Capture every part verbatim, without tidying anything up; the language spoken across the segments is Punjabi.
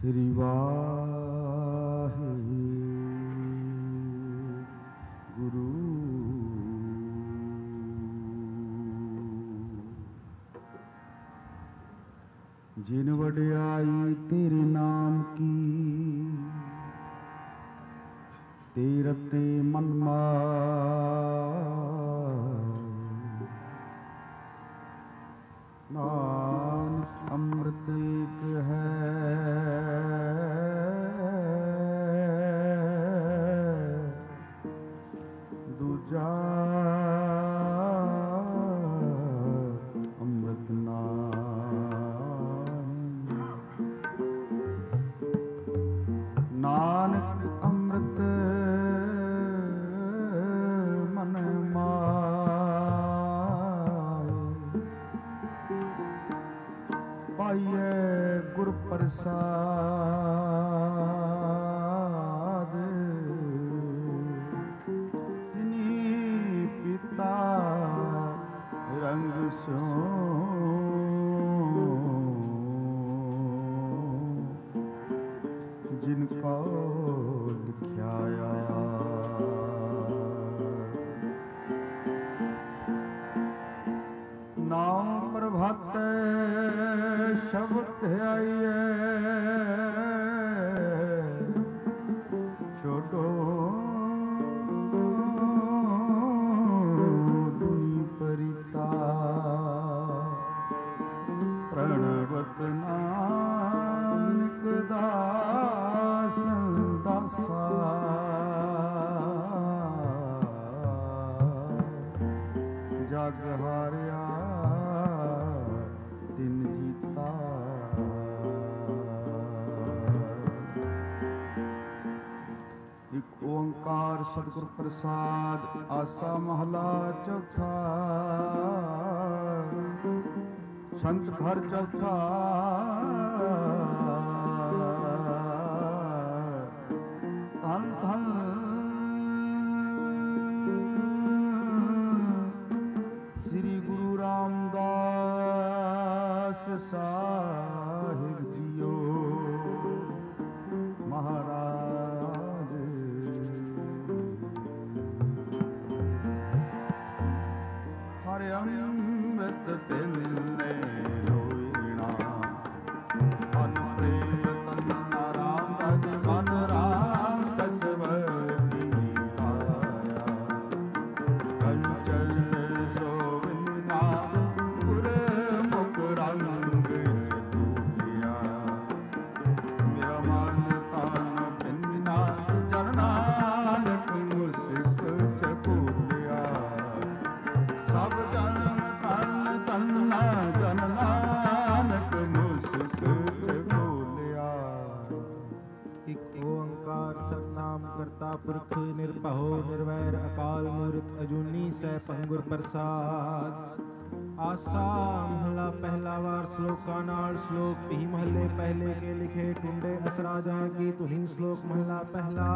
श्री वाहेगुरु। जिन वड्याई तेरे नाम की, तेरते मन माय। नानक अमृत एक है, दूजा अमृत नाहि। नानक अमृत मन माय। पाइए गुर प्रसाद, तिनी पिता रंग स्यों। जिनको लिख्याया नाम प्रभात शब्द आइए। छोटो दुनि परिता, प्रणवत नानक दास दासा। जग हारिया तिन जीता। एक ओंकार सतगुर प्रसाद। आसा महला चौथा। संत घर चौथा। धन धन श्री गुरु रामदास साहिब जियो महाराज। हरे अमृत ते मिलने लोईना, मन प्रेम तन राम राज मन राम कसवती आया। कंचन सोविना गुर मुख रंग चतुरिया। मेरा मन तन भिन्ना जन नानक मुस्क चकुलिया। सब जन्म तन तन जन नानक मुस्क चकुलिया। एक ओंकार सतनाम करता पुरख निर्भयो निर्वैर अकाल मूर्त अजूनी सैभं गुर प्रसाद। आसा महला पहला वार श्लोका नाल श्लोक भी महले पहले के लिखे टुंडे असराजा की तुही श्लोक महला पहला।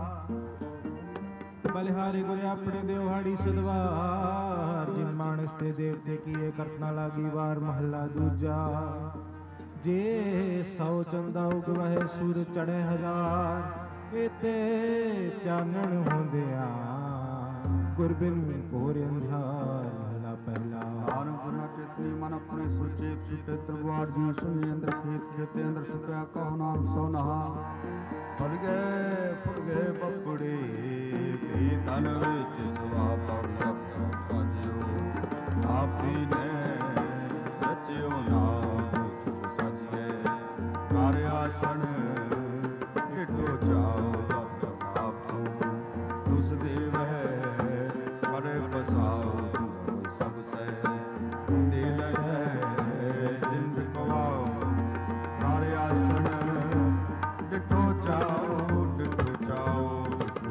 बलिहारी गुरे अपने देवहाड़ी सुधवार, जिन मानस ते देवते की ये करतना लागी वार महला दूजा। जे सौ चंदा उगवह सूर चढ़े हजार, एते चानण होंदिया गुरबिन घोर अंधार। महला पहला। नानक गुरना चेतनी मन अपने सुचेत सुचेत द्रवार जी सुनि अंदर खेत खेते अंदर सुतरा कहो नाम सो नहा। फुल गए फुल गए बपड़े भी तन विच सवा पड़ साजियो। आपी ने रचियो नाम सजिए। कर आसन डिठो जाओ आपो। तुस देव है करे बसाओ सब से। दिल से जिंद कवाओ। कर आसन डिठो जाओ डिठो जाओ डिठो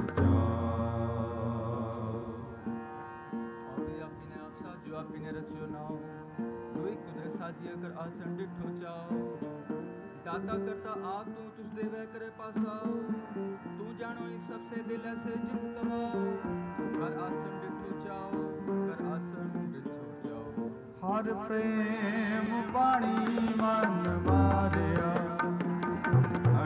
जाओ। आपी ने आप साजियो आपी ने रचियो नाम। लोई कुदरत साजी अगर आसन डिठो जाओ। दाता करता आप तू तुझ देवे करे पासाओ। तू जानो इस सबसे दिल ऐसे जिंद कमाओ। कर आसन डिठो जाओ कर आसन डिठो जाओ। हर प्रेम बाणी मन मारिया।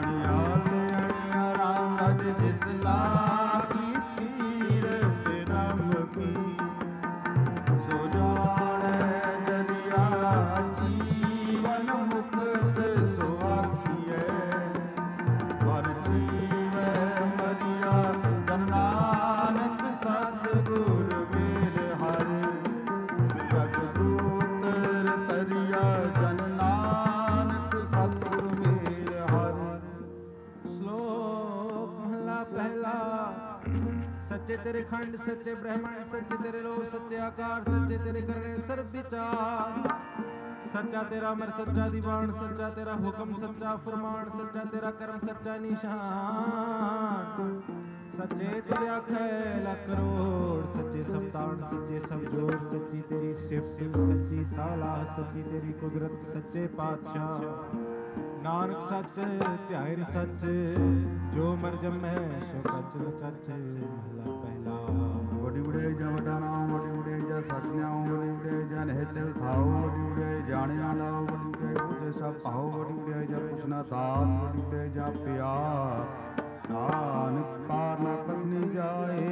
सच्चे तेरे खंड सच्चे ब्रह्मांड सच्चे तेरे लोक सच्चे आकार सच्चे तेरे करने सर्व विचार सच्चा तेरा अमर सच्चा दीवान सच्चा तेरा हुक्म सच्चा फरमान सच्चा तेरा कर्म सच्चा निशान सच्चे तुझे आखे लाख करोड़ सच्चे सप्तान सच्चे सब जोर सच्ची तेरी सिफत सच्ची सालाह सच्ची तेरी कुदरत सच्चे पातशाह नानक सच ध्यान सच जो मर जमै सो कचल चच महला पहला वडी उड़े जा वडा नाम वडी उड़े जा सत्याओ वडी उड़े जा नह चल थाओ वडी उड़े जाने लाओ वडी उड़े पूजे सब पाओ वडी उड़े जा पुछना दात वडी उड़े जा प्यार नानक कार न कथनी जाए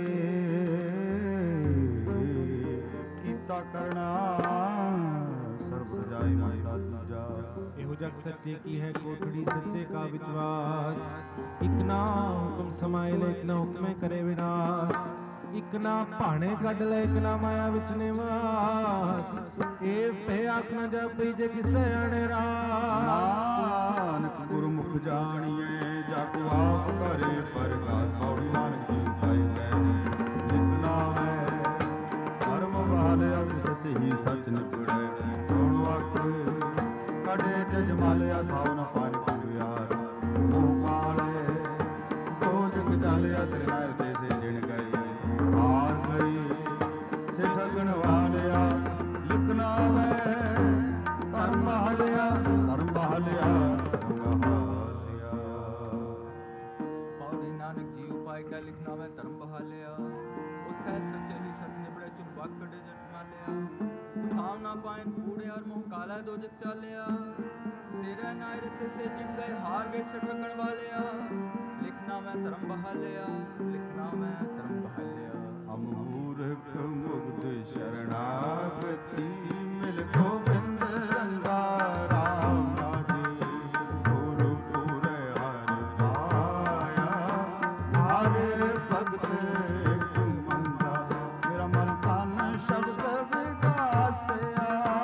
कीता करना सर्व सजाए महला दूजा एहो जग सच्चे की है कोठड़ी सच्चे का विश्वास इक ना हुक्म समाए ले इक ना हुक्मे करे विनाश इक ना भाने कढ ले इक ना माया विच निवास ए पे आख न जापी जे किसे आने रास नानक गुरमुख जानिए जाको आप करे परगास पौड़ी नानक जी पाई गए लिखना है धर्म वाले अग सच ही सच निकड़े कौन वाक कड़े जजमालिया थाओ न पानी पिंडु यार मोह काले दो जग जालिया तेरे नार दे से जिन गई हार गई से ठगन वालिया लिखना मैं धर्म बहालिया धर्म बहालिया धर्म बहालिया पौड़ी नानक जी उपाय का लिखना मैं धर्म बहालिया उठे सच्चे ही सच निबड़े चुन वाक कड़े जजमालिया थाम ना पाए कूड़े और मुंह काला दो जग चालिया तेरा नायरत से जिन गए हार गए से ठगन वालिया लिखना मैं धर्म बहालिया लिखना मैं धर्म बहालिया हम मूर्ख मुग्ध शरणागति मिल गोविंद रंगा राम राजे गुरु पुर हर पाया हरे भगत तुम मंगा मेरा मन तन शब्द विकासया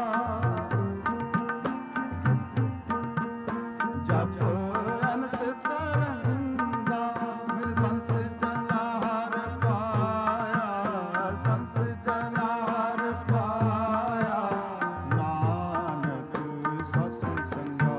जप अनंत तरंगा मेरे संस जलार पाया संस जलार पाया नानक सत्संगा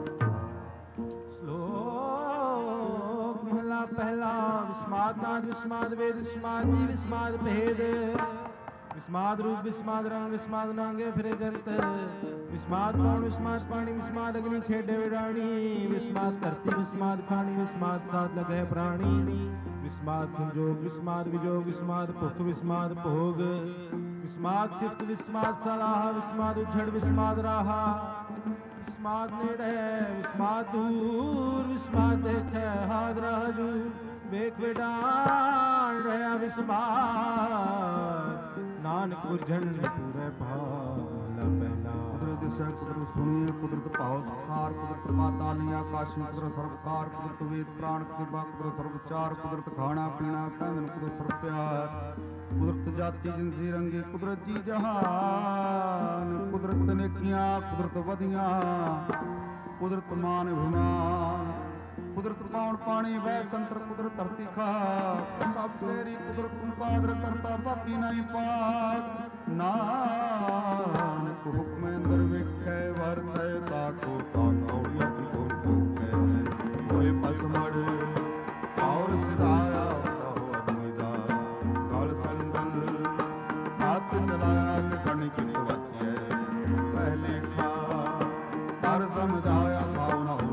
श्लोक महला पहला विस्माद नाद विस्माद वेद विस्माद जी विस्माद भेद विस्माद रूप विस्माद रंग विस्माद नांगे फिरे जंत विस्माद पौन विस्माद पानी विस्माद अग्नि खेडे विराणी विस्माद धरती विस्माद पानी विस्माद साथ लगे प्राणी विस्माद संजोग विस्माद विजोग विस्माद भुख विस्माद भोग विस्माद सिफ्त विस्माद सलाह विस्माद उछड़ विस्माद राहा विस्माद नेड़े विस्माद दूर विस्माद देखे हाजरा हजूर वेख विडान रहा विस्माद नानक बुझन पूरे भाला पहला कुदरत दिशा कुदरत सुनिए कुदरत भाव संसार कुदरत पाताली आकाश कुदरत सर्वकार कुदरत वेद प्राण कृपा कुदरत सर्वचार कुदरत खाना पीना पहनन कुदरत सर्व प्यार कुदरत जाति जिनसी रंगी कुदरत जी जहान कुदरत नेकियां कुदरत वधियां कुदरत मान अभिमान कुदरत पाउन पानी वह संतर कुदरत धरती खा सब तेरी कुदरत तुम कादर करता बाकी नहीं पाक नानक हुक्म अंदर विखे वरते ताको ताकौड़ी अपनी को भूखे कोई पसमड़ और सिधाया होता हो अदमीदा गल संगल हाथ चलाया कि करनी की बची है पहले खा हर समझाया था ना हो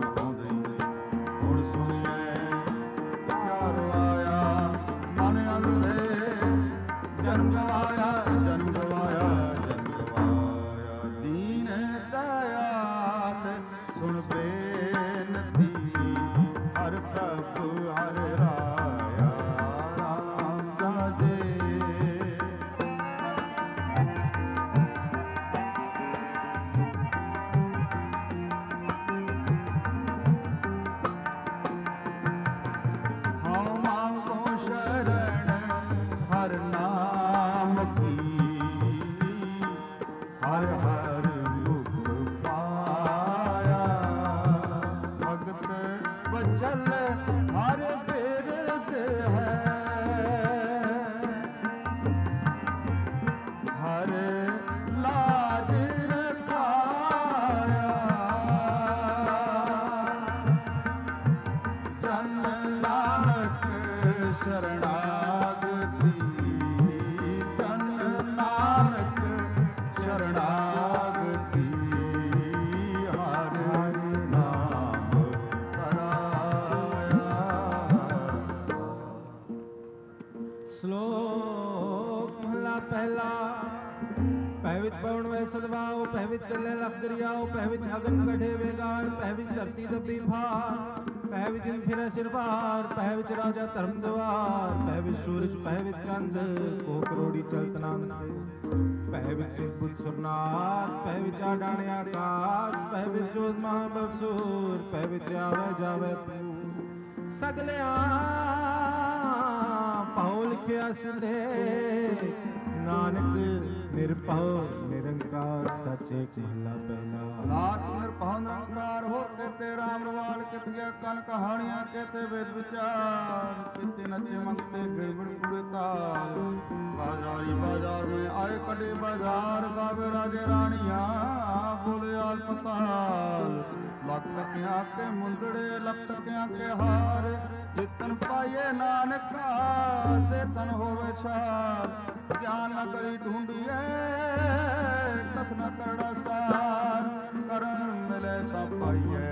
जन्म गवाया जन्म गवाया जन्म गवाया दीन दयाल सुन बेनती हर प्रभु हर राया राम राजे हाँ मांगो शरण हर नाम हर हर मुख पाया भगत बचल हर बिरद है ਸ਼ਰਣਾਗਤੀ ਧਨ ਨਾਨਕ ਸ਼ਰਣਾਗਤੀ ਹਰਿ ਨਾਮ ਧਰਾਇਆ। ਸ਼ਲੋਕ ਮਹਲਾ ਪਹਿਲਾ। ਪੈ ਵਿੱਚ ਪਵਨ ਵੈ ਸਦਵਾਓ, ਪੈ ਵਿੱਚ ਚੱਲੇ ਲਖ ਦਰਿਆਓ, ਪੈ ਵਿੱਚ ਅਗਨ ਕਢੇ ਵੇਗਾੜ, ਪੈ ਵਿੱਚ ਧਰਤੀ ਦੱਬੀ ਭਾਰ, ਪੈ ਵਿੱਚ ਦਿਨ ਫਿਰੇ ਸਿਰ ਭਾਰ, ਪੈ ਵਿੱਚ ਰਾਜਾ ਧਰਮ ਦਵਾਰ, ਪੈ ਵਿੱਚ ਸੂਰਜ, ਪੈ ਵਿੱਚ ਚੰਦ, ਕੋ ਕਰੋੜੀ ਚਲਤ ਨਾਨਕ, ਪੈ ਵਿੱਚ ਸਿਰ ਬੁੱਧ ਸੁਰਨਾਥ, ਪੈ ਵਿੱਚ ਆਡਾਣੇ ਆਕਾਸ਼, ਪੈ ਵਿੱਚ ਜੋਤ ਮਹਾਬਲਸੂਰ, ਪੈ ਵਿੱਚ ਆਵੇ ਜਾਵੇ ਪੂਰ, ਸਗਲਿਆਂ ਪਾਉ ਲਿਖਿਆ ਸਿਧੇ, ਨਾਨਕ ਨਿਰਭਉ ਨਿਰੰਕਾਰ ਸੱਚੇ ਮਹਲਾ ਪਹਿਲਾ। ਨਾਨਕ ਨਿਰਭਉ ਨਿਰੰਕਾਰ ਹੋਰ ਕੇਤੇ ਰਾਮ ਰਵਾਲ ਕਿਤਿਆ ਕਨ ਕਹਾਣੀਆਂ ਕੇਤੇ ਵੇਦ ਵਿਚਾਰ, ਕਿਤੇ ਨੱਚੇ ਮੰਗਤੇ ਗਿਰਵੜ ਪੂਰੇ ਤਾਲ, ਬਾਜ਼ਾਰੀ ਬਾਜ਼ਾਰ में आए कड़े बाजार, गावे राजे रानियां बोले आल पताल, लख टकिया के मुंदड़े लख टकिया के हार, जितन पाइए नानक से तन होवे छार, ज्ञान न करी ढूंढिए कथ न करड़ा सार, करण मिले ता पाइए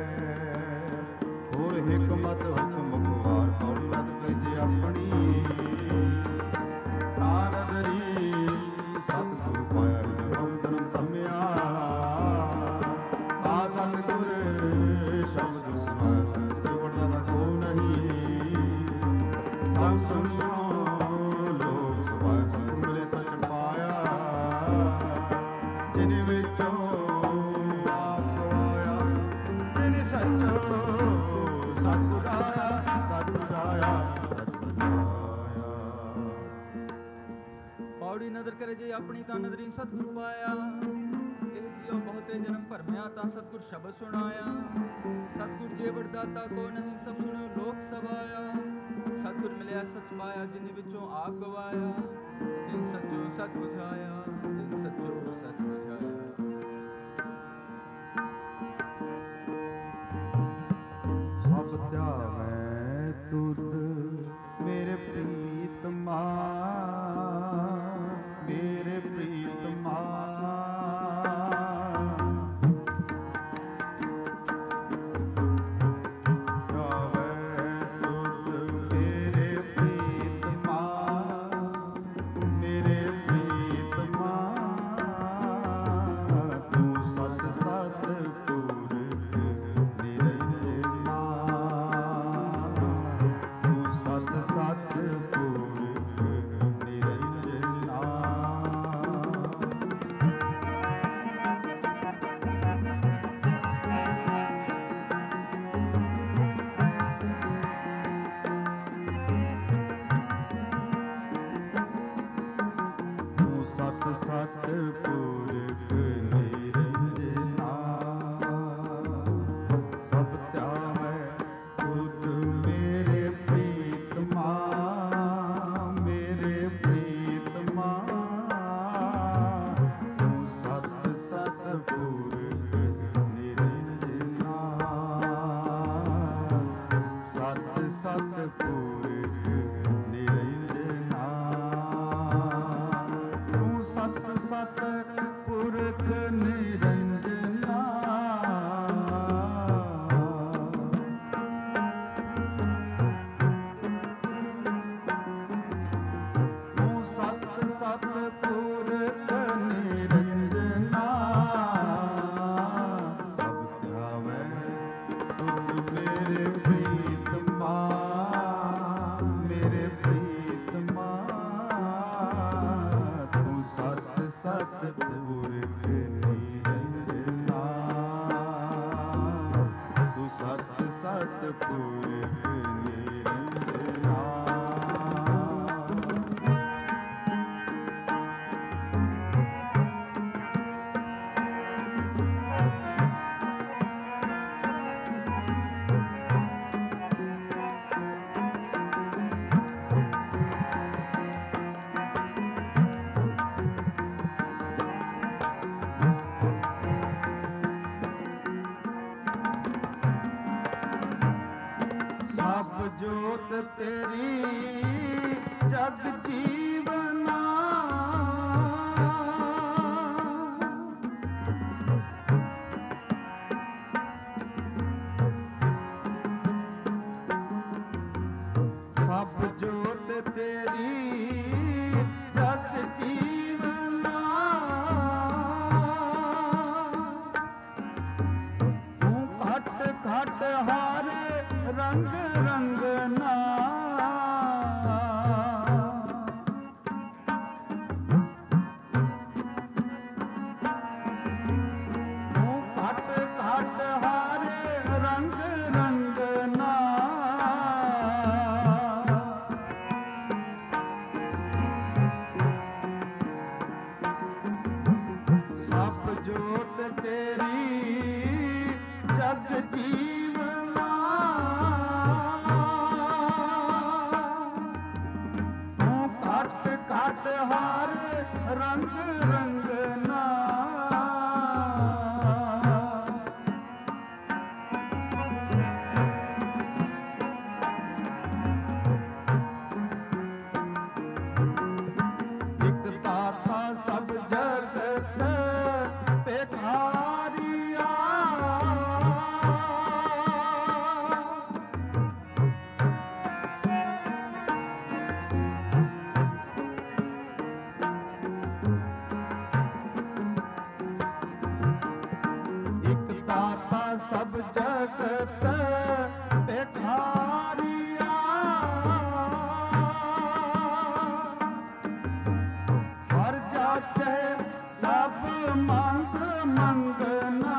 और हिकमत हुक्म मुखवार, कौड़ी मत कीजे अपनी नानदरी सतगुरु पाया जन धम्या, आ सतगुर शब्द सुनाया संस्कृत पढ़दा को नहीं, सब सुनियो लोक सुभाया सतगुर मिले सच पाया, जिन विचों आप गवाया तिन सचो सच सुधाया, सच सुधाया सच सुधाया। ਪੌੜੀ ਨਦਰ ਕਰੇ ਜੇ ਆਪਣੀ ਤਾਂ ਨਦਰੀ ਸਤਿਗੁਰ ਪਾਇਆ, ਇਹ ਜਿਉ ਬਹੁਤੇ ਜਨਮ ਭਰਮਿਆ ਤਾਂ ਸਤਿਗੁਰ ਸ਼ਬਦ ਸੁਣਾਇਆ, ਸਤਿਗੁਰ ਜੇ ਵਰਦਾਤਾ ਕੋ ਨਹੀਂ ਸਭ ਸੁਣੋ ਲੋਕ ਸਭਾਇਆ, ਸਤਿਗੁਰ ਮਿਲਿਆ ਸਚ ਪਾਇਆ ਜਿਨ ਵਿੱਚੋਂ ਆਪ ਗਵਾਇਆ, ਜਿਨ ਸੱਚੋ ਸਚ ਬੁਝਾਇਆ, ਜਿਨ ਸੱਚੋ ਸਚ ਬੁਝਾਇਆ। ਸਭ ਧਿਆਵੈ ਤੁਧ ਮੇਰੇ ਪ੍ਰੀਤਮਾ, ਮੇਰੇ ਪ੍ਰੀਤਮਾ, ਧਿਆਵੈ ਤੁਧ ਮੇਰੇ ਪ੍ਰੀਤਮਾ, ਮੇਰੇ ਪ੍ਰੀਤਮਾ, ਤੂੰ ਸਤ ਸਤ ਪੁਰਖ ਨਿਰੰਜਨਾ, ਤੂੰ ਸਤ ਸਤ ਪੁਰਖ ਨਿਰੰਜਨਾ। ਤੂੰ ਸਤ ਸਤ ਪੁਰਖ ਨਿਰੰਜਨਾ, ਸਭ ਧਿਆਵੈ ਤੁਧ ਮੇਰੇ ਪ੍ਰੀਤਮਾ, ਮੇਰੇ ਪ੍ਰੀਤਮਾ, ਤੂੰ ਸਤ ਸਤ ਪੁਰਖ ਨਿਰੰਜਨਾ, ਸਤ ਸਤ ਪੁਰਖ ਨਿਰੰਜਨਾ, ਤੂੰ ਸਤ ਸਤ ਪੁਰਖ ਨਿਰੰਜਨਾ। ਤੂੰ ਸਤ ਸਤ ਪੁਰਖ ਨਿਰੰਜਨਾ, ਸਭ ਧਿਆਵੈ ਤੁਧ ਮੇਰੇ ਪ੍ਰੀਤਮਾ, ਮੇਰੇ ਪ੍ਰੀਤਮਾ, ਤੂੰ ਸਤ ਸਤ ਪੁਰਖ ਨਿਰੰਜਨਾ, ਤੂੰ ਸਤ ਸਤ ਪੁਰਖ ਨਿਰੰਜਨਾ। ਸਾ ਸਭ ਜੋਤ ਤੇਰੀ ਜਗ ਜੀਵਨਾ ਸਭ ਜੋਤ ਤੇਰੀ ਜਗ ਜੀਵਨਾ ਤੂੰ ਘਟ ਘਟ ਹਰ ਰੰਗ ਰੰਗਨਾ ਤੂੰ ਘਟ ਘਟ ਹਰ ਰੰਗ ਰੰਗਨਾ ਸਭ ਜੋਤ ਤੇਰੀ ਜਗ ਜੀਵਨਾ ਤੂੰ ਘਟ ਘਟ ਹਰ ਰੰਗ ਰੰਗਨਾ ਇਕ ਦਾਤਾ ਸਭ ਜਗਤ ਭਿਖਾਰੀਆ ਇਕ ਦਾਤਾ ਸਭ ਜਗਤ ਭਿਖਾਰੀਆ ਹਰ ਜਾਚੈ ਸਭ ਮੰਗ ਮੰਗਨਾ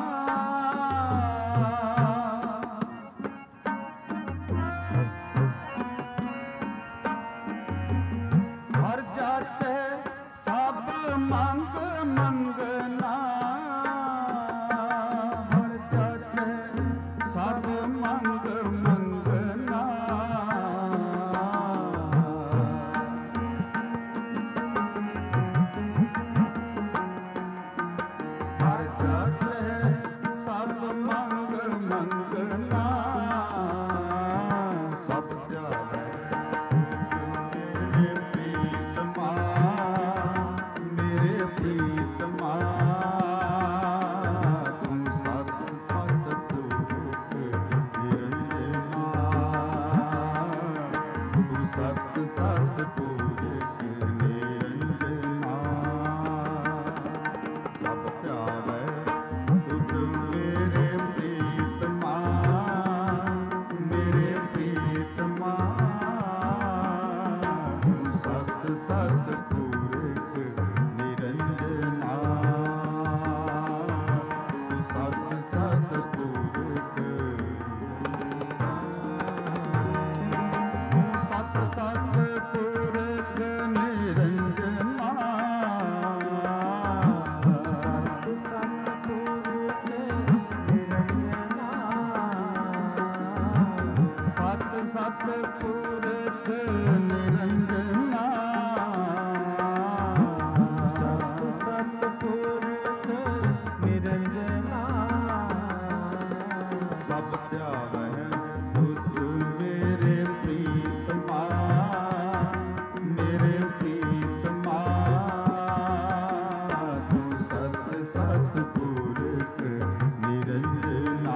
ਹਰ ਜਾਚੈ ਸਭ ਮੰਗ ਮੰਗਨਾ ਹਰ ਜਾਚੈ ਸਭ ਮੰਗ ਮੰਗਨਾ ਹਰ ਜਾਚੈ ਸਭ ਮੰਗ ਮੰਗਨਾ ਸਭ ਧਿਆਵੈ ਮੇਰੇ ਪ੍ਰੀਤਮਾ ਮੇਰੇ ਪ੍ਰੀਤਮਾ ਤੂੰ ਸਤ ਸਤ ਪੁਰਖ ਨਿਰੰਜਨਾ ਤੂੰ ਸਤ ਸਤ ਪੁਰਖ ਨਿਰੰਜਨਾ ਸਭ ਧਿਆਵੈ ਤੁਧ ਮੇਰੇ ਪ੍ਰੀਤਮਾ ਮੇਰੇ ਪ੍ਰੀਤਮਾ ਤੂੰ ਸਤ ਸਤ ਪੁਰਖ ਨਿਰੰਜਨਾ ਤੂੰ ਸਤ ਸਤ ਪੁਰਖ ਤੂੰ ਸਤ ਸਤ ਪੁਰਖ ਨਿਰੰਜਨਾ ਸਤ ਸਤ ਪੁਰਖ ਨਿਰੰਜਨਾ ਸਤ ਸਤ ਪੁਰਖ ਨਿਰੰਜਨਾ ਸਤ ਸਤ ਪੁਰਖ ਨਿਰੰਜਨਾ ਸਭ ਧਿਆਵੈ ਤੁਧ ਮੇਰੇ ਪ੍ਰੀਤਮਾ ਮੇਰੇ ਪ੍ਰੀਤਮਾ ਤੂੰ ਸਤ ਸਤ ਪੁਰਖ ਨਿਰੰਜਨਾ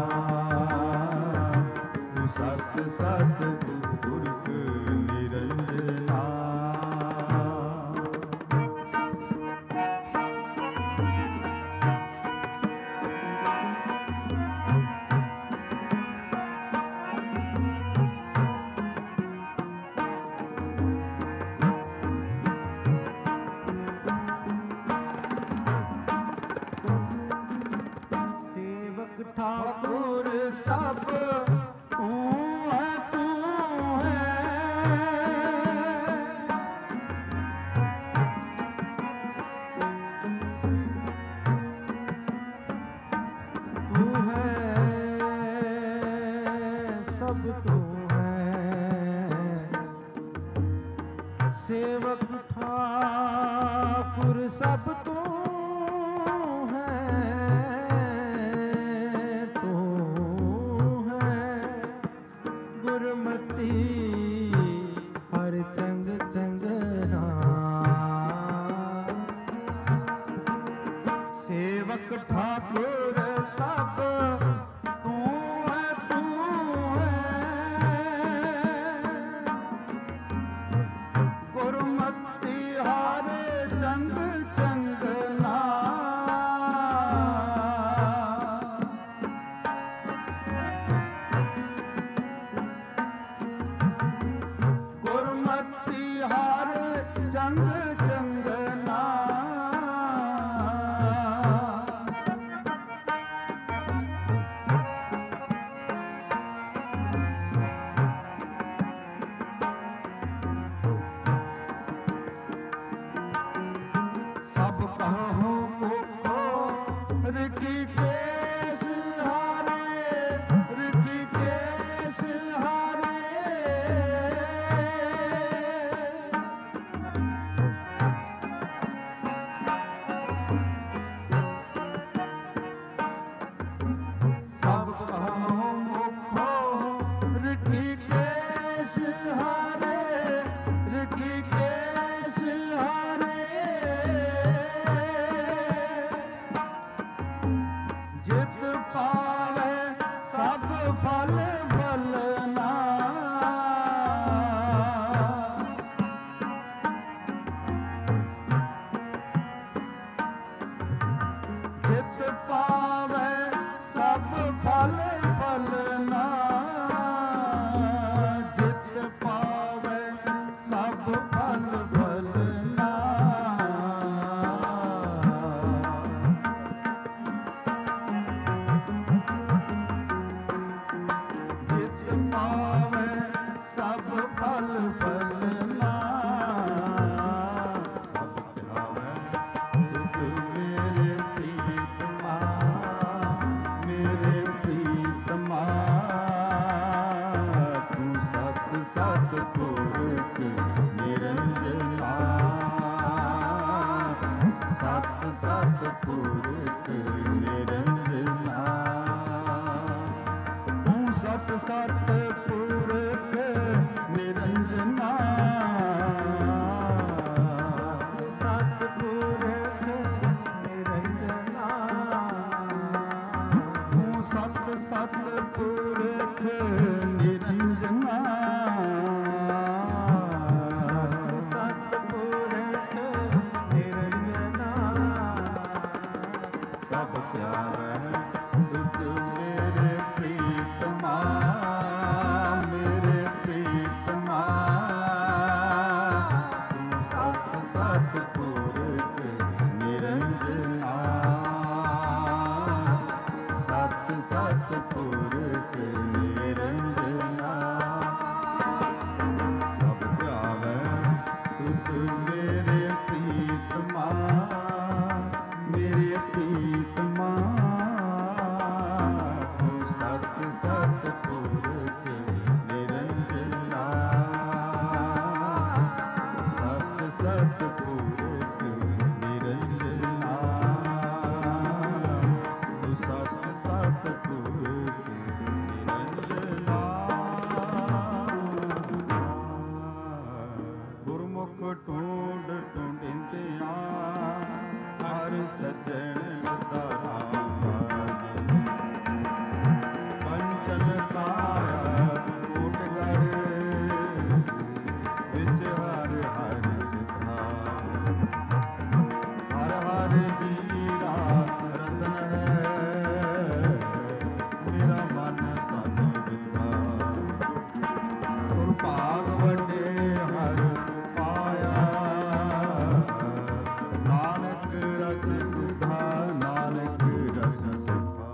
ਤੂੰ ਸਤ ਸਤ ਪੁਰਖ ਨਿਰੰਜਨਾ ਸੇਵਕ ਠਾਕੁਰ ਠਾਕੁਰ ਸਭ ਤੂੰ ਹੈ ਤੂੰ ਹੈ ਤੂੰ ਹੈ ਸਭ ਤੂੰ ਹੈ ਸੇਵਕ ਠਾਕੁਰ ਸਭ ਤੂੰ ਹੈ ਤੂੰ ਹੈ ਰੰਗ ਚੰਦਨਾ ਸਭ ਕਹੋ ਮੁਖੋ ਰਿਸ਼ੀਕੇਸ਼ ਹਾਰੇ ਰਿਸ਼ੀਕੇਸ਼ ਹਾਰੇ ਸਭ ਕਹੋ ਮੁਖੋ ਰਿਸ਼ੀਕੇਸ਼ ਹਾਰੇ ਰਿਸ਼ੀਕੇਸ਼ ਹਾਰੇ ਜਿਤ ਪਾਵੇ ਸਭ ਫਲ ਫਲਨਾ ਜਿਤ ਪਾਵੇ ਸਭ ਫਲ ਫਲਨਾ ਜਿਤ ਪਾਵੇ ਸਭ ਫਲ ਫਲਨਾ ਜਿਤ ਪਾਵੇ ਸਭ ਫਲ ਫਲਨਾ ਸਭ ਧਿਆਵੇ ਤੁਧ ਮੇਰੇ ਪ੍ਰੀਤਮਾ ਮੇਰੇ ਪ੍ਰੀਤਮਾ ਤੂੰ ਸਤ ਸਤ ਪੁਰਖ ਨਿਰੰਜਨਾ ਸਤ ਸਤ ਪੁਰਖ ਨਿਰੰਜਨਾ ਤੂੰ ਸਤ ਸਤ ਪੁਰਖ ਨਿਰੰਜਨਾ ਸਤ ਪੁਰਖ ਨਿਰੰਜਨਾ ਤੂੰ ਸਤ ਸਤ ਪੁਰਖ ਨਿਰੰਜਨਾ ਸਤ ਪੁਰਖ ਨਿਰੰਜਨਾ ਸਭ ਪਿਆਰੇ ਤੁਧ ਮੇਰੇ ਪ੍ਰੀਤਮਾ ਮੇਰੇ ਪ੍ਰੀਤਮਾ ਤੂੰ ਸਤ ਸਤ ਪੁਰਖ ਨਿਰੰਜਨਾ ਸਤ ਸਤ ਪੁਰਖ ਨਿਰੰਜਨਾ ਸਭ ਧਿਆਵੇ ਤੁਧ ਮੇਰੇ ਪ੍ਰੀਤਮਾ ਮੇਰੇ ਪ੍ਰੀਤਮਾ ਤੂੰ ਸਤ ਸਤ ਪੁਰਖ ਨਿਰੰਜਨਾ ਸਤ ਸਤ ਪੁਰਖ ਨਿਰੰਜਨਾ ਤੂੰ ਸਤ ਸਤ ਪੁਰਖ ਨਿਰੰਜਨਾ ਗੁਰਮੁਖ ਢੂੰਡ ਢੂੰਡਿੰਦਿਆਂ ਹਰ ਸੱਜਣ ਲਤਾਰਾ ਪੰਚਨ ਕਾਇਆ ਕੋਟਗੜ ਵਿੱਚ ਹਰ ਹਰ ਸਿਖਾ ਹਰ ਹਰ ਹੀਰਾ ਰਤਨ ਹੈ ਮੇਰਾ ਮਨ ਤਨ ਵਿਦਾ ਗੁਰ ਭਾਗ ਵੱਡੇ ਹਰ ਪਾਇਆ ਨਾਨਕ ਰਸ ਸੁਧਾ ਨਾਨਕ ਰਸ ਸੁਧਾ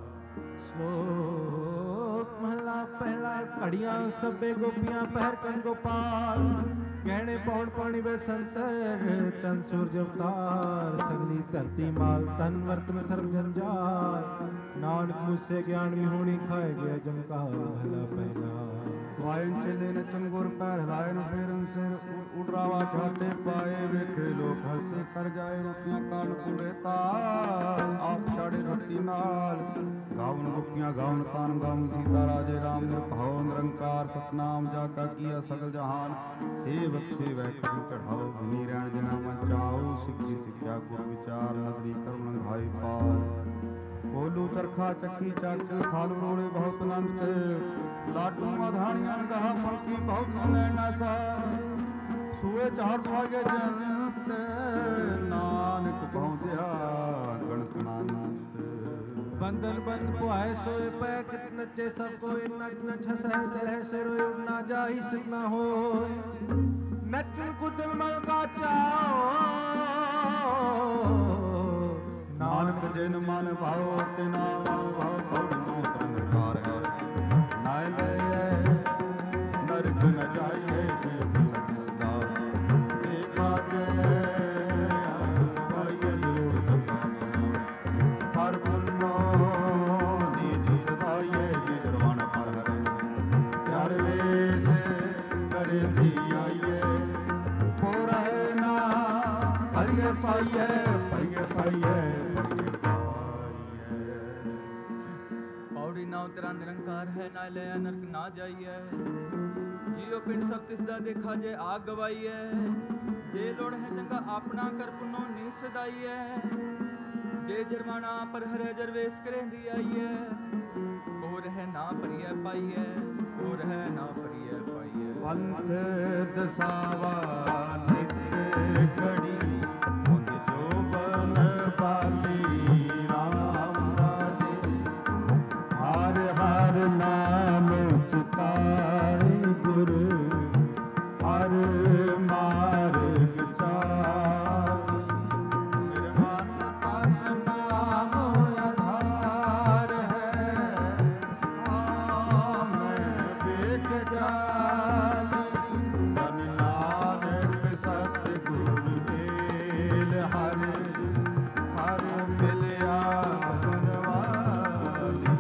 ਸ਼ਲੋਕ ਮਹਲਾ ਪਹਿਲਾ ਘੜੀਆਂ ਸਭੇ ਗੋਪੀਆਂ ਪਹਿਰ ਕੰਨ ਗੋਪਾਲ ਗਹਿਣੇ ਪੌਣ ਪਾਣੀ ਵੇ ਸੰਸਰ ਚੰਦ ਸੂਰਜ ਅਵਤਾਰ ਸਗਲੀ ਧਰਤੀ ਮਾਲ ਤਨ ਵਰਤਨ ਸਰਬ ਜੰਜਾਲ ਨਾਨਕ ਮੁਸੇ ਗਿਆਨ ਵਿਹੂਣੀ ਖਾਏ ਗਿਆ ਜਮਕਾਰ ਮਹਲਾ ਪਹਿਲਾ ਵਾਇਨ ਚਲੇ ਨਚਨ ਗੁਰ ਪੈਰ ਲਾਇਨ ਫੇਰਨ ਸਿਰ ਉਡਰਾਵਾ ਛਾਟੇ ਪਾਏ ਵੇਖੇ ਲੋਕ ਹੱਸੇ ਕਰ ਜਾਏ ਰੋਟੀਆਂ ਕਾਨ ਕੁਲੇ ਤਾਲ ਆਪ ਛਾੜੇ ਰੋਟੀ ਨਾਲ ਗਾਵਨ ਗੁਪੀਆਂ ਗਾਵਨ ਕਾਨ ਗਾਵਨ ਸੀਤਾ ਰਾਜੇ ਰਾਮ ਨਿਰਭਉ ਨਿਰੰਕਾਰ ਸਤਨਾਮ ਜਾ ਕਾ ਕੀਆ ਸਗਲ ਜਹਾਨ ਸੇਵਕ ਸੇਵੈ ਕਰੀ ਚੜਾਓ ਗੁਨੀ ਰਹਿਣ ਜਿਨਾ ਮਨ ਚਾਓ ਸਿੱਖੀ ਸਿੱਖਿਆ ਗੁਰ ਵਿਚਾਰ ਨਦਰੀ ਕਰਮ ਲੰਘਾਈ ਪਾਰ ਬੋਲੂ ਚਰਖਾ ਚੱਕੀ ਚੱਕ ਥਾਲ ਰੋਲੇ ਬਹੁਤ ਅਨੰਤ ਲਾਡੂ ਮਧਾਣੀਆਂ ਗਾਹ ਪੰਖੀ ਬਹੁਤ ਲੈਣਾ ਸਾ ਸੂਏ ਚਾਰ ਦਵਾਗੇ ਜਨਤ ਨਾਨਕ ਪਹੁੰਚਿਆ ਗਣਤ ਨਾਨਤ बंधन बंद पुआए सोए पै कित नचे सब कोई नच नच हसै चलह से रोए ना जाहि सिक ना होय नचन कुदल मल का चाओ ਨਾਨਕ ਜਿਨ ਮਨ ਭਾਉ ਤਿਨਾ ਮਨ ਭਾਉ ਪਉ ਨੋ ਤਰਨਕਾਰ ਹੈ ਨਾਇ ਲੈ ਨਰਕ ਨ ਜਾਈਏ ਜੇ ਸਤ ਸਦਾ ਏਕਾ ਕੇ ਆਈਏ ਲੋੜ ਹਰ ਪੁੰਨੋ ਨੀਚ ਸਦਾਈਏ ਜੇ ਰਵਣ ਪਰ ਹਰੇ ਚਾਰ ਵੇਸ ਕਰੇ ਦੀ ਆਈਏ ਹੋ ਰਹੇ ਨਾ ਹਰਿਏ ਪਾਈਏ ਪਰਿਏ ਪਾਈਏ ਪੌੜੀ ਨਾ ਤੇਰਾ ਨਿਰੰਕਾਰ ਹੈ ਨਾ ਲਿਆ ਨਰਕ ਨਾ ਜਾਈਐ ਜੀਉ ਪਿੰਡ ਸਭ ਤਿਸ ਦਾ ਦੇਖਾ ਜੇ ਆਗ ਗਵਾਈਐ ਜੇ ਲੋੜ ਹੈ ਚੰਗਾ ਆਪਣਾ ਕਰ ਪੁੰਨੋ ਨੀ ਸਦਾਈਐ ਜੇ ਜਰਮਾਨਾ ਪਰ ਹਰੇ ਜਰਵੇਸ ਕਰੇਂਦੀ ਆਈਐ ਹੋ ਰਹਿ ਨਾ ਪਰਿਐ ਪਾਈਐ ਹੋ ਰਹਿ ਨਾ ਪਰਿਐ ਪਾਈਐ ਪੰਥ ਦਸਾਵਾ ਨਿਤ ਘੜੀ ਮੁੰਦ ਜੋਬਨ ਬਾਲੀ ਰਾਮ ਰਾਜੇ ਹਰ ਹਰ ਨਾਮ ਚਿਤਾਏ ਗੁਰ ਹਰ ਮਾਰਗ ਚਾਰੇ ਨਿਰਮਲ ਤਨ ਨਾਮ ਆਧਾਰ ਹੈ ਆਮੈ ਵੇਖ ਜਾਲੀ ਤਨ ਨਾਨਕ ਸਤ ਗੁਰ ਏਲ ਹਰ ਹਰ ਮਿਲਿਆ ਬਨਵਾਲੀ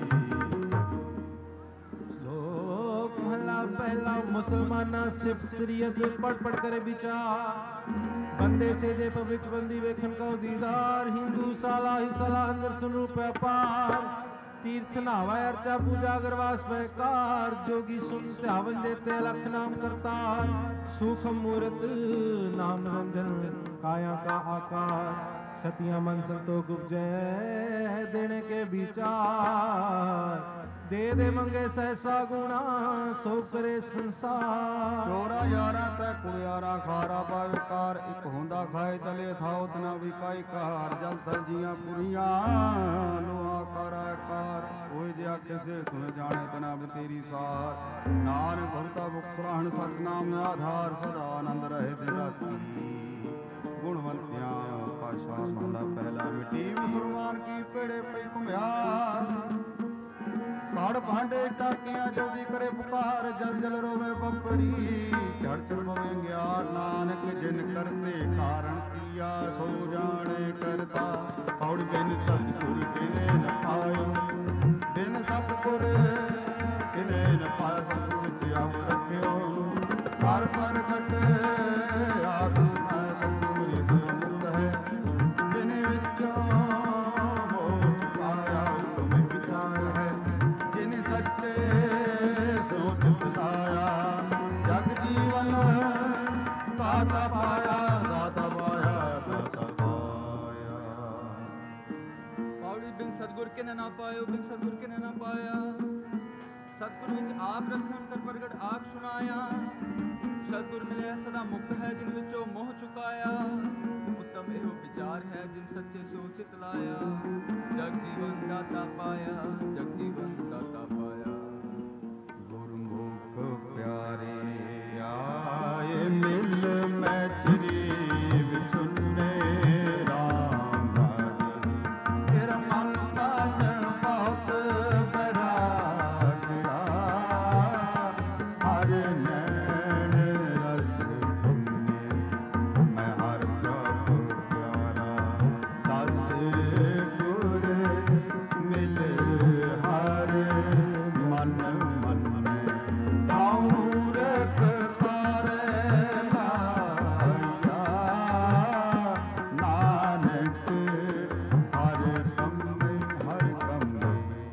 ਲੋਕ ਮਹਲਾ ਪਹਿਲਾ ਮੁਸਲਮਾਨਾ ਸਿਫਤ ਸਰੀਅਤ ਪੜ ਪੜ ਕਰੇ ਵਿਚਾਰ ਬੰਦੇ ਸੇ ਜੇ ਪਵਿੱਚ ਬੰਦੀ ਵੇਖਣ ਕੋ ਦੀਦਾਰ ਹਿੰਦੂ ਸਾਲਾ ਹੀ ਸਲਾ ਅੰਦਰ ਸੁਨ ਪਾਰ ਤੀਰਥ ਨਾਵਾ ਅਰਚਾ ਪੂਜਾ ਗਰਵਾਸ ਬੈਕਾਰ ਜੋਗੀ ਸੁਨ ਧਿਆਵਨ ਜੇ ਤੇ ਲਖ ਨਾਮ ਕਰਤਾਰ ਸੂਖਮ ਮੂਰਤ ਨਾਮ ਨਿਰੰਜਨ ਕਾਇਆ का आकार सतिया मन संतोष उपजय देने के विचार दे दे मंगे सहसा गुणा सो करे संसार ਚੋਰਾ ਯਾਰਾ ਤੈ ਕੁੜਿਆਰਾ ਖਾਰਾ ਪਾਵਿਕਾਰ ਇੱਕ ਹੁੰਦਾ ਖਾਏ ਚਲੇ ਥਾਉ ਤਨਾ ਵੀ ਕਾਈ ਕਾਰ ਜਲ ਥਲ ਜੀਆਂ ਪੁਰੀਆਂ ਲੋਹਾ ਕਾਰਾਕਾਰ ਹੋਏ ਜੇ ਆਖੇ ਸੇ ਸੁਨ ਜਾਣੇ ਤਨਾ ਵੀ ਤੇਰੀ ਸਾਰ ਨਾਨਕ ਭਗਤਾ ਮੁਖ ਪ੍ਰਾਣ ਸਤਨਾਮ ਆਧਾਰ ਸਦਾ ਆਨੰਦ ਰਹੇ ਦਿਨ ਰਾਤੀ ਗੁਣਵੰਤਿਆਂ ਪਾਸ਼ਾ ਮਹਲਾ ਪਹਿਲਾ ਮਿੱਟੀ ਮੁਸਲਮਾਨ ਕੀ ਪੇੜੇ ਪਈ ਘੁੰਮਿਆ ਕਾੜ ਭਾਂਡੇ ਟਾਕਿਆਂ ਜਲਦੀ ਕਰੇ ਪੁਕਾਰ ਜਲ ਜਲ ਰੋਵੇ ਬੰਪੜੀ ਝੜ ਝੜ ਪਵੇ ਗਿਆਰ ਨਾਨਕ ਜਿਨ ਕਰਤੇ ਕਾਰਨ ਕੀਆ ਸੋ ਜਾਣੇ ਕਰਤਾ ਪੌੜ ਬਿਨ ਸਤਿਗੁਰ ਕਿਨੇ ਨ ਪਾਇਓ ਬਿਨ ਸਤਿਗੁਰ ਕਿਨੇ ਨ ਪਾਇਆ ਸਤਿਗੁਰ ਵਿੱਚ ਆਪ ਰੱਖਿਓ ਹਰ ਪ੍ਰਗਟ ਆਤਮਾ ਸਤਿਗੁਰ ਇਸ ਮੁਕਤ ਹੈ ਬਿਨ ਵਿੱਚੋਂ ਮੋਹ ਚੁਕਾਇਆ ਤੁਮ ਵਿਚਾਰ ਹੈ ਜਿਨ ਸੱਚੇ ਸੋਚਿਤ ਲਾਇਆ ਜਗ ਜੀਵਨ ਦਾਤਾ ਪਾਇਆ ਦਾਤਾ ਪਾਇਆ ਦਾਤਾ ਪਾਇਆ ਪੌੜੀ ਬਿਨ ਸਤਿਗੁਰ ਕੇ ਨਾ ਪਾਇਓ ਬਿਨ ਸਤਿਗੁਰ ਕੇ ਨਾ ਪਾਇਆ ਸਤਿਗੁਰ ਵਿੱਚ ਆਪ ਰਖਣ ਕਰ ਪ੍ਰਗਟ ਆਪ ਸੁਣਾਇਆ ਸਤਿਗੁਰ ਮਿਲਿਆ ਸਦਾ ਮੁਕਤ ਹੈ ਜਿਨ ਵਿੱਚੋਂ ਮੋਹ ਚੁਕਾਇਆ ਉੱਤਮ ਇਹੋ ਵਿਚਾਰ ਹੈ ਜਿਨ ਸੱਚੇ ਸੋਚਿਤ ਲਾਇਆ ਜਗ ਜੀਵਨ ਦਾਤਾ ਪਾਇਆ ਜਗ ਜੀਵਨ ਦਾਤਾ ਪਾਇਆ ਗੁਰਮੁਖ ਪਿਆਰੇ ਆਏ ਮਿਲ ਮੈਚਰੀ ਵਿਚੁੰਨੇ ਰਾਮ ਰਾਜੇ ਤੇਰਾ ਮਨ ਤਨ ਬਹੁਤ ਬਰਾਗਿਆ ਹਰ ਨੈਣ ਰਸ ਪੁੰਨੇ ਮੈਂ ਹਰ ਪ੍ਰਭ ਪਿਆਰਾ ਦਸ ਗੁਰ ਮਿਲ ਹਰ ਮਨ ਮਨ ਤਾਉਰਕ ਕਰੇ ਲਾਇਆ ਨਾਨਕ ਹਰ ਕੰਮੇ ਹਰ ਕੰਮੇ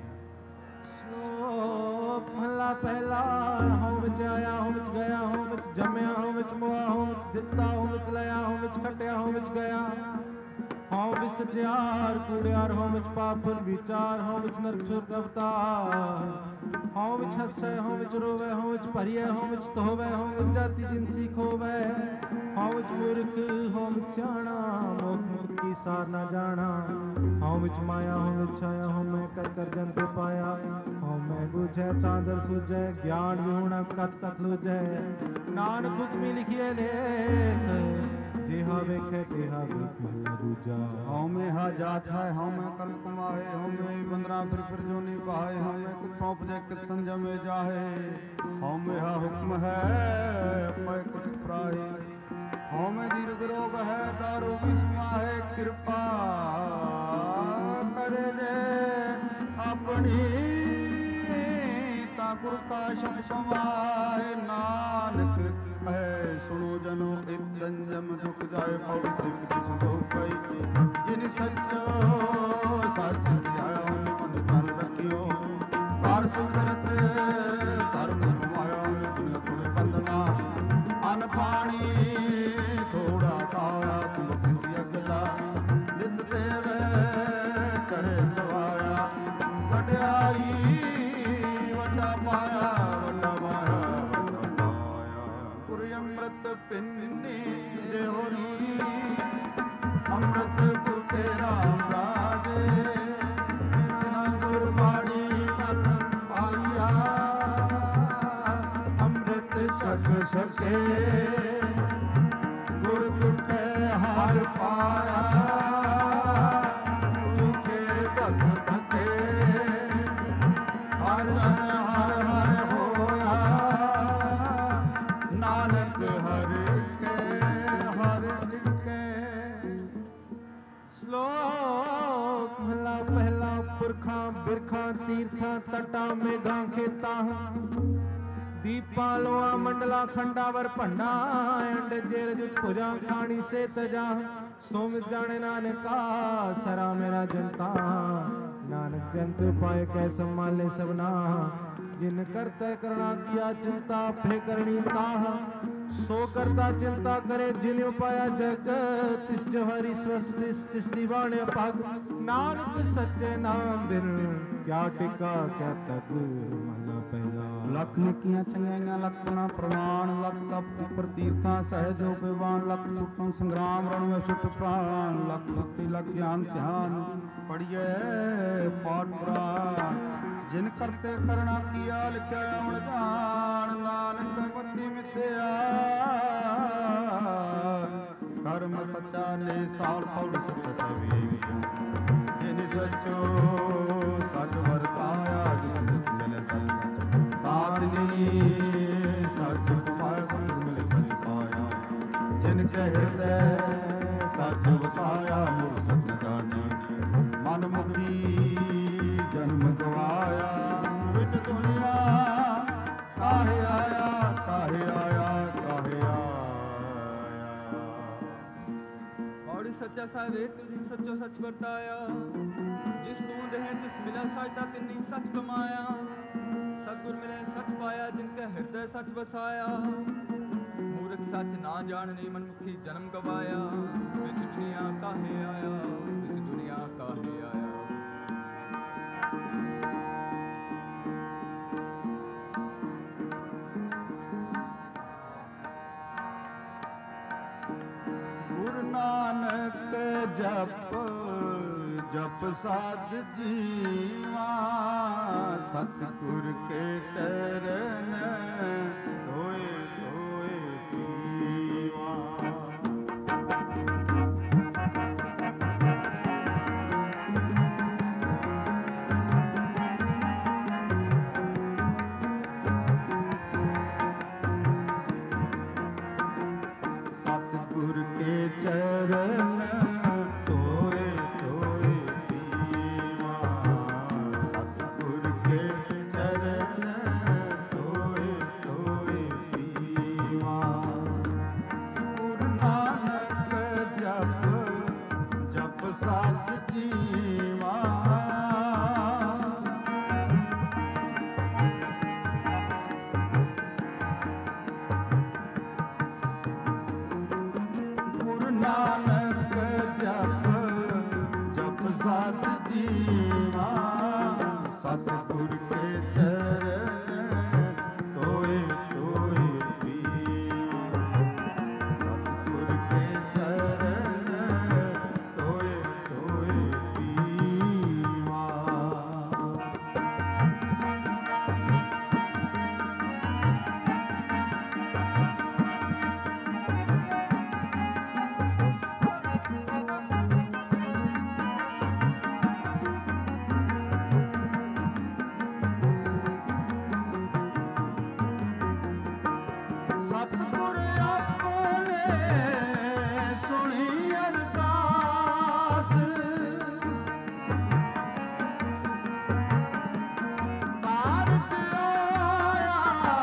ਸ਼ਲੋਕ ਮਹਲਾ ਪਹਿਲਾ ਹਉ ਵਿੱਚ ਆਇਆ ਹਉ ਵਿੱਚ ਗਿਆ ਹਉ ਵਿੱਚ ਜੰਮਿਆ ਹਉ ਵਿੱਚ ਮੁਆ ਹਉ ਵਿੱਚ ਦਿੱਤਾ ਹਉ ਵਿੱਚ ਲਿਆ ਹਉ ਵਿੱਚ ਖਟਿਆ ਹਉ ਵਿੱਚ ਗਿਆ ਹਉ ਵਿੱਚ ਸਚਿਆਰ ਕੂੜਿਆਰ ਹਉ ਵਿੱਚ ਪਾਪ ਵਿਚਾਰ ਹਉ ਵਿੱਚ ਨਰਕ ਸੁਰਗ ਅਵਤਾਰ ਹਉ ਹਉ ਵਿੱਚ ਹੱਸੈ ਹਉ ਵਿੱਚ ਰੋਵੈ ਹਉ ਵਿੱਚ ਭਰੀਐ ਹਉ ਵਿੱਚ ਧੋਵੈ ਹਉ ਵਿੱਚ ਜਾਤੀ ਜਿਨਸੀ ਖੋਵੈ ਹਉ ਵਿੱਚ ਮੂਰਖ ਹਉ ਵਿੱਚ ਸਿਆਣਾ ਮੋਖ ਮੁਕਤ ਕੀ ਸਾਰ ਨਾ ਜਾਣਾ ਹਉ ਵਿੱਚ ਮਾਇਆ ਹਉ ਵਿੱਚ ਛਾਇਆ ਹਉ ਮੈਂ ਕਰ ਕਰ ਜੰਤ ਪਾਇਆ ਹਉ ਮੈਂ ਬੁਝੈ ਚਾਂਦਰ ਸੁਝੈ ਗਿਆਨ ਵਿਹੂਣਾ ਕਤ ਕਤ ਲੁਝੈ ਨਾਨਕ ਹੁਕਮੀ ਲਿਖੀਏ ਲੇਖ ਜਿਹਾ ਵੇਖੈ ਤਿਹਾ ਵੇਖ ਮਹਲਾ ਦੂਜਾ ਹਉ ਮੈਂ ਹਾ ਜਾਤ ਹੈ ਹਉ ਮੈਂ ਕਰਮ ਕਮਾਏ ਹਉ ਮੈਂ ਬੰਦਰਾ ਫਿਰ ਫਿਰ ਜੋ ਨੀ ਪਾਏ ਹਉ ਮੈਂ ਕਿਥੋਂ ਉਪਜੈ ਕਿਤ ਸੰਜਮੇ ਜਾਹੇ ਹਉ ਮੈਂ ਹਾ ਹੁਕਮ ਹੈ ਪੈ ਕੁਛ ਪ੍ਰਾਹੀ ਹਉ ਮੈਂ ਦੀਰਘ ਰੋਗ ਹੈ ਦਾਰੂ ਵਿਸਮਾਹੇ ਕਿਰਪਾ ਕਰੇ ਜੇ ਆਪਣੀ ਤਾ ਗੁਰ ਕਾ ਸ਼ਬਦ ਸਮਾਏ ਨਾਨਕ ਹੈ ਸੁਣੋ ਜਨੋ ਇਤ ਸੰਜਮ ਦੁਖ ਜਾਏ ਪਉ ਸਿਫਤ ਸੰਤੋਖਈ ਜਿਨ ਸੱਚੋ ਸੱਚ ਆਇਆ ਮਨ ਤਨ ਰੱਖਿਓ ਕਾਰ ਸੁਖਰਤ ਧਰਮ ਕਮਾਇਆ ਦੁਨੀਆ ਥੋੜੇ ਬੰਦਨਾ ਅਨ ਪਾਣੀ ਥੋੜਾ ਖਾਇਆ ਤੁਮ ਬਖਸ਼ੀ ਅਗਲਾ ਨਿਤ ਦੇਵੇ ਚੜੇ ਸਵਾਇਆ ਵਡਿਆਈ ਵੱਡਾ ਪਾਇਆ ਵੱਡਾ ਪਾਇਆ ਅੰਮ੍ਰਿਤ ਪਿੰਨੀ ਦੇਹੋਰੀ ਅੰਮ੍ਰਿਤ ਬੁਟੇ ਰਾਮ ਰਾਜੇ ਬਿਨਾ ਗੁਰਬਾਣੀ ਮਨ ਪਾਇਆ ਅੰਮ੍ਰਿਤ ਛਕ ਸਕੇ ਗੁਰ ਟੁਟੇ ਹਰ ਪਾਇਆ ਤੁਕੇ ਭਗਤ ਭਕੇ ਹਰ ਜਨ ਹਰ ਹਰ ਹੋਇਆ ਨਾਨਕ ਹਰ ਕੇ ਹਰ ਲਿਖੇ ਸ਼ਲੋਕ ਮਹਲਾ ਪਹਿਲਾ ਪੁਰਖਾਂ ਬਿਰਖਾਂ ਤੀਰਥਾਂ ਤਟਾਂ ਮੇਘਾਂ ਖੇਤਾਂ ਦੀਪਾਂ ਲੋਆ ਮੰਡਲਾ ਖੰਡਾਵਰ ਭੰਡਾ ਅੰਡ ਜੇਰ ਜੁ ਭੁਜਾਂ ਖਾਣੀ ਸੇ ਤਜਾ ਸੋਮ ਜਾਣੇ ਨਾਨਕਾ ਸਰਾ ਮੇਰਾ ਜਨਤਾ ਨਾਨਕ ਜੰਤ ਪਾਏ ਕੈ ਸੰਮਾਲੇ ਸਭਨਾ ਜਿਨ ਕਰਤਾ ਕਰਣਾ ਕੀਆ ਚਿੰਤਾ ਫੇ ਕਰਣੀ ਤਾਹ ਸੋ ਕਰਤਾ ਚਿੰਤਾ ਕਰੇ ਜਿਨਿ ਪਾਇਆ ਜਗ ਤਿਸ ਜੋ ਹਰੀ ਸਵਸ ਤਿਸ ਤਿਸ ਦੀਵਾਨ ਪਗ ਨਾਨਕ ਸੱਚੇ ਨਾਮ ਬਿਨ ਕਿਆ ਟਿਕਾ ਕਿਆ ਤਕ ਮਹਲਾ ਪਹਿਲਾ ਲੱਖ ਨਿੱਕੀਆਂ ਚੰਗੀਆਂ ਲਖਣਾ ਪ੍ਰਵਾਨ ਲੱਖ ਤਪ ਉਪਰ ਤੀਰਥਾਂ ਸਹਿਜੋ ਬਿਵਾਨ ਲੱਖ ਸੁਟੋਂ ਸੰਗਰਾਮ ਰਣ ਵਿੱਚ ਛੁੱਟ ਪ੍ਰਾਨ ਲੱਖ ਭਗਤੀ ਲਗ ਗਿਆਨ ਧਿਆਨ ਪੜੀਏ ਪਾਠ ਪੁਰਾਣ ਜਿਨ ਕਰਤੇ ਕਰਣਾ ਕੀਆ ਲਿਖਿਆ ਅਮਣ ਜਾਣ ਨਾਨਕ ਪਤੀ ਮਿਥਿਆ ਕਰਮ ਸੱਚਾ ਨੇ ਸਾਲ ਪੌੜ ਸਤ ਸਭੀ ਜਿਨ ਸਚੋ ਸਚ ਵਰਤਾਇਆ ਜਿਸ ਮਿਲੇ ਸਚ ਸਚ ਤਾਤਨੀ ਸਚ ਪਾਇਆ ਸਚ ਮਿਲੇ ਸਚ ਪਾਇਆ ਜਿਨ ਕੇ ਹਿਰਦੈ ਸਚ ਵਸਾਇਆ ਮੁਰ ਸਤ ਜਾਣੀ ਮਨ ਮੁਖੀ ਜਨਮ ਗਵਾਇਆ ਵਿੱਚ ਦੁਨੀਆ ਕਾਹੇ ਆਇਆ ਕਾਹੇ ਆਇਆ ਕਾਹੇ ਆਇਆ ਔੜੀ ਸੱਚਾ ਸਾਹਿਬ ਤੂੰ ਜਿਨ ਸੱਚੋ ਸੱਚ ਵਰਤਾਇਆ ਜਿਸ ਤੂੰ ਦੇਹ ਤਿਸ ਮਿਲਿਆ ਸਾਜਦਾ ਤਿੰਨੀ ਸੱਚ ਕਮਾਇਆ ਸਤਿਗੁਰ ਮਿਲੇ ਸੱਚ ਪਾਇਆ ਜਿਨ ਕੈ ਹਿਰਦੈ ਸੱਚ ਵਸਾਇਆ ਮੂਰਖ ਸੱਚ ਨਾ ਜਾਣਨੀ ਮਨਮੁਖੀ ਜਨਮ ਗਵਾਇਆ ਵਿੱਚ ਦੁਨੀਆ ਕਾਹੇ ਆਇਆ ਵਿੱਚ ਦੁਨੀਆ ਕਾਹੇ ਆਇਆ ਨਾਨਕ ਜਪ ਜਪ ਸਾਧ ਜੀਵਾ ਸਤਿਗੁਰ ਕੇ ਚਰਨ ਹੋਏ ਹੋਏ ਪੀਵਾ ਸਤਿਗੁਰ ਕੇ ਚਰਨ ਧੋਏ ਧੋਏ ਪੀਵਾ ਸਤਿਗੁਰ ਕੇ ਚਰਨ ਧੋਏ ਧੋਏ ਪੀਵਾ ਗੁਰੂ ਨਾਨਕ ਜਪ ਜਪ ਸਤ ਜੀਵਾ ਨਾਨਕ ਜਪ ਜਪ ਸਤ ਜੀਵਾ ਸਤਿਗੁਰ ਕੇ ਚਰਨ ਸਤਿਗੁਰ ਆਪਣੇ ਸੁਣੀ ਅਰਦਾਸ, ਕਾਰਜ ਆਇਆ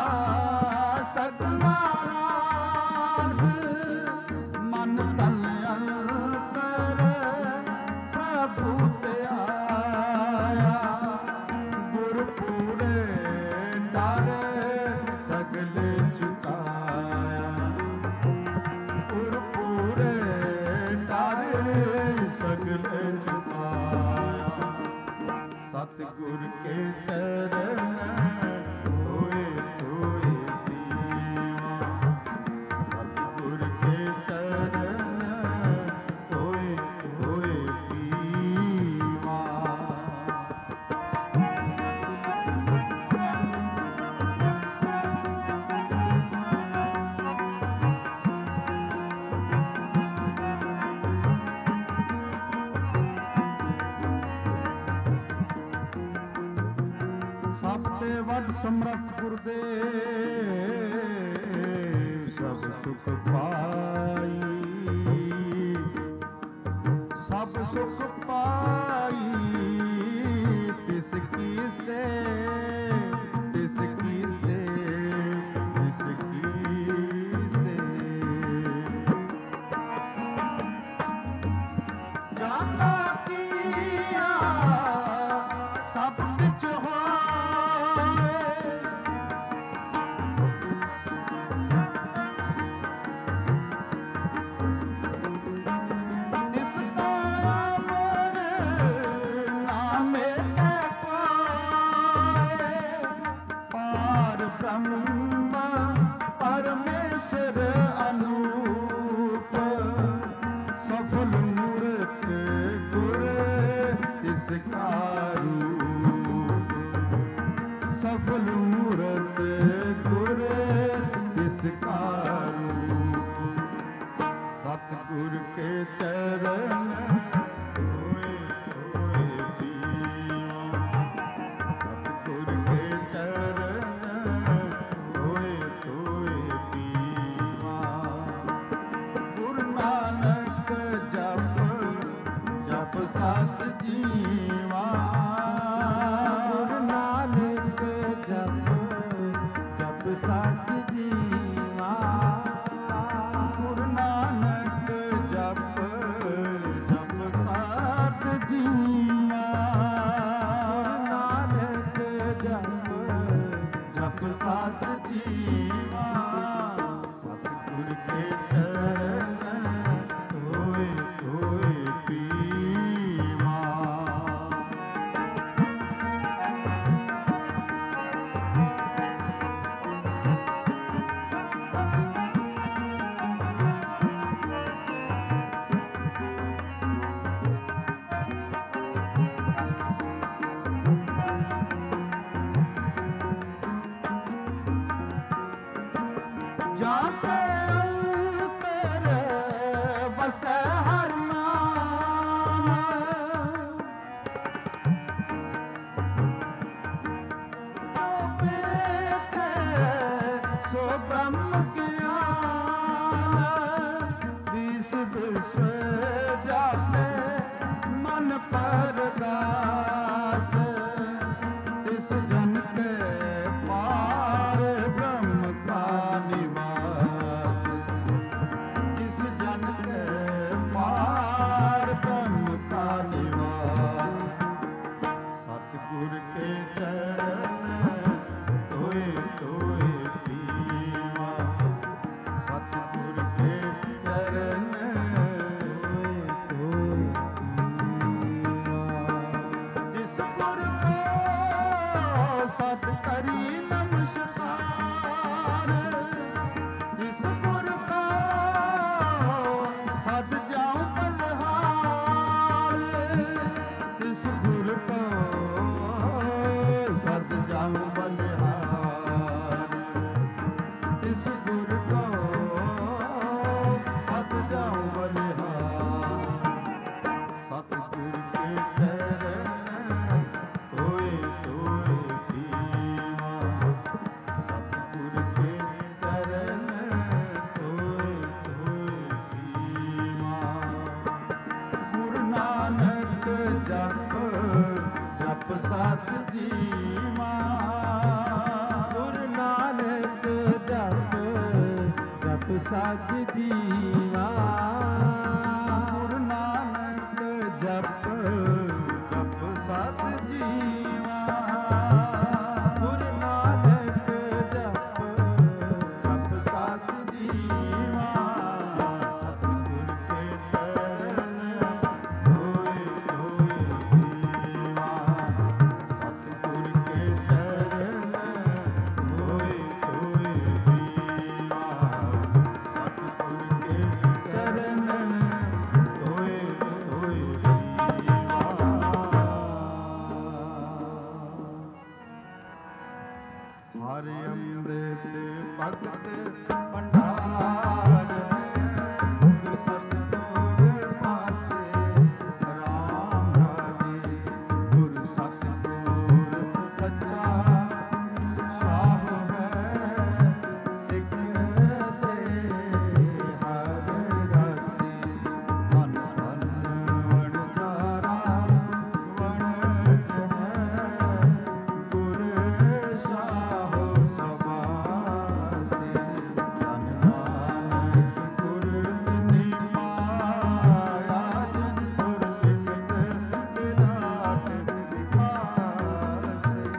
ਸਗਲਾ ਰਾਸ, ਮਨ ਤਨ ਅੰਤਰ ਪ੍ਰਭੂ ਤੇ ਆਇਆ, ਗੁਰ ਪੂਰੇ ਡਰ ਸਗਲੇ ਝੁਕਾਇਆ, ਗੁਰ ਪੂਰੇ ਡਰ ਸਗਲੇ ਝੁਕਾਇਆ, ਸਤਿਗੁਰ ਕੇ ਚਰਨ ਹੋਏ ਹੋਏ ਦੀਵਾ, ਸਤਿਗੁਰ ਕੇ ਚਰਨ ਹੋਏ ਹੋਏ ਦੀਵਾ। ਸਭ ਤੇ ਵੱਡ ਸਮਰੱਥ ਗੁਰਦੇਵ, ਸਭ ਸੁਖ ਪਾਈ, ਸਭ ਸੁਖ ਪਾਈ, ਤਿਸ ਕੀ ਸੇ ਤਿਸ ਕੀ ਸੇ ਤਿਸ ਕੀ ਸੇ, ਜਾਣਾ ਕੀਆ ਸਭ ਵਿੱਚ ਹੋਏ, ਤਿਸ ਦਾ ਅਮਰ ਨਾਮੇ ਪਾਏ, ਪਾਰ ਬ੍ਰਹਮ ਪਰਮੇਸ਼ਰ ਅਨੂਪ, ਸਫਲ ਮੂਰਤ ਗੁਰ ਤਿਸ ਕਾ ਰੂਪ, ਸਫਲ ਮੂਰਤ ਗੁਰ ਤਿਸ ਕਾ ਰੂਪ, ਸਤਿਗੁਰ ਕੇ ਚਰਨ ਹੋਏ ਹੋਏ ਦੀਵਾ, ਸਤਿਗੁਰ ਕੇ ਚਰਨ ਹੋਏ ਹੋਏ ਦੀਵਾ, ਗੁਰੂ ਨਾਨਕ ਜਪ ਜਪ ਸਤ ਜੀਵਾ, ਗੁਰੂ ਨਾਨਕ ਜਪ ਜਪ ਸਤ ਜੀਵਾ, ਗੁਰੂ ਨਾਨਕ ਜਪ ਜਪ ਸਤ ਜੀਵਾ, ਨਾਨਕ ਜਪ ਜਪ ਸਤ ਜੀਵਾ, ਸਤਿਗੁਰ ਕੇ ਚਰਨ ਹੋਏ ਹੋਏ ਪੀਵਾ। ਜਾਤੇ ਅੰਤਰ ਵਸੈ ਹਰਿ ਨਾਮ, ਵੇਖੈ ਸੋ ਬ੍ਰਹਮ ਗਿਆਨ, ਵੀਸ ਵਿਸ਼ਵ ਜਾਪੇ ਮਨ ਪਰਗਾਸ, ਤਿਸ ਜਨ ਕੇ ਪਾਰ ਬ੍ਰਹਮ ਕਾ ਨਿਵਾਸ, ਤਿਸ ਜਨ ਕੇ ਪਾਰ ਬ੍ਰਹਮ ਕਾ ਨਿਵਾਸ, ਸਤਿਗੁਰ ਕੇ ਚਰਨ ਹੋਏ ਹੋਏ ਪੀਵਾ, ਸਤਿਗੁਰ ਕੇ ਚਰਨ ਹੋਏ ਹੋਏ ਪੀਵਾ। ਹਰਿ ਅੰਮ੍ਰਿਤ ਭਗਤ ਭੰਡਾਰ ਗੁਰ ਸਤਿਗੁਰ ਪਾਸੇ ਰਾਮ ਰਾਜੇ ਗੁਰ ਸਤਿਗੁਰ ਸੱਚਾ ਸ਼ਾਹ ਹੈ ਸਿੱਖ ਦੇ ਹਰ ਰਾਸੀ ਧੰਨ ਧੰਨ ਵਣਜਾਰਾ ਵਣਜ ਹੈ ਗੁਰ ਸ਼ਾਹ ਸਬਾਸੀ ਧੰਨ ਨਾਨਕ ਗੁਰ ਤਿਨਿ ਪਾਇਆ ਜਿਨ ਗੁਰ ਲਿਖਤ ਵਿਰਾਟ ਵਿਖਾਸੀ।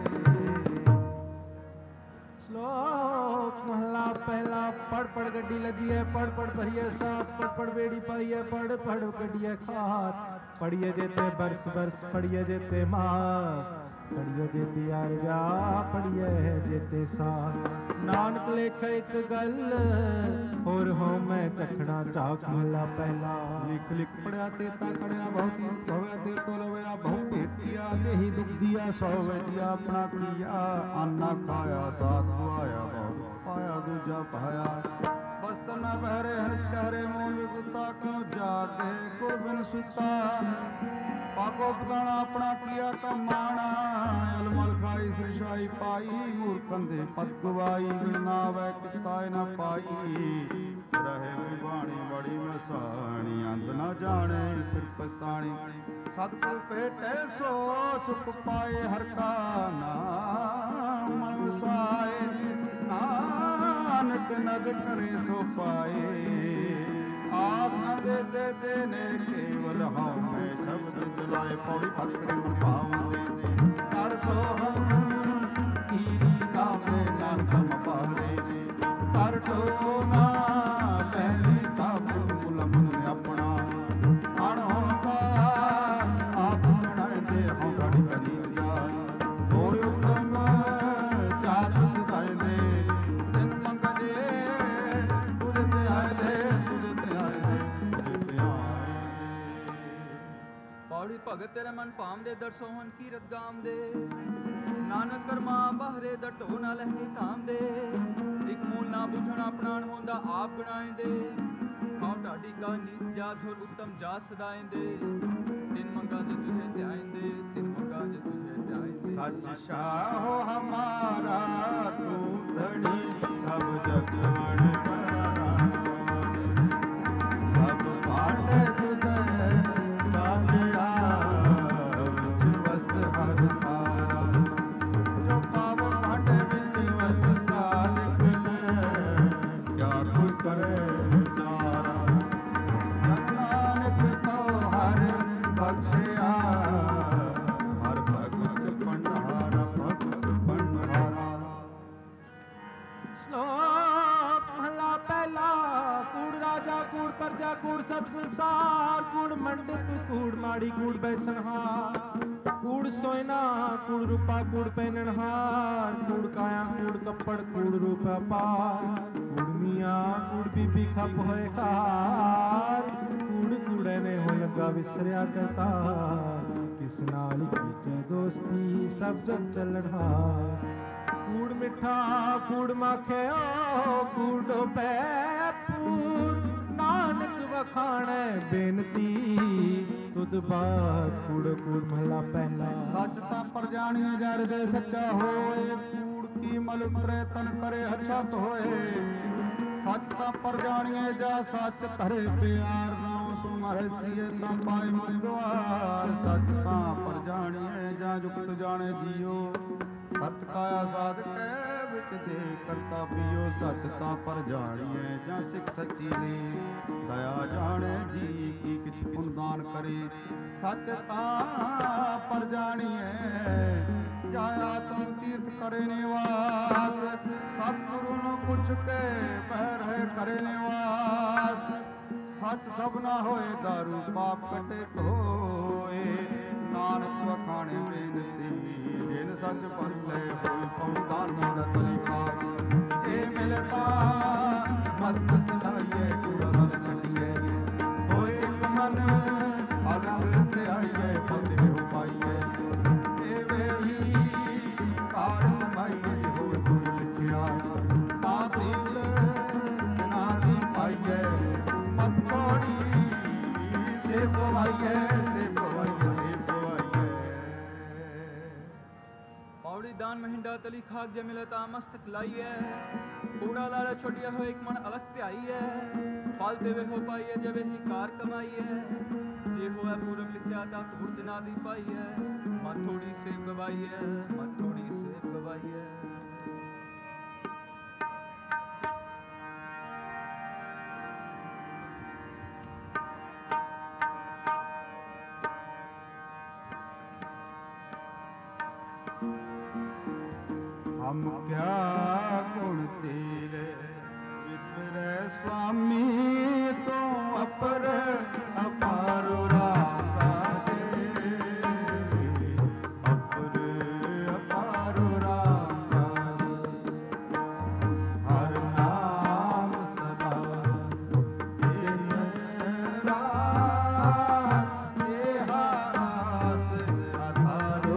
ਸ਼ਲੋਕ ਮਹਲਾ ਪਹਿਲਾ। ਪੜ ਪੜ ਗੱਡੀ ਲੱਦੀ ਹੈ, ਪੜ ਪੜ ਭਰੀਏ ਸਾਥ, ਪੜ ਪੜ ਬੇੜੀ ਪਾਈ ਹੈ, ਪੜ ਪੜ ਕੱਢੀਏ ਖਾਤ, ਪੜੀਏ ਜੇਤੇ ਬਰਸ ਬਰਸ, ਪੜੀਏ ਜੇਤੇ ਮਾਸ, ਪੜੀਏ ਜੇਤੇ ਆਰਜਾ, ਪੜੀਏ ਜੇਤੇ ਸਾਸ। ਨਾਨਕ ਲੇਖ ਇੱਕ ਗੱਲ ਹੋਰ ਹੋ ਮੈਂ ਚਖਣਾ ਝਾਕ। ਮਹਲਾ ਪਹਿਲਾ। ਲਿਖ ਲਿਖ ਪੜਿਆ ਤੇ ਤਾਂ ਕੜਿਆ ਬਹੁਤੀ ਹੋਵੇ ਤੇ ਤੋਲਵਿਆ ਬਹੁ ਭੇਤੀਆ ਦੇਹੀ ਦੁਖਦੀਆ ਸੋ ਵਜਿਆ ਆਪਣਾ ਕੀਆ ਆਨਾ ਖਾਇਆ ਸਾਥ ਦੁਆਇਆ ਬਹੁ ਪਾਇਆ ਦੂਜਾ ਪਾਇਆ ਬਸਤ ਨਾ ਬਹਿਰੇ ਹਰਸ ਕਹਿਰੇ ਮੂਲ ਵਿਗੁਤਾ ਕਿਉ ਜਾਗੇ ਗੁਰ ਬਿਨ ਸੁਤਾ ਪਾਕੋ ਪਤਾਣਾ ਆਪਣਾ ਕੀਆ ਕਮਾਣਾ ਅਲਮਲ ਖਾਈ ਸਿਰਸ਼ਾਈ ਪਾਈ ਮੂਰਖਨ ਦੇ ਪਤ ਗਵਾਈ ਬਿਨ ਨਾਵੈ ਕਿਸਤਾਏ ਨਾ ਪਾਈ ਰਹੇ ਵਿਵਾਣੀ ਬੜੀ ਮਸਾਣੀ ਅੰਤ ਨਾ ਜਾਣੇ ਫਿਰ ਪਛਤਾਣੀ ਸਤਿਗੁਰ ਭੇਟੇ ਸੋ ਸੁਖ ਪਾਏ ਹਰ ਕਾ ਨਾਮ ਮਨ ਵਸਾਏ ਨਾਨਕ ਨਦ ਕਰੇ ਸੋ ਪਾਏ ਆਸ ਨ ਦੇ ਸੇ ਤੇ ਨੇ ਕੇਵਲ ਹਉ ਮੈਂ ਸ਼ਬਦ ਚਲਾਏ ਪੌੜੀ ਭਗਤ ਮਨ ਭਾਵੰਦੇ ਕਰ ਸੋ ਹਮ ਕੀਰੀ ਕਾਵੇ ਨਾਨਕ ਪਾਰੇ ਕਰ ਟੋ ਨਾ ਲੈਲੀ ਤਾਪ ਮੁਲ ਮਨ ਆਪਣਾ ਅਣਹੋਂਦਾ ਆਪ ਬਣਾਉਂਦੇ ਹਉ ਗੜੀ ਕਨੀ ਜਾਏ ਹੋਰ ਉਤਮ ਜਾਤ ਸਦਾਏ ਦੇ ਤਿਨ ਮੰਗਦੇ ਤੁਝ ਤੇ ਆਏ ਦੇ ਤੁਝ ਤੇ ਆਏ ਦੇ ਤੁਝ ਤੇ ਆਏ ਦੇ। ਪੌੜੀ ਭਗਤ ਤੇਰੇ ਮਨ ਭਾਵਦੇ ਦਰਸੋਹਨ ਕੀਰਤ ਗਾਮਦੇ ਨਾਨਕ ਕਰਮਾ ਬਾਹਰੇ ਦਟੋ ਨਾ ਲਹਿ ਧਾਮਦੇ ਇਕ ਮੂਲ ਨਾ ਬੁਝਣ ਆਪਣਾ ਹੁੰਦਾ ਆਪ ਗਣਾਏਂਦੇ ਹਉ ਢਾਡੀ ਕਾ ਨੀਤ ਜਾਤ ਹੋਰ ਉੱਤਮ ਜਾਤ ਸਦਾਏਂਦੇ ਤਿਨ ਮੰਗਾ ਜੇ ਤੁਝੇ ਧਿਆਏਂਦੇ ਤਿਨ ਮੰਗਾ ਜੇ ਤੁਝੇ ਧਿਆਏਂਦੇ ਸਚ ਸ਼ਾਹੋ ਹਮਾਰਾ ਤੂੰ ਧਣੀ ਸਭ ਜਗ ਵਣ ਸਭ ਪਾਟੇ ਤੁਝੇ ਸਾਧਿਆ ਵਿੱਚ ਵਸਤ ਹਰ ਤਾਰਾ ਜੋ ਪਾਵ ਪਾਟੇ ਵਿੱਚ ਵਸਤ ਸਾ ਨਿਕਲੇ ਕਿਆ ਕੋਈ ਕਰੇ ਵਿਚਾਰਾ ਜਨ ਨਾਨਕ ਕੋ ਹਰ ਬਖਸ਼ਿਆ ਹਰ ਭਗਤ ਭੰਡਾਰਾ ਭਗਤ ਭੰਡਾਰਾ। ਸ਼ਲੋਕ ਮਹਲਾ ਪਹਿਲਾ। ਕੂੜ ਰਾਜਾ ਕੂੜ ਪਰਜਾ ਕੂੜ ਸਭ ਸੰਸਾਰ ਕੂੜ ਮੰਡਪ ਕੂੜ ਮਾੜੀ ਕੂੜ ਬੈਸਣਹਾਰ ਕੂੜ ਸੋਇਨਾ ਕੂੜ ਰੂਪਾ ਕੂੜ ਪਹਿਨਣਹਾਰ ਕੂੜ ਕਾਇਆ ਕੂੜ ਕੱਪੜ ਕੂੜ ਰੂਪ ਅਪਾਰ ਕੂੜ ਮੀਆਂ ਕੂੜ ਬੀਬੀ ਖੱਪ ਹੋਏ ਖਾਰ ਕੂੜ ਕੂੜੇ ਨੇ ਹੋ ਲੱਗਾ ਵਿਸਰਿਆ ਕਰਤਾ ਕਿਸ ਨਾਲ ਕੀਚੇ ਦੋਸਤੀ ਸਭ ਜਗ ਚੱਲਣਹਾਰ ਕੂੜ ਮਿੱਠਾ ਕੂੜ ਮਾਖਿਓ ਕੂੜ ਡੋਬੈ ਪੂਰ ਨਾਨਕ ਵਖਾਣੈ ਬੇਨਤੀ ਤੁਧ ਬਾਤ ਕੂੜ ਕੂੜ ਮਹਲਾ ਪਹਿਲਾ। ਸੱਚ ਤਾਂ ਪਰ ਜਾਣੀਏ ਜੜ ਦੇ ਸੱਚਾ ਹੋਏ ਕੂੜ ਕੀ ਮਲ ਉਤਰੇ ਤਨ ਕਰੇ ਅਛਤ ਹੋਏ ਸੱਚ ਤਾਂ ਪਰ ਜਾਣੀਏ ਜਾ ਸੱਚ ਧਰੇ ਪਿਆਰ ਨਾਮ ਸੁਮਰ ਸੀਏ ਤਾਂ ਪਾਏ ਮੰਗਵਾਰ ਸੱਚ ਤਾਂ ਪਰ ਜਾਣੀਏ ਜਾਂ ਜੁਗਤ ਜਾਣੇ ਜੀਓ ਸਤ ਕਾਇਆ ਸਾਧ ਕੇ ਵਿੱਚ ਦੇ ਕਰਤਾ ਪੀਓ ਸੱਚ ਤਾਂ ਪਰ ਜਾਣੀਏ ਜਾਂ ਸਿੱਖ ਸੱਚੀ ਨੇ ਦਇਆ ਜਾਣੇ ਜੀ ਕੀ ਕਿਛ ਪੁੰਨ ਦਾਨ ਕਰੇ ਸੱਚ ਤਾਂ ਪਰ ਜਾਣੀਏ ਜਾਂ ਆਤਮ ਤੀਰਥ ਕਰੇ ਨਿਵਾਸ ਸਤਿਗੁਰੂ ਨੂੰ ਪੁੱਛ ਕੇ ਬਹਿ ਰਹੇ ਕਰੇ ਨਿਵਾਸ ਸੱਚ ਸਭਨਾ ਹੋਏ ਦਾਰੂ ਪਾਪ ਕਟੇ ਧੋਏ ਨਾਨਕ ਵਖਾਣੇ ਬੇਨਤੀ ਜਿਨ ਸੱਚ ਪਰ ਲੈ ਹੋਏ ਪਉਦਾਨ ਰਤ ਲਿਖਾ ਜੇ ਮਿਲਤਾ ਮਸਤ ਸਲਾਈਏ ਗੁਰੂ ਨਾਲ ਛੱਡੀਏ ਹੋਏ ਇੱਕ ਮਨ ਅਲਗ ਤੇ ਆਈਏ ਬੰਦੇ ਹੋ ਪਾਈਏ ਇਹ ਵੇਹੀ ਕਾਰ ਪਾਈਏ ਹੋਏ ਗੁਰੂ खाक जमिले ता मस्तक लाई है कूड़ा लाला छोड़िया हो एक मन अलग त्याई है फालते वे हो पाई है जब ही कार कमाई है ये हो है पूरब लिखया ता तूर दिना दी पाई है मत थोड़ी सेब गवाई है मत थोड़ी सेब गवाई है हम क्या गुण तेरे वितरे स्वामी तो अपर अपारो राम राजे अपर अपारो राम राजे हर नाम सदा तेरे रात देहास आधारो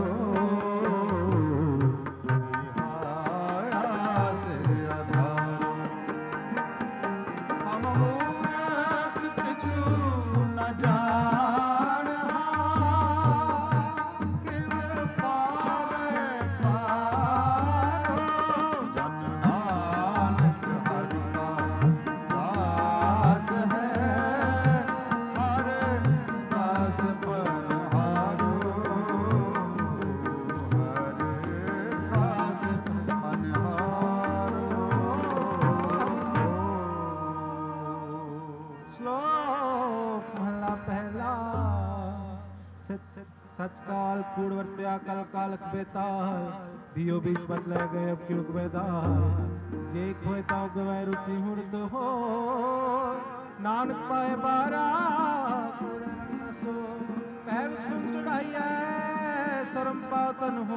सच काल पूर्ववर्त्या कल कालक बेताल बियो बीच बदले गए अब क्यों बेदाल जे खोए ताऊ गवे रुचि हुर्द हो नानक पाए बारा सो पहल तुम चढ़ाइया शर्म पातन हो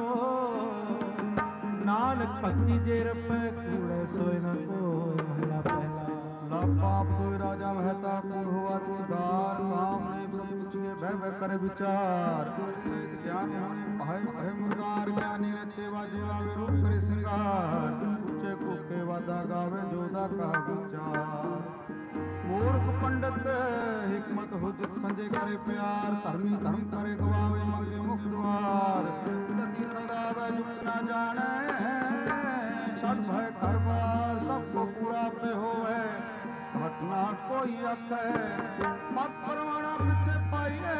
नानक भक्ति जे रपे कूड़े सोए न को महला पहला ला पाप राजा महता को हुआ सिधार काम ने सब कुछ के भय भय करे विचार ज्ञान होने भाई भय मुरार ज्ञानी ने सेवा जीवा वे रूप करे सिंगार ऊंचे को के वादा गावे जोदा का विचार मूर्ख पंडित हिकमत हुजत संजय करे प्यार धर्मी धर्म करे गवावे मंगे मुख द्वार गति सदा वह झुक ना जाने छठ भय कर बार सबको पूरा पे होवे घटना कोई अखे मत परवाना पीछे पाइए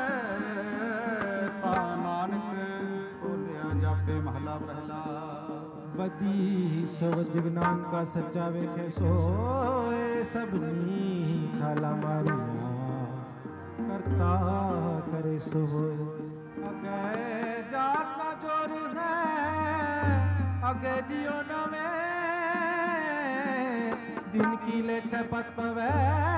ता नानक बोलिया जापे महला पहला बदी सो जगनान का सच्चा वेखे सो सबनी छाला मारिया करता करे सो अगे जात ना जोर है अगे जियो न में जिनकी लेखे पत पवे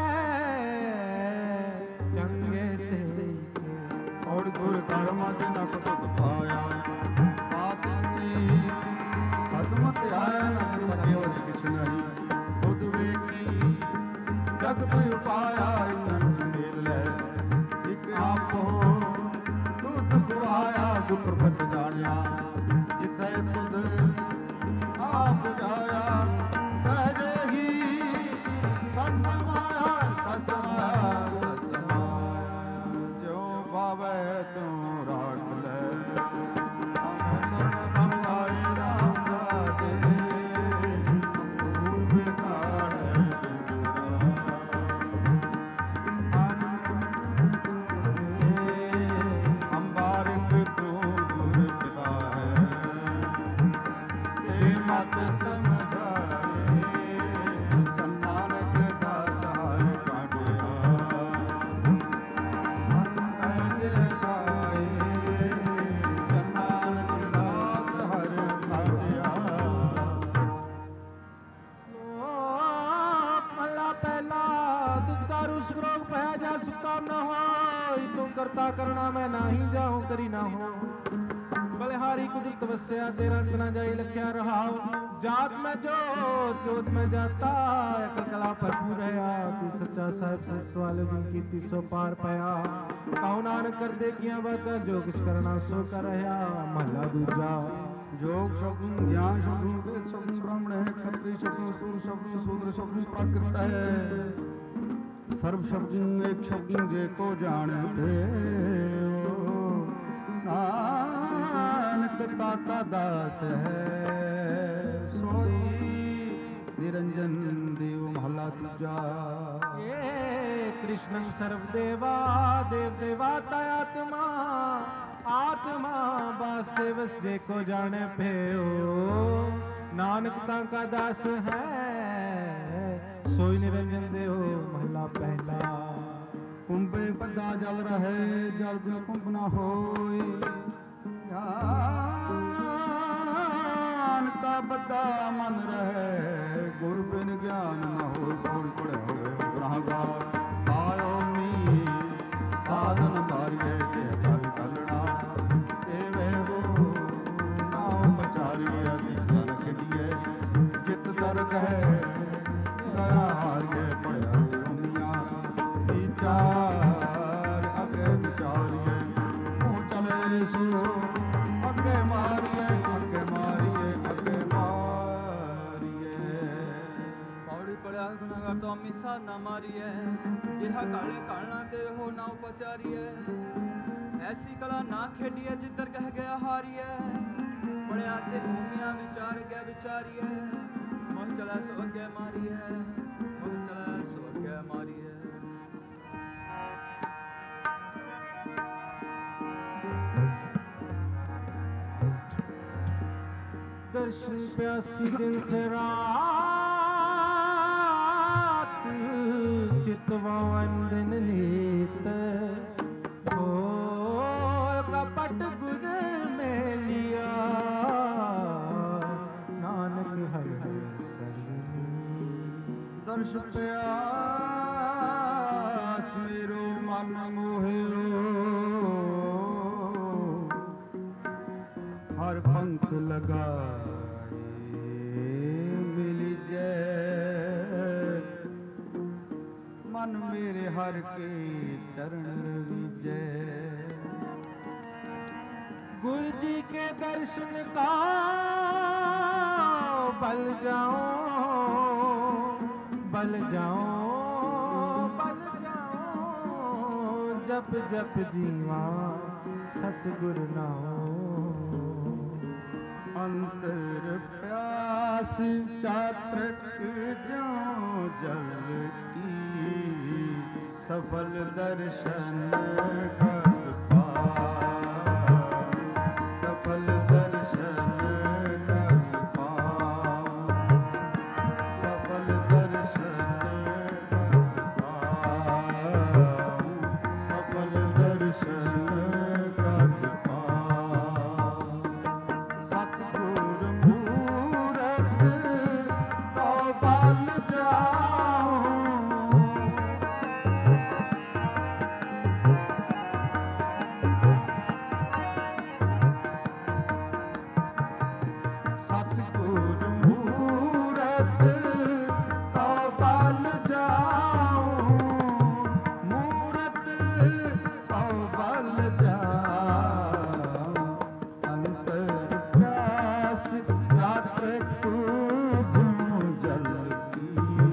चंगे से और दूर कर्म जिनक तुत पाया आतिनी हसमत आया न लगे वस किछ नहीं खुद वेखी जग तु पाया इतन मेल ले एक आप हो तुत खुआया दुख पत जानिया जिते तुद आप जाया सहज सत्समाया सत्समाया सत्समाया जो बाबे तू राख ले शरण भंगाई राम राजे भूल बेताड़ अंबारिक तू गुर पिता है ते मत समझाए करता करना मैं नाही जाऊं करी ना हो बलिहारी कुदरत तपस्या तेरा अंत ना जाई लख्या रहाओ जात में जोत जोत में जाता अकल कला भरपूर है तू सच्चा साहिब सच वाले जिनकी तीसो पार पाया कहो नानक कर दे किया बात जो कुछ करना सो कर रहा महला दूजा योग शब्द ज्ञान शब्द वेद शब्द ब्राह्मण है क्षत्रिय शब्द सूर शब्द शूद्र शब्द प्राकृत है सर्व शब्द एक शब्द जे को जानते हो ना ਨਾਨਕ ਦਾਤਾ ਦਾਸ ਹੈ ਸੋਈ ਨਿਰੰਜਨ ਦੇਵ ਮਹਲਾ ਦੂਜਾ। ਏ ਕ੍ਰਿਸ਼ਨ ਸਰਵ ਦੇਵਾ ਦੇਵ ਦੇਵਾਤਾ ਆਤਮਾ ਆਤਮਾ ਵਾਸਤੇ ਵਸ ਜੇ ਕੋ ਜਾਣੇ ਭਇਓ ਨਾਨਕ ਤਾਂ ਕਾ ਦਾਸ ਹੈ ਸੋਈ ਨਿਰੰਜਨ ਦੇਵ ਮਹਲਾ ਪਹਿਲਾ। ਕੁੰਭੇ ਬੱਧਾ ਜਲ ਰਹੇ ਜਲ ਜੋ ਕੁੰਭ ਨਾ ਹੋਏ ਗਿਆਨ ਕਾ ਬੱਧਾ ਮਨ ਰਹੇ ਗੁਰ ਬਿਨ ਗਿਆਨ ਨਾ ਹੋਏ ਗੁਰ ਪੜਿਆ ਹੋਏ ਗ੍ਰਹਗਾ ਆਇਓ ਮੀ ਸਾਧਨ ਮਾਰੀਏ ਜੇ ਫਲ ਕਲਣਾ ਏਵੇਂ ਹੋ ਨਾਮ ਬਚਾਰੀਏ ਅਸੀਂ ਸਰ ਖੇਡੀਏ ਜਿਤ ਦਰ ਗਏ ਦਇਆ ਹਾਰੀਏ ਪੜਿਆ ਦੁਨੀਆ ਵਿਚਾਰ ਅੱਗੇ ਵਿਚਾਰੀਏ ਉਹ ਚਲੇ ਸੋ ਅੱਗੇ ਮਾਰੀਏ ਅੱਗੇ ਮਾਰੀਏ ਅੱਗੇ ਮਾਰੀਏ। ਪੌੜੀ ਪੜਿਆ ਗੁਨਾਹਗਾਰ ਤੋਂ ਅੰਮੀ ਸਾਧ ਨਾ ਮਾਰੀਏ ਜਿਹਾ ਕਾਲੇ ਕਾਲਣਾ ਤੇ ਹੋ ਨਾ ਉਪਚਾਰੀਏ ਐਸੀ ਕਲਾ ਨਾ ਖੇਡੀਏ ਜਿੱਧਰ ਕਹਿ ਗਿਆ ਹਾਰੀਏ ਪੜਿਆ ਤੇ ਭੂਮੀਆਂ ਵਿਚਾਰ ਗਿਆ ਵਿਚਾਰੀਏ ਮੋਹ ਚਲਾ ਸੋ ਅੱਗੇ ਮਾਰੀਏ ਮੋਹ ਚਲਾ ਸੋ ਅੱਗੇ ਮਾਰੀਏ। दर्शन प्यासी दिन से रात चितवन दिन नीत हो कपट गुद में लिया नानक हर हर संगी। दर्श प्यास मेरो मन मोहियो हर पंख लगाए मिली जय मन मेरे हर के चरण रविजय। गुरु जी के दर्शन का बल जाओ बल जाओ बल जाओ जप जप जीवा सतगुरु नाओ। अंतर प्यास चात्रक ज्यों जल की सफल दर्शन कर पाओ सफल दर्शन कर पाओ सफल दर्शन कर पाओ सफल दर्शन कर पाओ। सतगुर मूरत तो बल जाओ सतगुर मूरत तो बल जाओ मूरत तो बल जाओ। अंतर प्यास चात्रक ज्यों जल की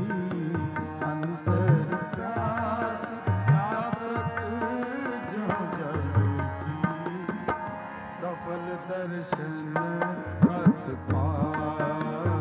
अंतर प्यास चात्रक ज्यों जल की सफल दर्शन कर पाओ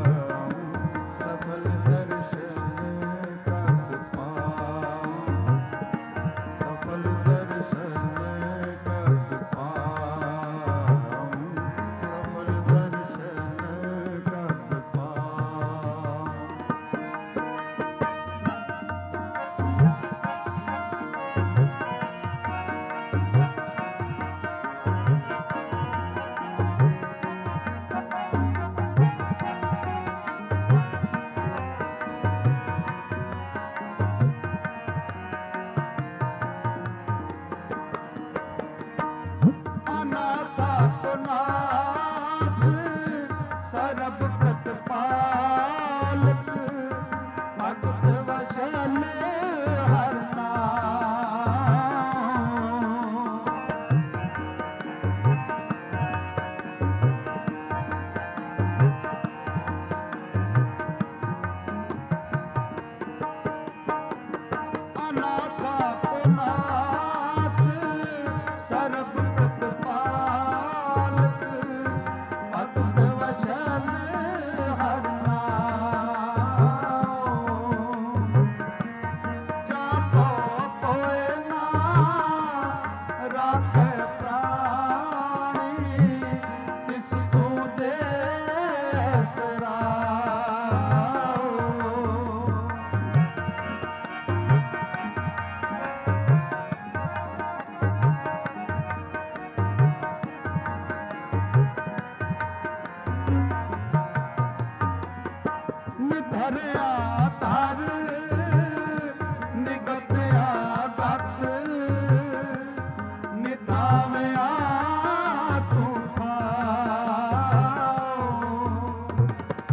ਧਰਿਆ ਧਰ ਨਿਗਤਿਆ ਗਤ ਨਿਧਾਵਿਆ ਤੂੰ ਥਾਉ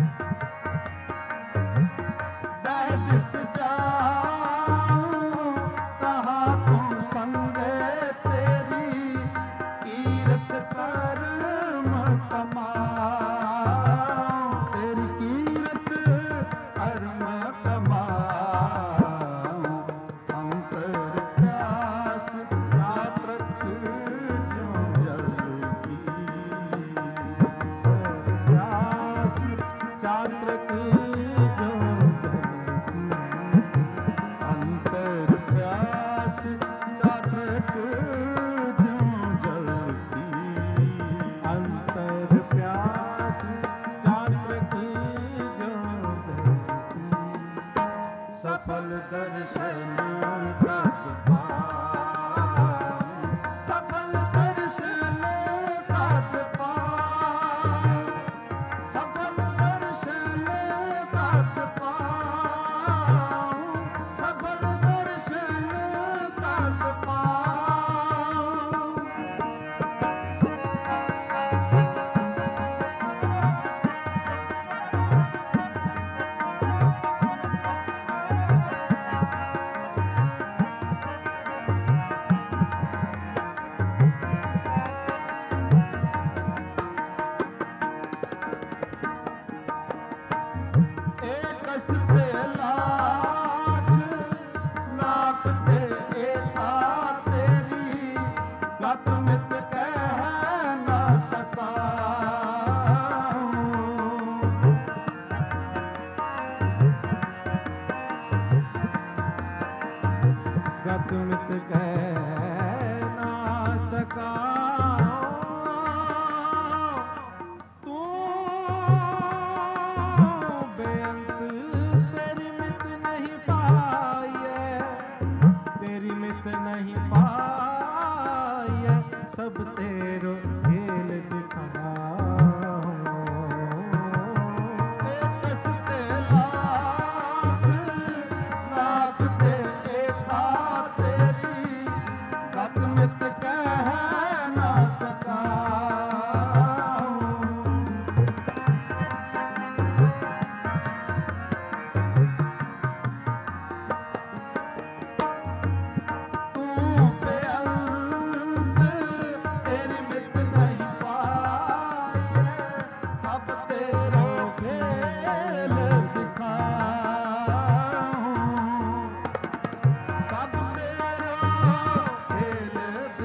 ਦਹਿ ਦਿਸ ਜਾਉ ਤਹਾ ਤੂੰ ਸੰਗੇ ਤੇਰੀ ਕੀਰਤ ਕਰਮ ਕਮਾਉ ਤੇਰੀ ਕੀਰਤ ਕਰਮ ਕਮਾਉ ਅੰਤਰ ਪਿਆਸ ਚਾਤਰਕ ਜਿਉ ਜਲ ਕੀ ਪਿਆਸ ਚਾਤਰਕ ਜੋ ਅੰਤਰ ਪਿਆਸ ਚਾਤਰਕ ਜਿਉ ਜਲ ਕੀ ਅੰਤਰ ਪਿਆਸ ਚਾਤਰਕ ਜੋ ਸਫਲ ਦਰਸ਼ਨ ਕਤ ਪਾਉ ਸਫਲ ਦਰਸ਼ਨ ਕਤ ਪਾਉ ਸਫਲ ਦਰਸ਼ਨ ਕਤ ਪਾਉ ਸਫਲ ਦਰਸ਼ਨ ਕਤ ਪਾਉ ਏਕਸ ਤੇ ਲਾਖ ਨਾਕ ਤੇ ਏਤਾ ਤੇਰੀ ਗਤ ਮਿਤ ਕਹਿ ਨਾ ਸਕਾਉ ਗਤ ਮਿਤ ਕਹਿ ਨਾ ਸਕਾਉ ਤੂੰ ਬੇਅੰਤ ਤੇਰੀ ਮਿਤ ਨਹੀਂ ਪਾਈਐ ਤੇਰੀ ਮਿਤ ਨਹੀਂ ਪਾਈਐ ਸਭ ਤੇਰੋ ਖੇਲ ਦਿਖਾਉ ਏਕਸ ਤੇ ਲਾਖ ਨਾਕ ਤੇ ਏਤਾ ਤੇਰੀ ਗਤ ਮਿਤ ਕਹਿ ਨਾ ਸਕਾਉ ਤੂੰ ਬੇਅੰਤ ਤੇਰੀ ਮਿਤ ਨਹੀਂ ਪਾਈਐ ਸਭ ਤੇਰੋ ਖੇਲ ਦਿਖਾਉ ਸਭ ਤੇਰੋ ਖੇਲ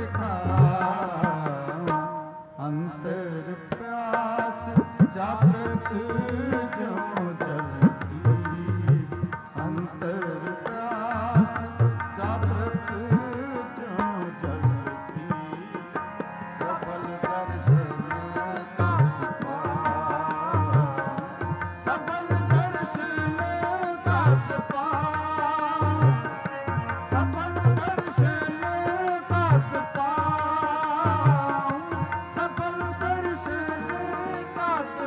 ਦਿਖਾਉ ਅੰਤਰ ਪਿਆਸ ਜਾਤਰਕ ਜਿਉ ਜਲ ਕੀ ਅੰਤਰ ਪਿਆਸ ਜਾਤਰਕ ਜਿਉ ਜਲ ਕੀ ਸਫਲ ਦਰਸ਼ਨ ਕਤ ਪਾਉ ਸਫਲ ਦਰਸ਼ਨ ਕਤ ਪਾਉ ਸਫਲ ਦਰਸ਼ਨ ਕਤ ਪਾਉ ਸਫਲ ਦਰਸ਼ਨ ਕਤ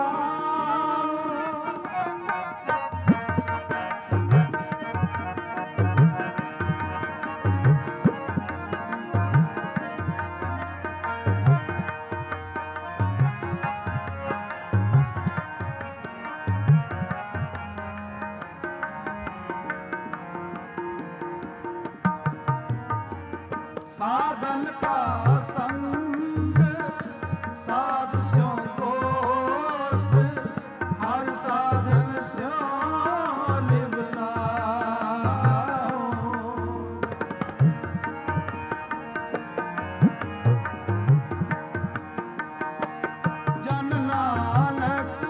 ਸਾਧਨ ਕਾ ਸੰਗ ਸਾਧ ਸਿਉ ਗੋਸ਼ਟ ਹਰ ਸਾਧਨ ਸਿਉ ਲਿਵ ਲਾਉ ਜਨ ਨਾਨਕ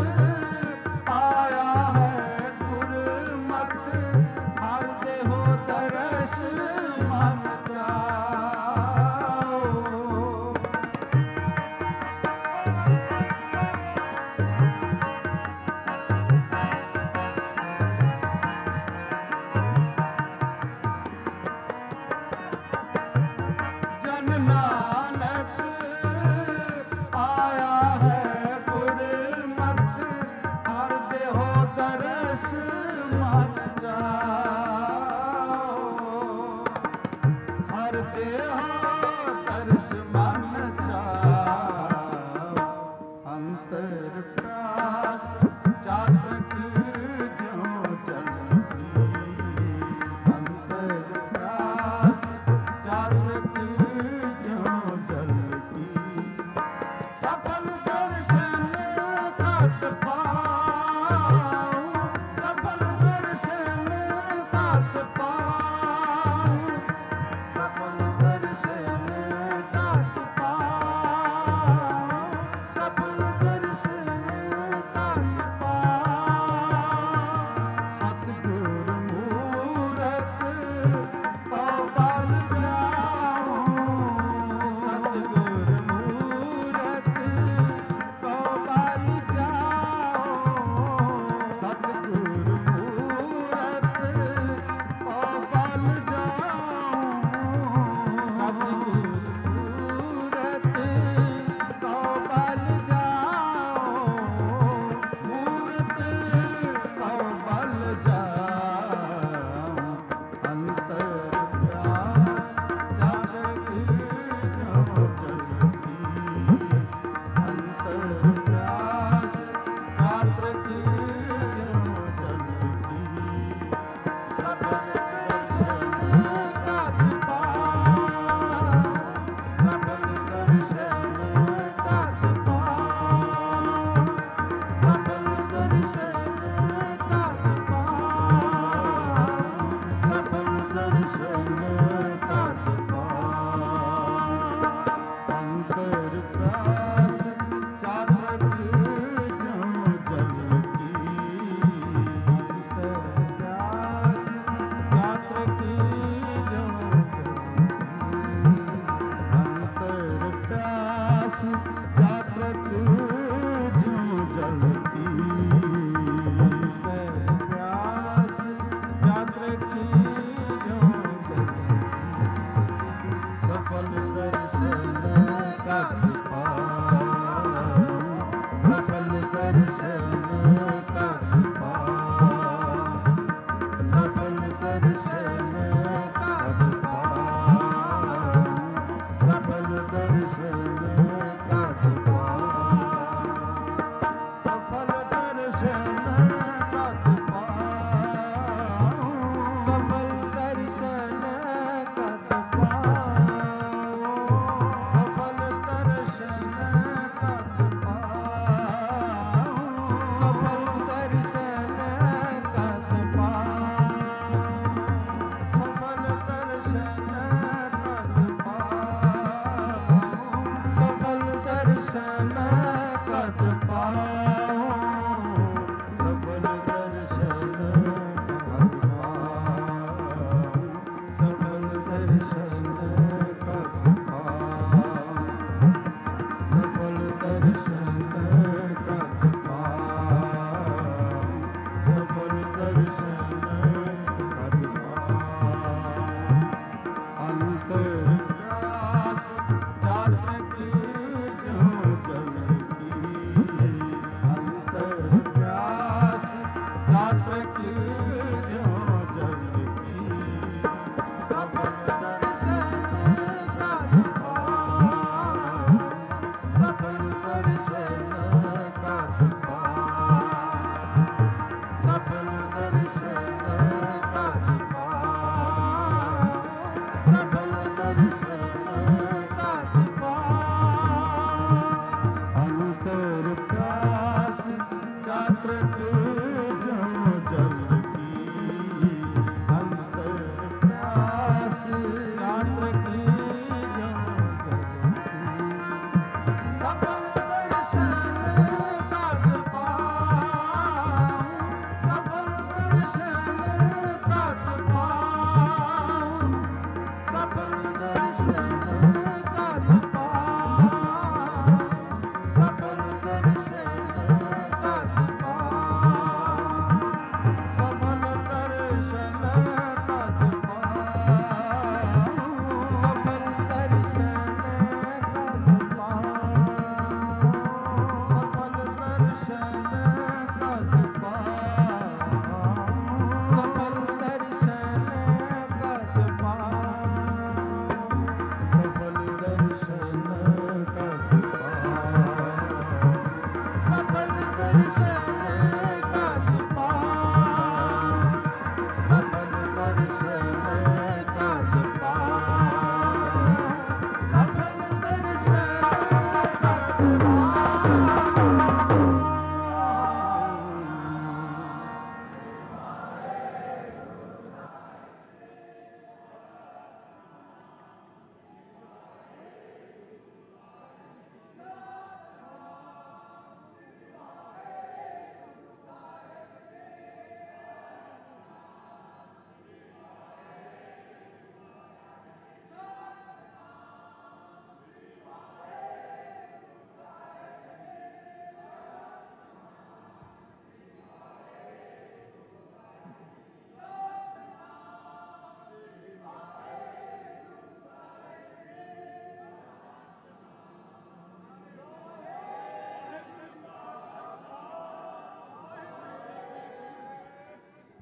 ਆਇਆ ਹੈ ਗੁਰਮਤਿ ਹਰ ਦੇਹੋ ਦਰਸ ਮਨ ਚਾਉ ਆਇਆ ਹੈ ਗੁਰਮਤਿ ਹਰ ਦੇਹੋ ਦਰਸ ਸਫਲ ਦਰਸ਼ਨ ਤਤ ਪਾਉ ਸਫਲ ਦਰਸ਼ਨ ਤਤ ਪਾਉ ਸਫਲ ਦਰਸ਼ਨ ਤਤ ਪਾਉ ਸਤਿਗੁਰ ਮੂਰਤ ਕਉ ਬਲ ਜਾਉ ਸਤਿਗੁਰ ਮੂਰਤ ਕਉ ਬਲ ਜਾਉ ਸਤਿਗੁਰ ਮੂਰਤ ਕਉ ਬਲ ਜਾਉ ਸਤਿਗੁਰ ਮੂਰਤ ਕਉ ਬਲ ਜਾਉ ਮੂਰਤ ਕਉ ਬਲ ਜਾਉ ਅੰਤਰ ਪਿਆਸ ਚਾਤਕ ਜੋ ਜਲਤੀ ਅੰਤਰ ਪਿਆਸ ਚਾਤਕ ਜੋ ਜਲਤੀ ਸਫਲ ਦਰਸ਼ਨ ਤਤ ਪਾਉ ਸਫਲ ਦਰਸ਼ਨ ਤਤ ਪਾਉ ਸਫਲ ਦਰਸ਼ਨ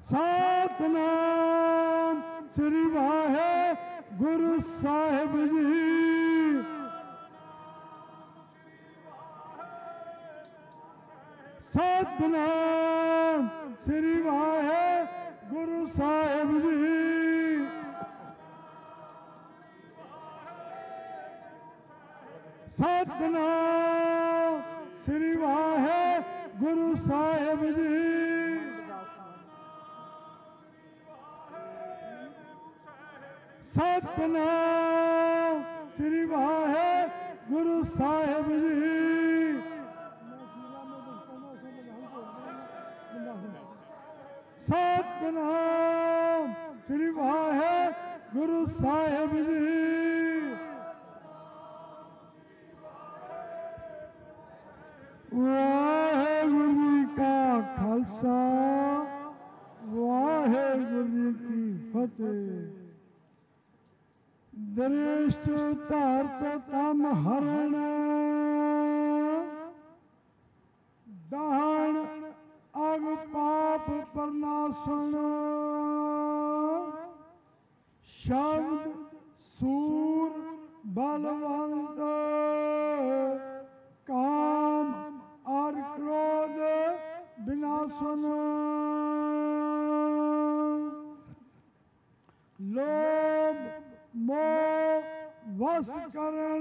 ਸਤਿਨਾਮ ਸ੍ਰੀ ਵਾਹਿਗੁਰੂ ਸਾਹਿਬ ਜੀ। ਸਤਿਨਾਮ ਸ੍ਰੀ ਵਾਹਿਗੁਰੂ ਸਾਹਿਬ ਜੀ। ਸਤਿਨਾਮ ਸ੍ਰੀ ਵਾਹਿਗੁਰੂ ਸਾਹਿਬ ਜੀ। ਸਤਿਨਾਮ ਸ੍ਰੀ ਵਾਹਿਗੁਰੂ ਸਾਹਿਬ ਜੀ। ਸਤਿਨਾਮ ਸ੍ਰੀ ਵਾਹਿਗੁਰੂ ਸਾਹਿਬ ਜੀ। ਵਾਹਿਗੁਰੂ ਜੀ ਕਾ ਖਾਲਸਾ ਵਾਹਿਗੁਰੂ ਜੀ ਕੀ ਫਤਿਹ। ਦ੍ਰਿਸ਼ਟ ਧਾਰਤ ਤਮ ਹਰਣ ਦਾਹਣ ਅਗ ਪਾਪ ਪਰਨਾਸਨ ਸ਼ਬਦ ਸੂਰ ਬਲਵੰਤ ਕਾਮ ਔਰ ਕ੍ਰੋਧ ਵਿਨਾਸ਼ਨ ਲੋਭ ਮੋਹ ਵਸ ਕਰਨ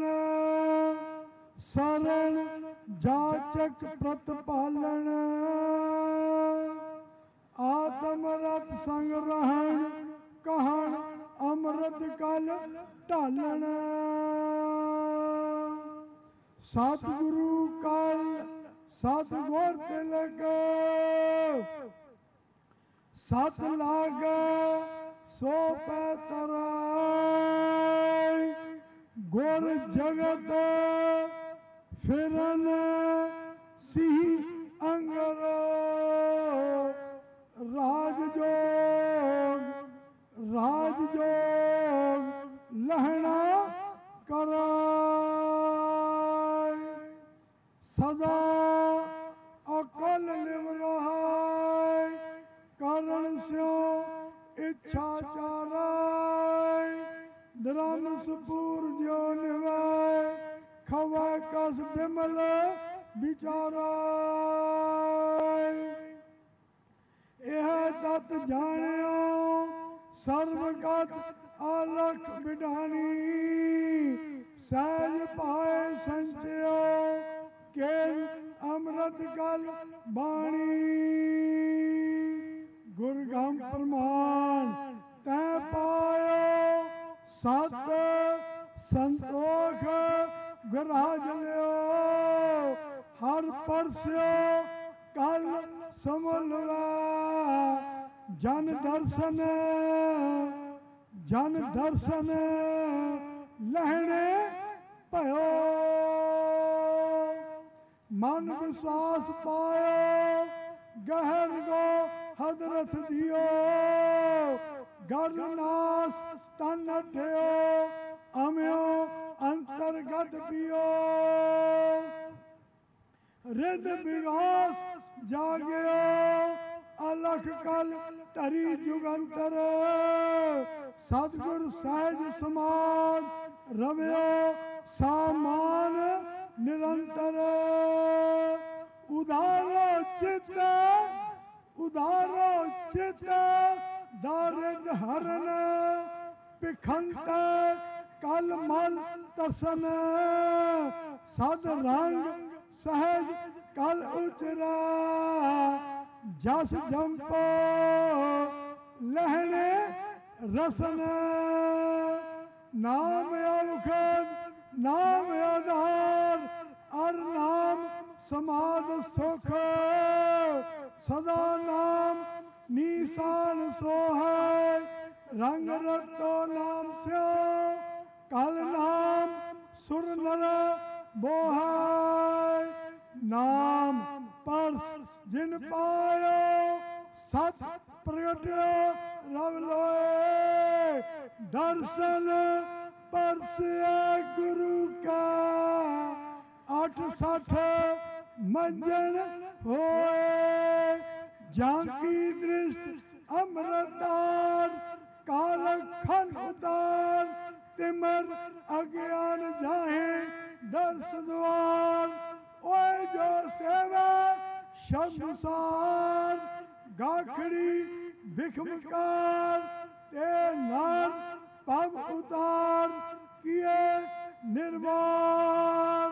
ਸਰਨ ਜਾਚਕ ਪ੍ਰਤਪਾਲਨ ਆਤਮ ਰਤ ਸੰਗ ਰਹਿਣ ਕਹਣ ਅੰਮ੍ਰਿਤ ਕਲ ਢਾਲਣ ਸਤਿਗੁਰੂ ਕਲ ਸਤਿਗੁਰ ਤਿਲਕ ਸਤ ਲਾਗ ਸੋ ਪੈ ਤਰਾਇ ਗੁਰ ਜਗਤ ਫਿਰਨ ਸੀ ਅੰਗਰ ਰਾਜ ਜੋਗ ਰਾਜ ਜੋਗ ਲਹਣਾ ਕਰਾਇ ਸਦਾ ਅਕਲ ਲਿਵ ਰਹਾਇ ਕਰਨ ਸਿਓ ਇੱਛਾ ਚਾਰਾਇ ਧਰਮ ਸਪੂਰ ਜੋ ਨਿਵਾਇ ਖਵਾ ਕਸ ਬਿਮਲ ਵਿਚਾਰਾਇ ਇਹ ਤਤ ਜਾਣਿਓ ਸਰਵਗਤ ਆਲਖ ਬਿਢਾਣੀ ਸਹਿਜ ਪਾਏ ਸੰਚਿਓ ਕੇਲ ਅੰਮ੍ਰਿਤ ਕਲ ਬਾਣੀ ਗੁਰਗਮ ਪ੍ਰਮਾਣ ਤੈ ਪਾਇਓ ਸਤ ਸੰਤੋਖ ਗੁਰਾਜ ਲਿਓ ਹਰ ਪਰਸਿਓ ਕਲ ਸਮਲਵਾ ਜਨ ਦਰਸ਼ਨ ਜਨ ਦਰਸ਼ਨ ਲਹਿਣੇ ਭਇਓ ਮਨ ਵਿਸ਼ਵਾਸ ਪਾਇਓ ਗਹਿਰ ਗੋ ਹਦਰਥ ਦਿਓ ਗਰਲ ਨਾਸ ਤਨ ਅਠਿਓ ਅਮਿਓ ਅੰਤਰਗਤ ਪਿਓ ਰਿਦ ਵਿਗਾਸ ਜਾਗਿਓ ਅਲਖ ਕਲ ਧਰੀ ਜੁਗੰਤਰ ਸਤਿਗੁਰ ਸਹਿਜ ਸਮਾਨ ਰਵਿਓ ਸਾਮਾਨ ਨਿਰੰਤਰ ਉਦਾਰੋ ਚਿਤ ਉਦਾਰੋ ਚਿਤ ਦਾਰਿਦ ਹਰਨ ਭਿਖੰਤ ਕਲ ਮਲ ਤਸਨ ਸਦ ਰੰਗ ਸਹਿਜ ਕਲ ਉਚਰਾ ਜਸ ਜੰਪੋ ਲਹਿਣੇ ਰਸਨ ਨਾਮ ਔਖਦ ਨਾਮ ਆਧਾਰ ਅਰ ਨਾਮ ਸਮਾਦ ਸੁਖ ਸਦਾ ਨਾਮ ਨੀਸਾਨ ਸੋਹੈ ਰੰਗ ਰਤੋ ਨਾਮ ਸਿਓ ਕਲ ਨਾਮ ਸੁਰ ਨਰ ਬੋਹੈ ਨਾਮ ਪਰਸ ਜਿਨ ਪਾਇਓ ਸਤ ਪ੍ਰਗਟਿਓ ਰਵ ਲੋਏ ਦਰਸ਼ਨ ਪਰਸਿਆ ਗੁਰੂ ਕਾ ਅੱਠ ਸੱਠ ਮੰਜਨ ਹੋਏ ਜਾਂਕੀ ਦ੍ਰਿਸ਼ਟ अमृतार काल खन उतार तिमर अज्ञान जाहे दर्श द्वार ओए जो सेवा शब्द सार गाखड़ी भिखमकार ते नार पव उतार किए निर्वाण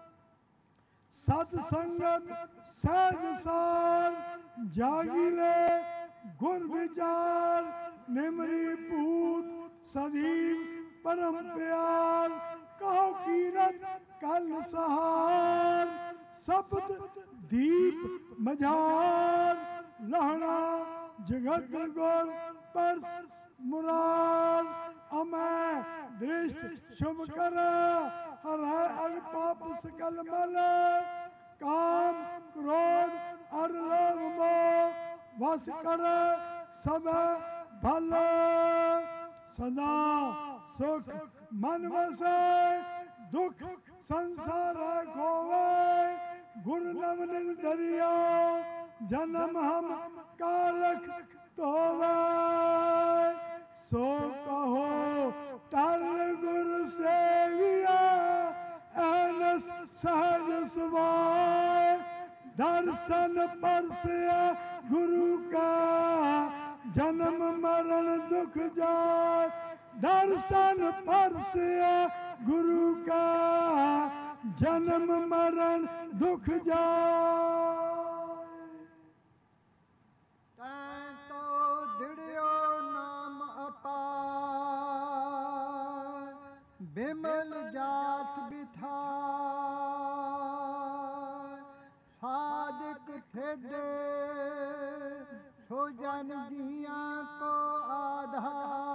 सत्संगत सहज सार जागिले गुर विचार निमरी पूत सदीव परम प्यार कहो कीरत कल सहार सप्त दीप मझार लहना जगत गुर परस मुरार अमै दृष्ट शुभ कर हर अग पाप सकल मल काम क्रोध अर लोभ मोह वस कर सब भल सदा सुख मन वसे दुख संसार खोवे गुरु नवनिल दरिया जन्म हम कालक तोवे सो कहो टल गुरु सेविया एनस सहज सुभाए दर्शन परसिया गुरु का जन्म मरण दुख जाए दर्शन परसिया गुरु का जन्म मरण दुख जाए तो दृढ़ो नाम अपार बिमल जात बिथा सादिक थे सो जन जिया को आधार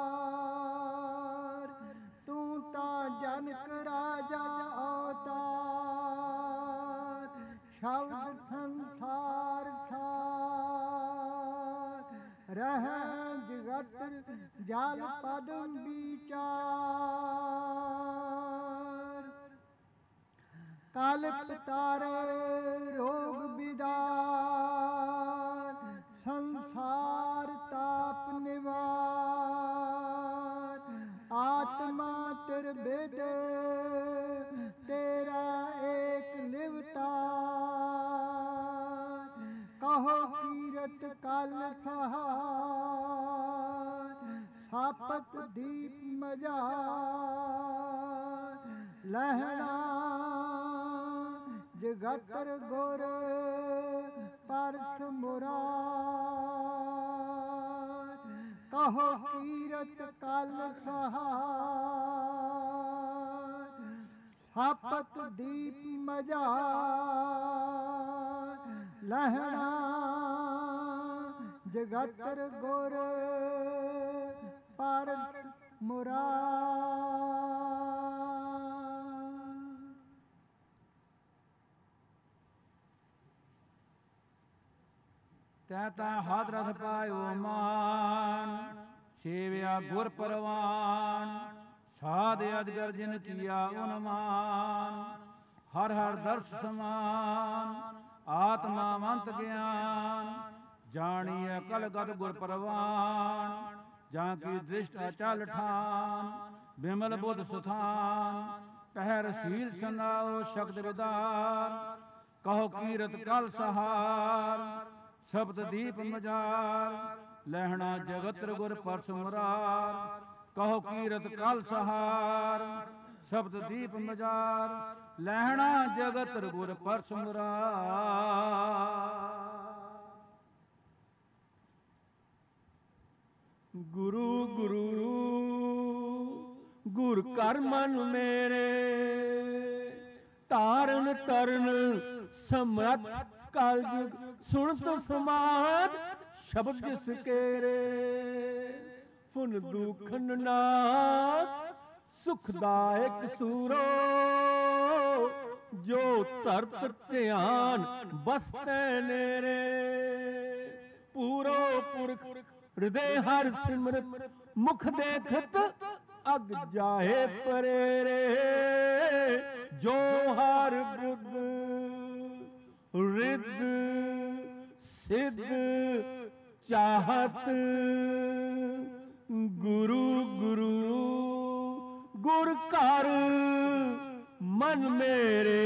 तू ता जनक राजा अवतार शब्द संसार ठार रह जगत जाल पदम विचार काल तारे रोग विदार संसार ताप निवार आत्मा तिर बेद तेरा एक लिवतार कहो कीरत कल सहार सापत दीप मजार लहना जगतर गुर परस मुरार कहो कीरत कल सहार सापत दीप मजार लहना जगतर गुर परस मुरार ਤੈ ਤੈ ਹੱਥ ਰਥ ਪਾਇਓ ਮਾਨ ਸੇਵਿਆ ਗੁਰ ਪਰਵਾਨ ਸਾਧ ਅਜਗਰ ਜਿਨ ਕੀਆ ਉਨਮਾਨ ਹਰ ਹਰ ਦਰਸ ਸਮਾਨ ਆਤਮਾਵੰਤ ਗਿਆਨ ਜਾਣੀਐ ਕਲਗਤ ਗੁਰ ਪਰਵਾਨ ਜਾਂ ਕੀ ਦ੍ਰਿਸ਼ਟ ਅਚਲ ਠਾਨ ਬਿਮਲ ਬੁੱਧ ਸੁਥਾਨ ਪਹਿਰ ਸੀਲ ਸੰਨਾਓ ਸ਼ਬਦ ਵਿਦਾਰ ਕਹੋ ਕੀਰਤ ਕਲ ਸਹਾਰ शब्द दीप मजार लहना जगत गुर परस मुरार कहो कीरत कल सहार शब्द दीप मजार लहना जगत गुर परस मुरार गुरु गुरु गुर कर मन मेरे तारण तरन समरथ काल जुग सुनत समाद शब्द जिस केरे फुन दुखन नाथ सुखदायक सूरो जो तरत ध्यान बसते नेरे पूरो पुरख हृदय हर सिमरत मुख देखत अग जाए परेरे जो हर बुद्ध रिद सिद्ध ਚਾਹਤ ਗੁਰੂ ਗੁਰੂ ਗੁਰ ਘਰ ਮਨ ਮੇਰੇ।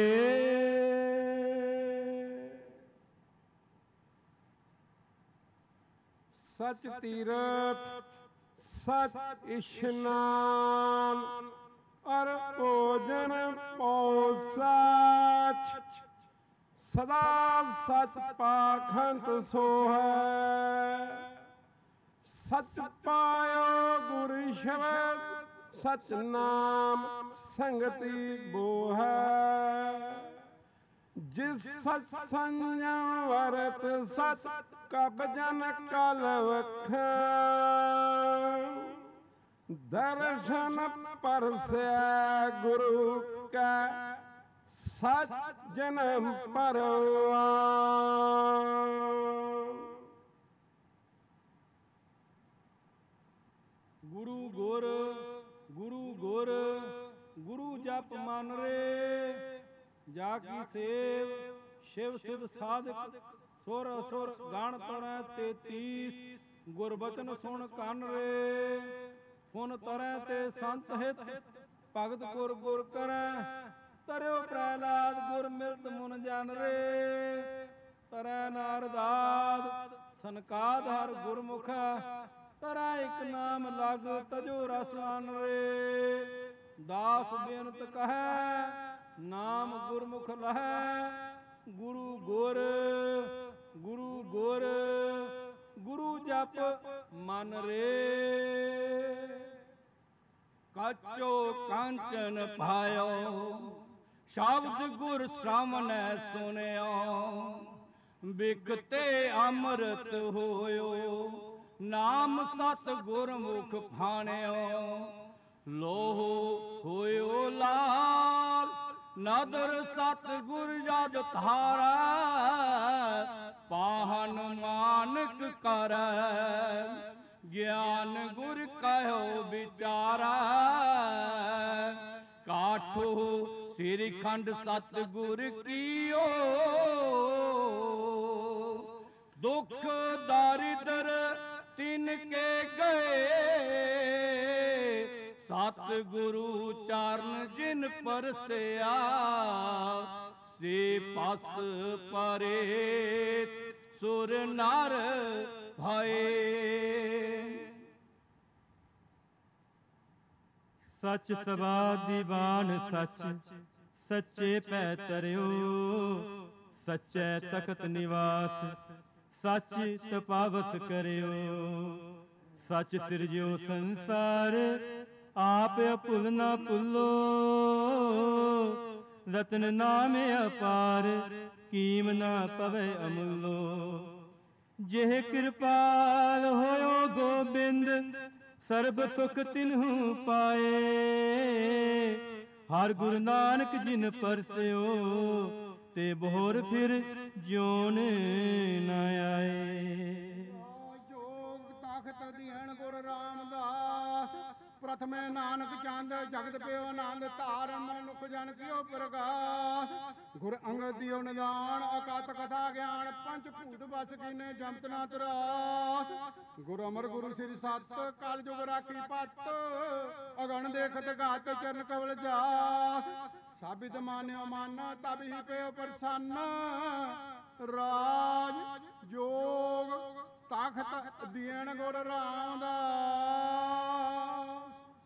ਸਚ ਤੀਰਥ ਸਚ ਇਸ਼ਨਾਨ ਅਰ ਭੋਜਨ ਪਉ ਸਚ। ਸਦਾ ਸਚ ਪਾਖੰਤ ਸੋਹੈ। ਸਚ ਪਾਇਓ ਗੁਰ ਸ਼ਬਦ ਸਚ ਨਾਮ ਸੰਗਤੀ ਬੋਹੈ। ਜਿਸ ਸਚ ਸੰਜਮ ਵਰਤ ਸਚ ਕਬ ਜਨ ਕਲ ਵਖੈ। ਦਰਸ਼ਨ ਪਰਸੈ ਗੁਰੂ ਕੈ ਸਚ ਜਨਮ ਪਰਵਾਨ। ਗੁਰੂ ਗੁਰ ਗੁਰੂ ਗੁਰ ਗੁਰੂ ਜਪ ਮਨ ਰੇ। ਜਾ ਕੀ ਸੇਵ ਸ਼ਿਵ ਸਿਧ ਸਾਧਕ ਸੁਰ ਅਸੁਰ ਗਣ ਤਰੈ ਤੇਤੀਸ। ਗੁਰਬਚਨ ਸੁਣ ਕੰਨ ਰੇ। ਪੁਨ ਤਰੈ ਤੇ ਸੰਤ ਹਿਤ ਭਗਤ ਗੁਰ ਗੁਰ ਕਰੈ। ਤਰਿਓ ਪ੍ਰਹਿਲਾਦ ਗੁਰ ਮਿਲਤ ਮੁਨ ਜਨ ਰੇ। ਤਰੈ ਨਾਰਦਾਦ ਸਨਕਾਦ ਹਰ ਗੁਰਮੁਖ। ਤਰੈ ਇਕ ਨਾਮ ਲਗ ਤਜੋ ਰਸ ਅਨ ਰੇ। ਦਾਸ ਬੇਨਤ ਕਹੈ ਨਾਮ ਗੁਰਮੁਖ ਲਹੈ। ਗੁਰੂ ਗੁਰ ਗੁਰੂ ਗੁਰ ਗੁਰੂ ਜਪ ਮਨ ਰੇ। ਕਾਚੋ ਕਾਂਚਨ ਪਾਇਓ ਸ਼ਬਦ ਗੁਰ ਸ਼੍ਰਵਣੈ ਸੁਨਿਓ। ਬਿਕਤੇ ਅੰਮ੍ਰਿਤ ਹੋਇਓ ਨਾਮ ਸਤ ਗੁਰਮੁਖ ਭਾਣਿਓ। ਲੋਹ ਹੋਇਓ ਲਾਲ ਨਦਰ ਸਤ ਗੁਰ ਜਦ ਧਾਰੈ। ਪਾਹਨ ਮਾਨਕ ਕਰੈ ਗਿਆਨ ਗੁਰ ਕਹਿਓ ਵਿਚਾਰੈ। ਕਾਠੋ ਸ੍ਰੀ ਖੰਡ ਸਤ ਗੁਰ ਕੀਓ। ਦੁਖ ਦਾਰਿਦਰ ਤਿਨ ਕੇ ਗਏ। ਸਤ ਗੁਰੂ ਚਰਨ ਜਿਨ ਪਰਸਿਆ। ਸੇ ਪਸ ਪਰੇ ਸੁਰ ਨਰ ਭਏ। ਸਚ ਸਵਾ ਦੀਵਾਨ ਸਚ ਸੱਚੇ ਪੈ ਤਰਿਓ। ਸਚੈ ਤਖਤ ਨਿਵਾਸ ਸਚ ਤਪਾਵਤ ਕਰਿਓ। ਸਚ ਸਿਰਜਿਓ ਸੰਸਾਰ ਆਪ ਭੁੱਲ ਨਾ ਭੁੱਲੋ। ਰਤਨ ਨਾਮ ਅਪਾਰ ਕੀਮ ਨਾ ਪਵੈ ਅਮੁੱਲੋ। ਜਿਹ ਕਿਰਪਾਲ ਹੋਇਓ ਗੋਬਿੰਦ ਸਰਬ ਸੁਖ ਤਿਨਹੂ ਪਾਏ। ਹਰ ਗੁਰੂ ਨਾਨਕ ਜਿਨ ਪਰਸਿਓ ਤੇ ਬੋਹਰ ਫਿਰ ਜਿਉਨ ਨਾ ਆਏ। ਜੋਗ ਤਖਤ ਦੀਨ ਗੁਰ ਰਾਮਦਾਸ। ਪ੍ਰਥਮੇ ਨਾਨਕ ਚੰਦ ਜਗਤ ਪਿਓ ਆਨੰਦ ਧਾਰ। ਮਨੁਖ ਜਨ ਕਿਓ ਪ੍ਰਗਾਸ। ਗੁਰ ਅੰਗਦ ਦਿਓ ਨਿਦਾਨ ਅਕਤ ਕਥਾ ਗਿਆਨ। ਪੰਚ ਭੂਤ ਬਸ ਕੀਨੇ ਜਮਤ ਨਾ ਤਰਾਸ। ਗੁਰ ਅਮਰ ਗੁਰੂ ਸ੍ਰੀ ਸਤ ਕਲ ਜੁਗ ਰਾਖੀ ਪਤ। ਅਗਣ ਦੇਖਤ ਗਾਤ ਚਰਨ ਕਵਲ ਜਾਸ। ਸਾਬਿਤ ਮਾਨਿਓ ਮਨ ਤਬ ਹੀ ਪਿਓ ਪ੍ਰਸੰਨ। ਰਾਜ ਜੋਗ ਤਖਤ ਦੀਨ ਗੁਰ ਰਾਮਦਾਸ।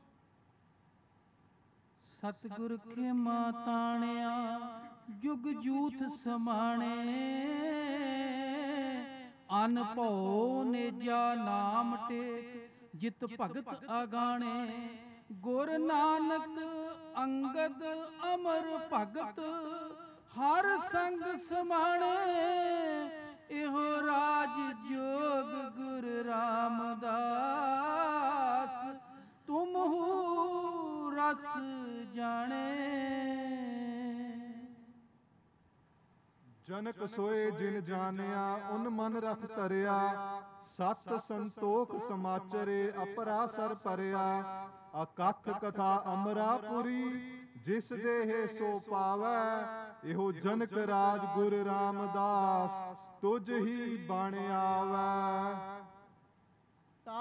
ਸਤਿਗੁਰ ਖੇਮਾ ਤਾਣਿਆ ਜੁਗ ਜੂਥ ਸਮਾਣੇ। ਅਨ ਭਉ ਨੇਜਾ ਨਾਮ ਟੇਕ ਜਿਤ ਭਗਤ ਆਗਾਣੇ। ਗੁਰ ਨਾਨਕ ਅੰਗਦ ਅਮਰ ਭਗਤ ਹਰ ਸੰਗ ਸਮਾਣੇ। ਇਹੋ ਰਾਜ ਜੋਗ ਗੁਰ ਰਾਮਦਾਸ। ਤੁਮਹੂ ਰਸ ਜਾਣੇ। ਜਨਕ ਸੋਏ ਜਿਨ ਜਾਣਿਆ ਉਨ ਮਨ ਰਖ ਧਰਿਆ। ਸਤ ਸੰਤੋਖ ਸਮਾਚਰੇ ਅਪਰਾ ਸਰ ਭਰਿਆ। ਅਕਥ ਕਥਾ ਅਮਰਾਪੁਰੀ ਜਿਸ ਦੇਹ ਸੋ ਪਾਵੈ। ਇਹੋ ਜਨਕ ਰਾਜ ਗੁਰ ਰਾਮਦਾਸ ਤੁਝ ਹੀ ਬਣ ਆਵੈ।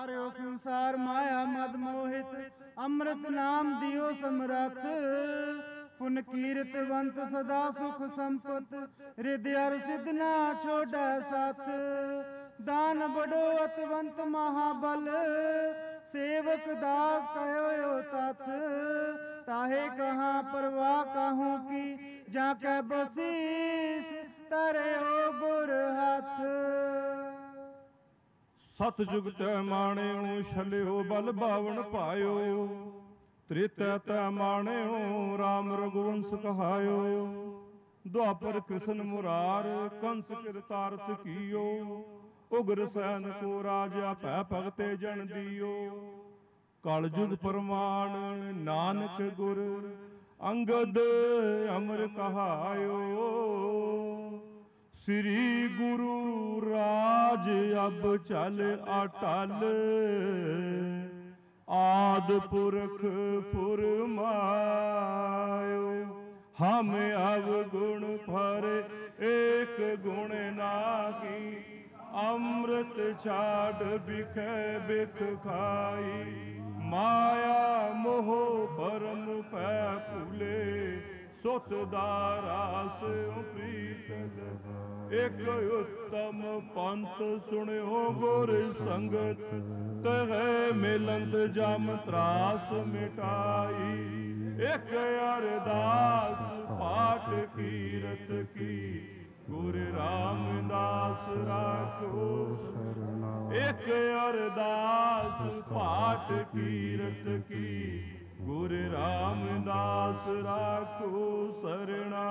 ਤਾਰਿਓ ਸੰਸਾਰ ਮਾਇਆ ਮਦ ਮੋਹਿਤ, ਅੰਮ੍ਰਿਤ ਨਾਮ ਦਿਓ ਸਮਰੱਥ। ਪੁਨ ਕੀਰਤਵੰਤ ਸਦਾ ਸੁਖ ਸੰਪਤ, ਰਿਦ ਅਰ ਸਿਧ ਨਾ ਛੋੜੈ ਸਤ। ਦਾਨ ਬੜੋ ਅਤਵੰਤ ਮਹਾਬਲ, ਸੇਵਕ ਦਾਸ ਕਹਿਓ ਤਤ। ਤਾਹੇ ਕਹਾਂ ਪਰਵਾਹ ਕਾਹੂ ਕੀ, ਜਾਂ ਕੈ ਬਸੀਸ ਧਰਿਓ ਗੁਰ ਹੱਥ। ਸਤ ਜੁਗਤੈ ਮਾਣਿਓ, ਛਲਿਓ ਬਲ ਬਾਵਨ ਪਾਇਓ। ਤ੍ਰੇਤੈ ਤੈ ਮਾਣਿਓ, ਰਾਮ ਰਘੁਵੰਸ ਕਹਾਇਓ। ਦੁਆਪਰ ਕ੍ਰਿਸ਼ਨ ਮੁਰਾਰ, ਕੰਸ ਕਿਰਤਾਰਥ ਕੀਓ। ਉਗਰ ਸੈਨ ਕੋ ਰਾਜਾ, ਭੈ ਭਗਤੇ ਜਨ ਦੀਓ। ਕਲ ਜੁਗ ਪ੍ਰਮਾਣ, ਨਾਨਕ ਗੁਰ ਅੰਗਦ ਅਮਰ ਕਹਾਇਓ। ਸ੍ਰੀ ਗੁਰੂ ਰਾਜ ਅਬ ਚਲ ਅਟਲ, ਆਦ ਪੁਰਖ ਫੁਰਮਾਇਓ। ਹਮ ਅਵਗੁਣ ਭਰ ਏਕ ਗੁਣ ਨਾਹੀ, ਅੰਮ੍ਰਿਤ ਛਾੜ ਬਿਖੈ ਬਿਖ ਖਾਈ। ਮਾਇਆ ਮੋਹ ਭਰਮ ਪੈ ਭੂਲੇ, ਸੁਤ ਦਾਰਾਸ ਪ੍ਰੀਤ। ਇਕ ਉਤਮ ਪੰਥ ਸੁਣਿਓ ਗੁਰ ਸੰਗਤ, ਤਹਿ ਮਿਲੰਦ ਜਮ ਤਰਾਸ ਮਿਟਾਈ। ਇਕ ਅਰਦਾਸ ਪਾਠ ਕੀਰਤ ਕੀ, ਗੁਰ ਰਾਮਦਾਸ ਰਾਖੋ ਸਰਨਾ। ਇਕ ਅਰਦਾਸ ਪਾਠ ਕੀਰਤ ਕੀ, ਗੁਰ ਰਾਮਦਾਸ ਰਾਖੋ ਸਰਣਾ।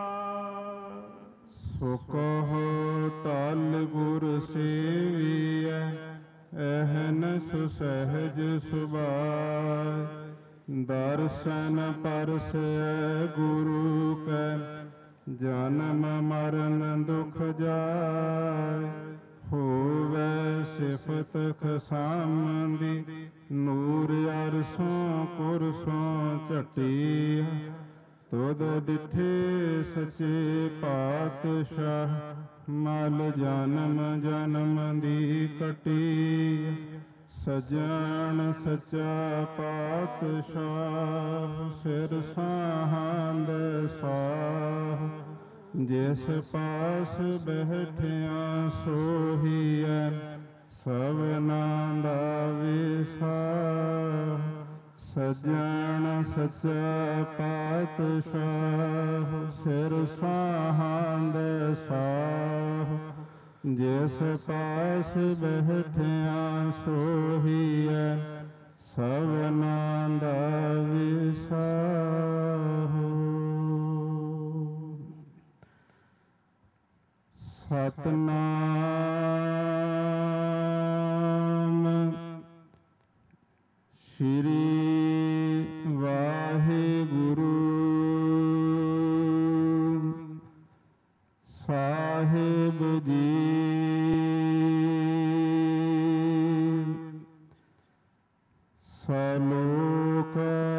ਸੋ ਕਹੋ ਟਲ ਗੁਰ ਸੇਵੀਐ, ਐਹਨ ਸੁਸਹਿਜ ਸੁਭਾਇ। ਦਰਸ਼ਨ ਪਰਸੈ ਗੁਰੂ ਕੈ, ਜਨਮ ਮਰਨ ਦੁਖ ਜਾਇ। ਹੋਵੈ ਸਿਫਤ ਖਸਾਮਦੀ, ਨੂਰ ਅਰਸੋਂ ਕੁਰਸੋਂ ਝਟੀ। ਤੁਧ ਡਿਠੇ ਸੱਚੇ ਪਾਤਸ਼ਾਹ, ਮਲ ਜਨਮ ਜਨਮ ਦੀ ਕਟੀ। ਸਜਣ ਸੱਚਾ ਪਾਤਸ਼ਾਹ, ਸਿਰ ਸਾਹਾਂਦੈ ਸਾਹ। ਜਿਸ ਪਾਸ ਬੈਠਿਆ ਸੋਹੀਐ, ਸਭਨਾਂ ਦਾ ਵਿਸਾਹ। ਸਜਣ ਸੱਚਾ ਪਾਤਸ਼ਾਹ, ਸਿਰ ਸਾਹਾਂਦੈ ਸਾਹ। ਜਿਸ ਪਾਸ ਬੈਠਿਆ ਸੋਹੀਐ, ਸਭਨਾਂ ਦਾ ਵਿਸਾਹ। ਸਤਨਾਮ ਸ਼੍ਰੀ ਵਾਹਿਗੁਰੂ ਸਾਹਿਬ ਜੀ। ਸਲੋਕ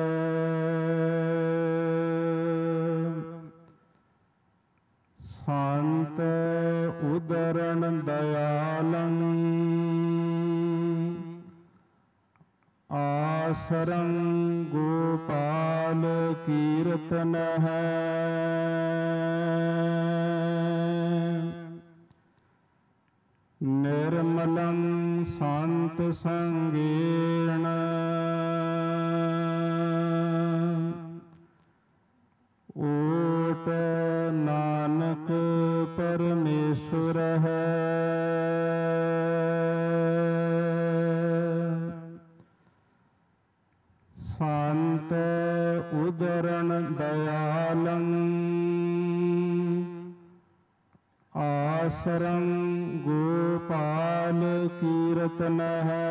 ਸੰਤ ਉਦਰਣ ਦਇਆਲੰ, ਆਸਰੰ ਗੋਪਾਲ ਕੀਰਤਨ ਹੈ। ਨਿਰਮਲੰ ਸੰਤ ਸੰਗੇਣ, ਓਟ ਨਾਨਕ ਪਰਮੇਸ਼ੁਰ ਹੈ। ਸੰਤ ਉਦਰਣ ਦਇਆਲੰ, ਆਸਰੰ ਗੋਪਾਲ ਕੀਰਤਨ ਹੈ।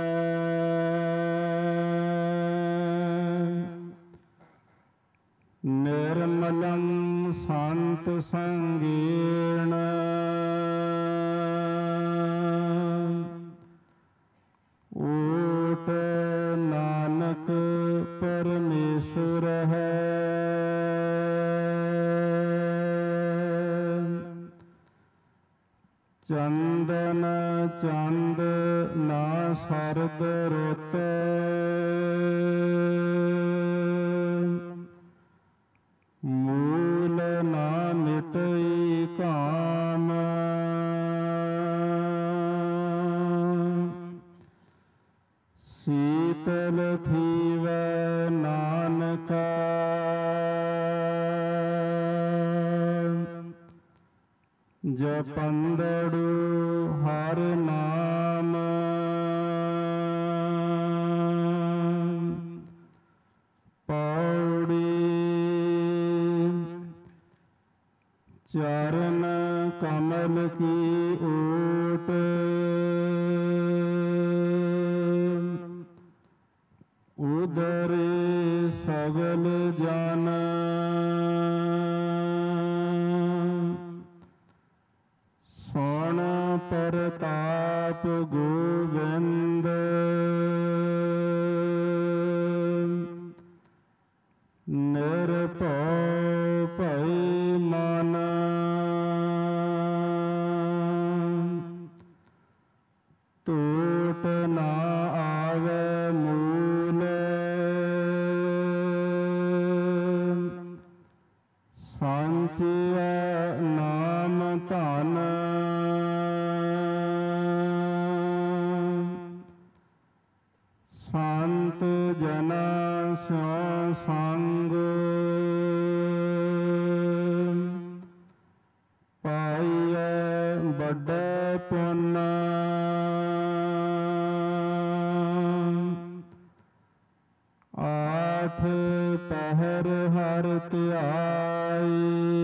ਨਿਰਮਲੰ ਸੰਤ ਸੰਗੇਣ, ਓਟ ਨਾਨਕ ਪਰਮੇਸ਼ੁਰ ਹੈ। ਚੰਦਨ ਚਾ ਚੰਦ ਨਾ ਸਰਦ ਰੁੱਤ ਮੂਲ ਨਾ ਮਿਟਈ ਕਾਮ ਸੀਤਲ ਥੀਵੈ ਨਾਨਕਾ ਜਪੰਦੜੂ ਹਰ ਨਾਮ ਪੌੜੀ ਚਰਨ ਕਮਲ ਕੀ ਓਟ ਉਦਰੇ ਸਗਲ ਜਨ ਸੁਣ ਪ੍ਰਤਾਪ ਗੋਬਿੰਦ ਨਿਰਭਉ ਭਈ ਮਨ ਟੂਟ ਨਾ ਆਵੇ ਮੂਲ ਸੰਚਿਆ ਨਾਮ ਧਨ ਸੰਤ ਜਨਾ ਸਿਉ ਸੰਗ ਪਾਈਐ ਵੱਡੇ ਪੁੰਨ ਆਠ ਪਹਿਰ ਹਰ ਧਿਆਈ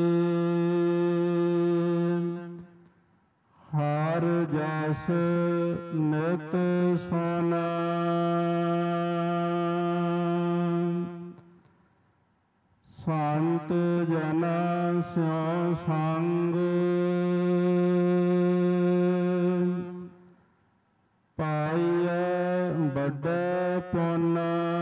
ਹਰ ਜਸ ਨਿਤ ਸੁਨ ਸੰਤ ਜਨਾ ਸਿਉ ਸੰਗ ਪਾਈਐ ਵੱਡੇ ਪੁੰਨ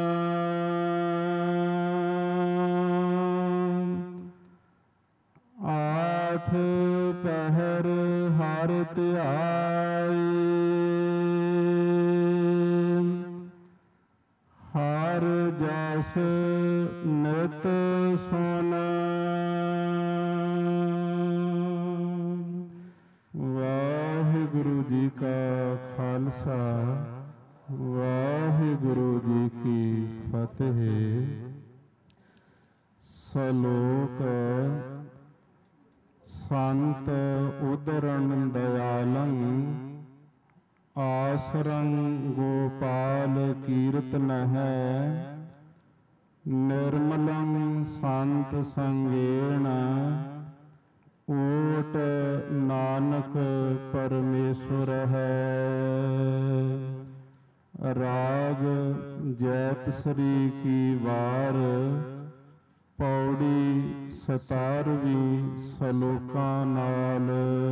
ਆਠ ਪਹਿਰ ਹਰ ਧਿਆਈ ਹਰ ਜਸ ਨਿਤ ਸੁਨ ਵਾਹਿਗੁਰੂ ਜੀ ਕਾ ਖਾਲਸਾ ਵਾਹਿਗੁਰੂ ਜੀ ਕੀ ਫਤਿਹ। ਸ਼ਲੋਕ ਸੰਤ ਉਦਰਣ ਦਇਆਲੰ ਆਸਰੰ ਗੋਪਾਲ ਕੀਰਤਨ ਹੈ ਨਿਰਮਲੰ ਸੰਤ ਸੰਗੇਣ ਓਟ ਨਾਨਕ ਪਰਮੇਸ਼ਵਰ ਹੈ। ਰਾਗ ਜੈਤ ਸ੍ਰੀ ਕੀ ਵਾਰ ਪੌੜੀ ਸਤਾਰਵੀਂ ਸਲੋਕਾਂ ਨਾਲ।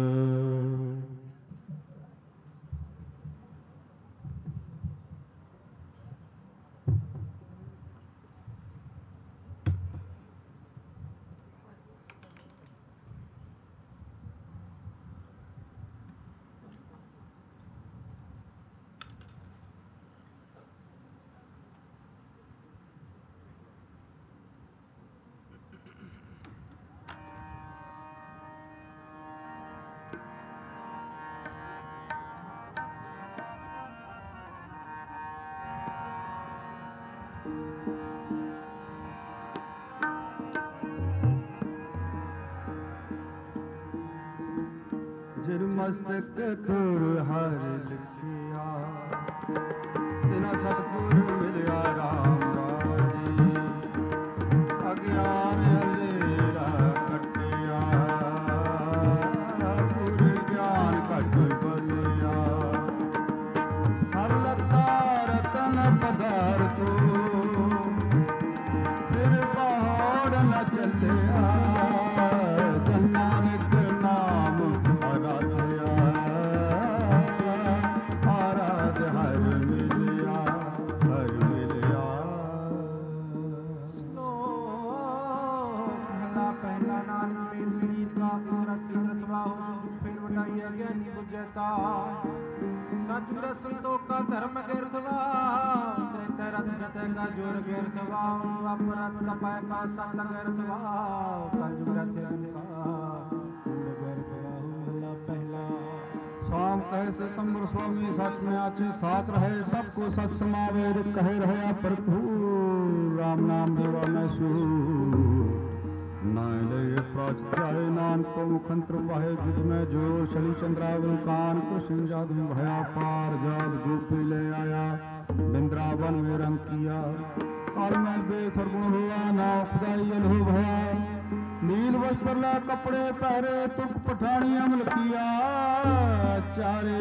ਜਿਨ ਮਸਤਕ ਤੁਰ ਹਰ ਲਿਖਿਆ ਤਿਨਾ ਸਤਿਗੁਰ ਮਿਲਿਆ ਰਾਮ ਰਾਜੀ। ਅਗਿਆਨ ਅੰਧੇਰਾ ਕੱਟਿਆ ਗੁਰ ਗਿਆਨ ਘਟ ਬਲਿਆ। ਹਰ ਲੱਤਾ ਰਤਨ ਪਦਾਰਥੋ ਫਿਰ ਪਹਾੜ ਨ ਚੱਲਿਆ। ਜਨ ਨਾਨਕ ਨਾਮ ਆਰਾਧਿਆ ਆਰਾਧ ਹਰ ਮਿਲਿਆ। ਸਤਿਗੁਰ ਸੰਤੋਖਾ ਧਰਮ ਗਿਰਥਵਾ ਤ੍ਰੇਤੈ ਰਤ ਜਤੈ ਕਾ ਜੋਰ ਗਿਰਥਵਾ ਅਪਰਤ ਤਪੈ ਕਾ ਸਤ ਗਿਰਥਵਾ ਕਲਯੁਗ ਰਥ ਅੰਕਾ ਗਿਰਥਵਾ ਮਹਲਾ ਪਹਿਲਾ। स्वाम कहे से तंबर स्वामी सच में आचे साथ रहे सबको सत समावे कहे रहे भरपूर राम नाम देवा मैं सू नाय ले प्राच जाए नानक को मुखंत्र वाहे जुज में जोर शनि चंद्रावन कान कृष्ण जादू भया पार जाद गोपी ले आया बिंद्रावन में रंग किया काल में बेसर गुण हुआ ना खुदाई अलहु भया नील वस्त्र ला कपड़े पहरे तुक पठानी अमल किया चारे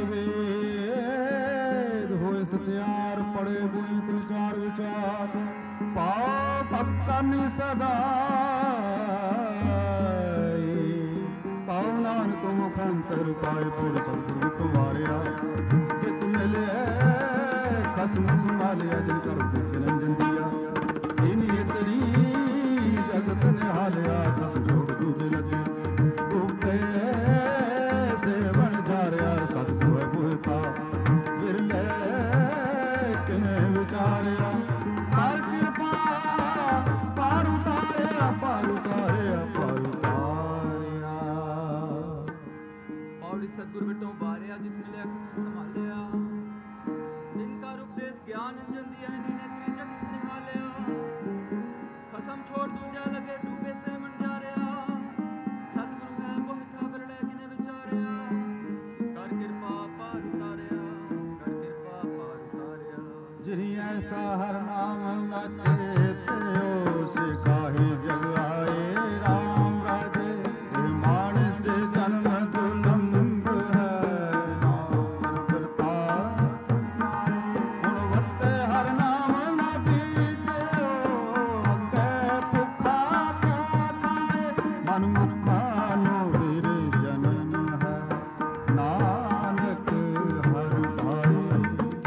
वेद होए सचार पड़े बुई तिन चार विचार पाओ भक्त करनी सदा ताऊ नानक मुखंतर पाए पुर सतगुरु तुम्हारिया कि तुम्हें ले खसम संभालिया जिन कर निरंजन दिया इन ये तेरी जगत ने हालिया दस छोड़ दूजे लगे भूखे से बन जा रहा सत सुबह बुहता बिरले किने विचारिया हर कृपा पार उतारिया पार उतारिया पार उतारिया पौड़ी सतगुरु बिटो बारिया जित मिले खसम संभालिया जिनका उपदेश ज्ञान अंजन दिया इन्हीं ने जगत ने हालिया खसम छोड़ दूजा लगे डूबे से मन जा रहा सतगुरु है मोहिता बिरले किने विचारिया कर कृपा पार उतारिया कर कृपा पार उतारिया जिनी ऐसा हर नाम न चेत्यो सिखाही जग आए राम राजे मान से जन्म दुलंब है नाम करता गुणवत्ते हर नाम न बीजो अगे भुखा क्या खाए मन मुखा नो वीर जनन है नानक हर भाई।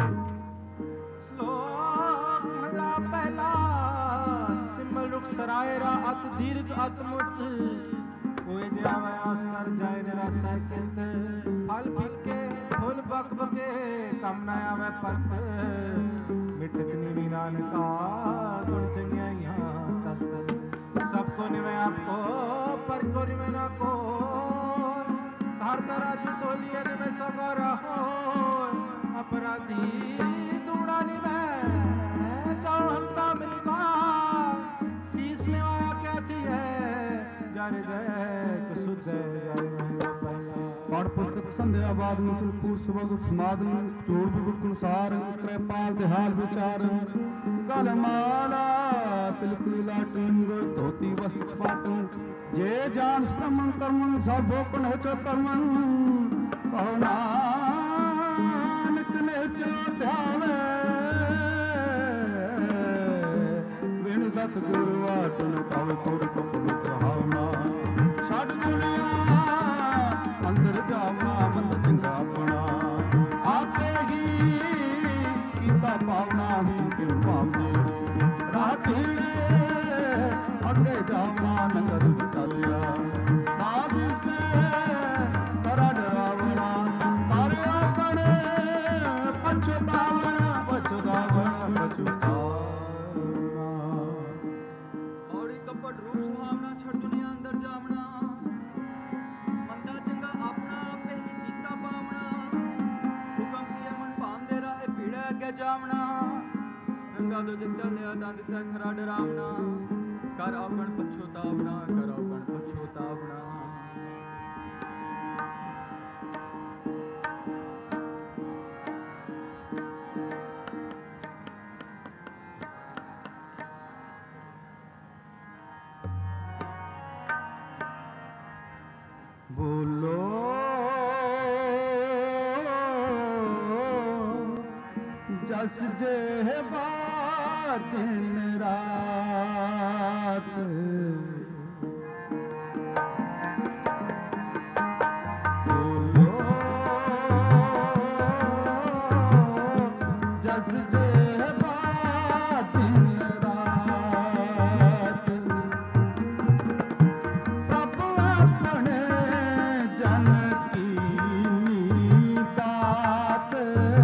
श्लोक महला पहला सिमल रुख सरायरा अत दीर्घ अत मुच कोई जावे आस कर जाए निराशा सिंत फल फिके फुल बक बके कम न आवे पत मिटत नीवी नानका गुण चंगियाइयां तत सबको निवे आपको पर को निवे ना को धर तराजू तोलिए निवे सगा रहो अपराधी दूड़ा निवे जाओ हंता मेरी बात शीश में आया क्या थी है जाने जय कसुद जाए महला पहला। पाठ पुस्तक संध्या बाद मुसल पूर सुबह समाधन चोर गुरकुल सार कृपाल देहाल विचार गल माला तिलक लाटन धोती वस पाटन जे जान ब्रह्मन कर्मन सब भोकन है चो कर्मन कहो नानक ने चो ध्यावे विण सतगुरु वाटन पावे कोड़ कपड़ सुहावना छड़ दुनिया अंदर जावना बंद चंगा अपना आपे ही कीता पावना ही किन पावदे राह पीड़े अगे जावना नगर चलिया दाद से करा डरावना तारे अपने पछतावना पछतावना पछतावना औड़ी कपट रूप सुहावना छड़ दुनिया अंदर जावना मंदा चंगा अपना आपे ही कीता पावना हुक्म किए मन पांदे राहे पीड़े अगे जावना रंगा दो जग चलिया दंद से खरा डरावना कर आपन पछोतावना कर आपन पछोतावना। बोलो जस जे दिन रात बोलो जस जे दिन रात प्रभु अपने जन की तात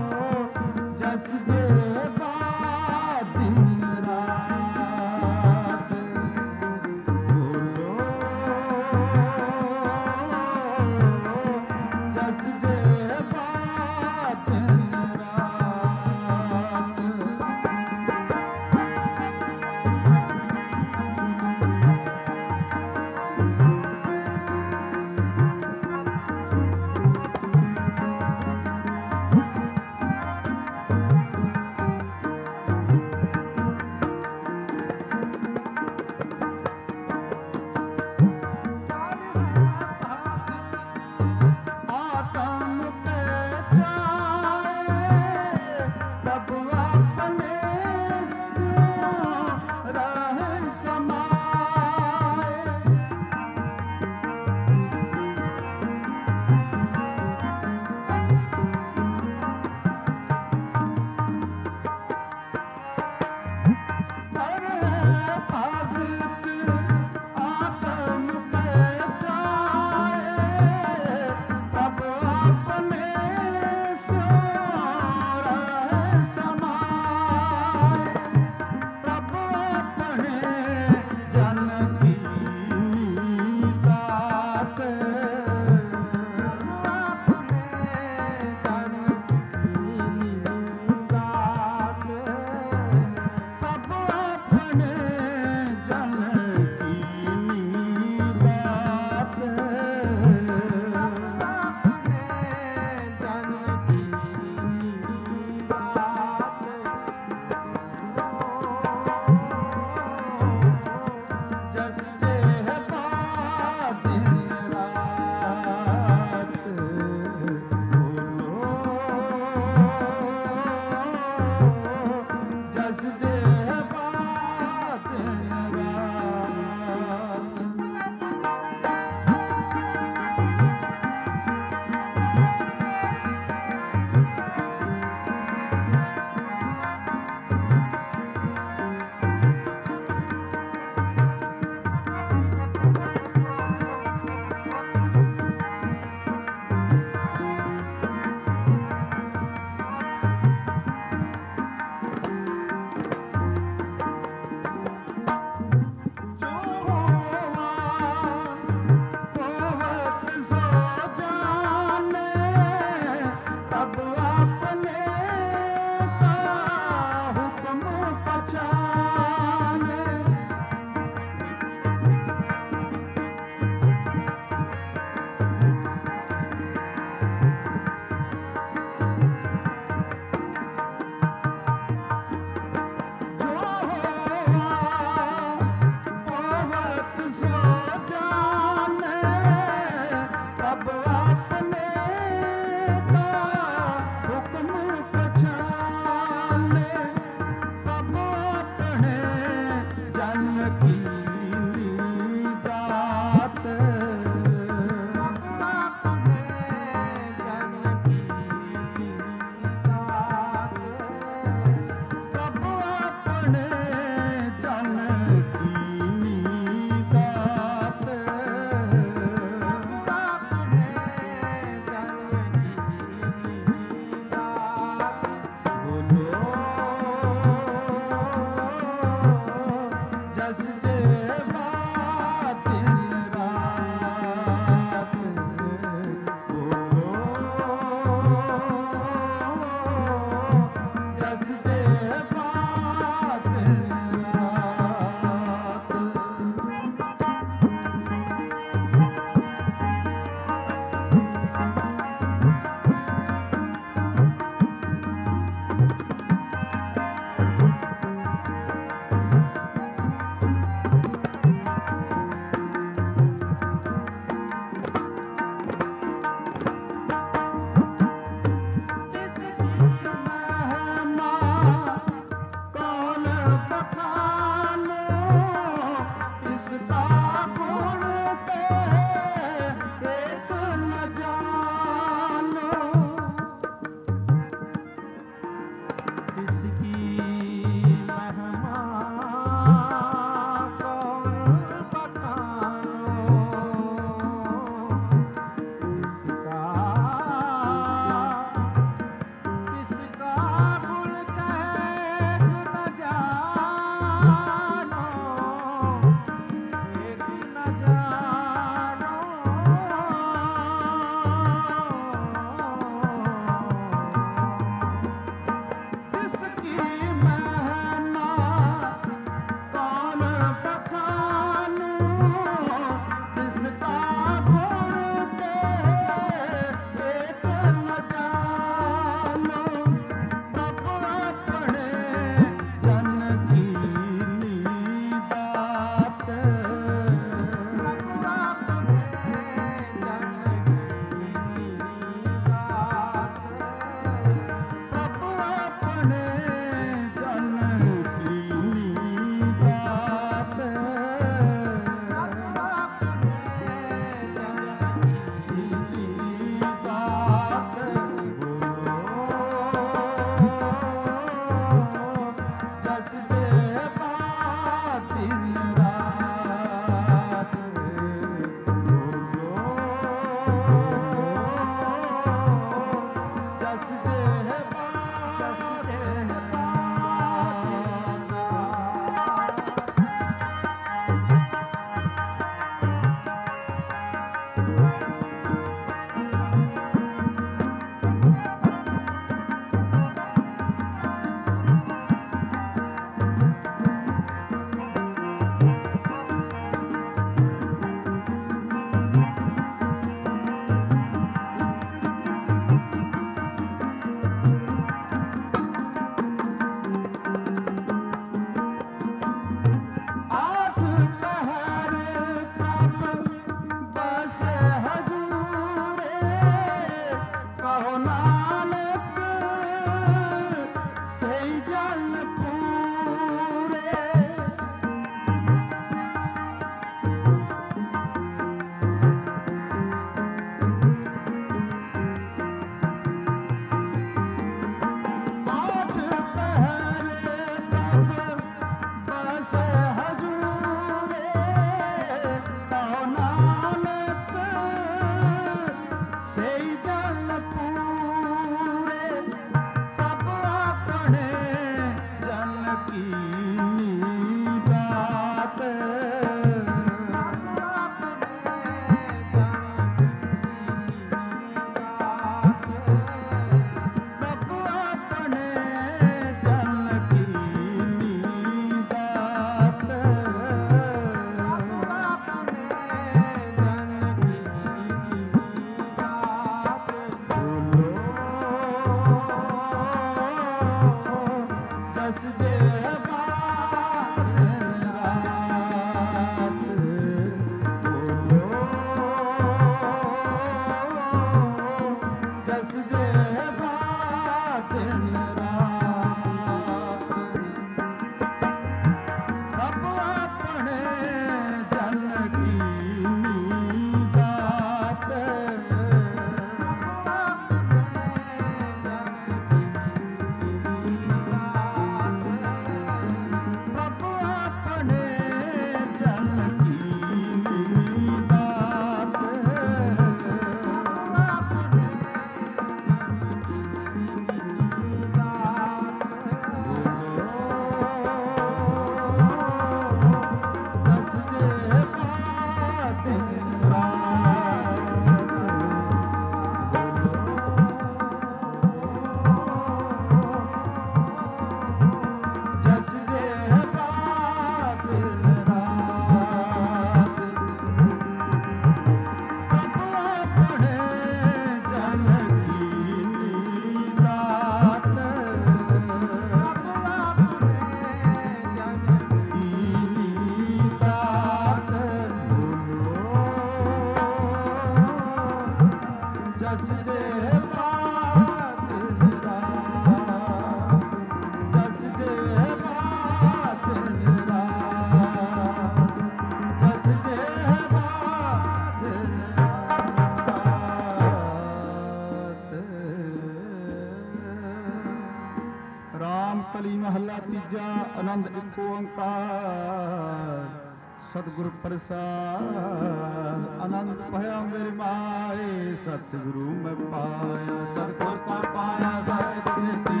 ਆਨੰਦ ਇੱਕ ਓੰਕਾਰ ਸਤਿਗੁਰ ਪ੍ਰਸਾਦ ਆਨੰਦ ਭਇਆ ਮੇਰੀ ਮਾਏ ਸਤਿਗੁਰੂ ਮੈਂ ਪਾਇਆ ਸਤਿਗੁਰ ਕਾ ਪਾਇਆ ਸਾਹਿਤ ਸਿੱਧੀ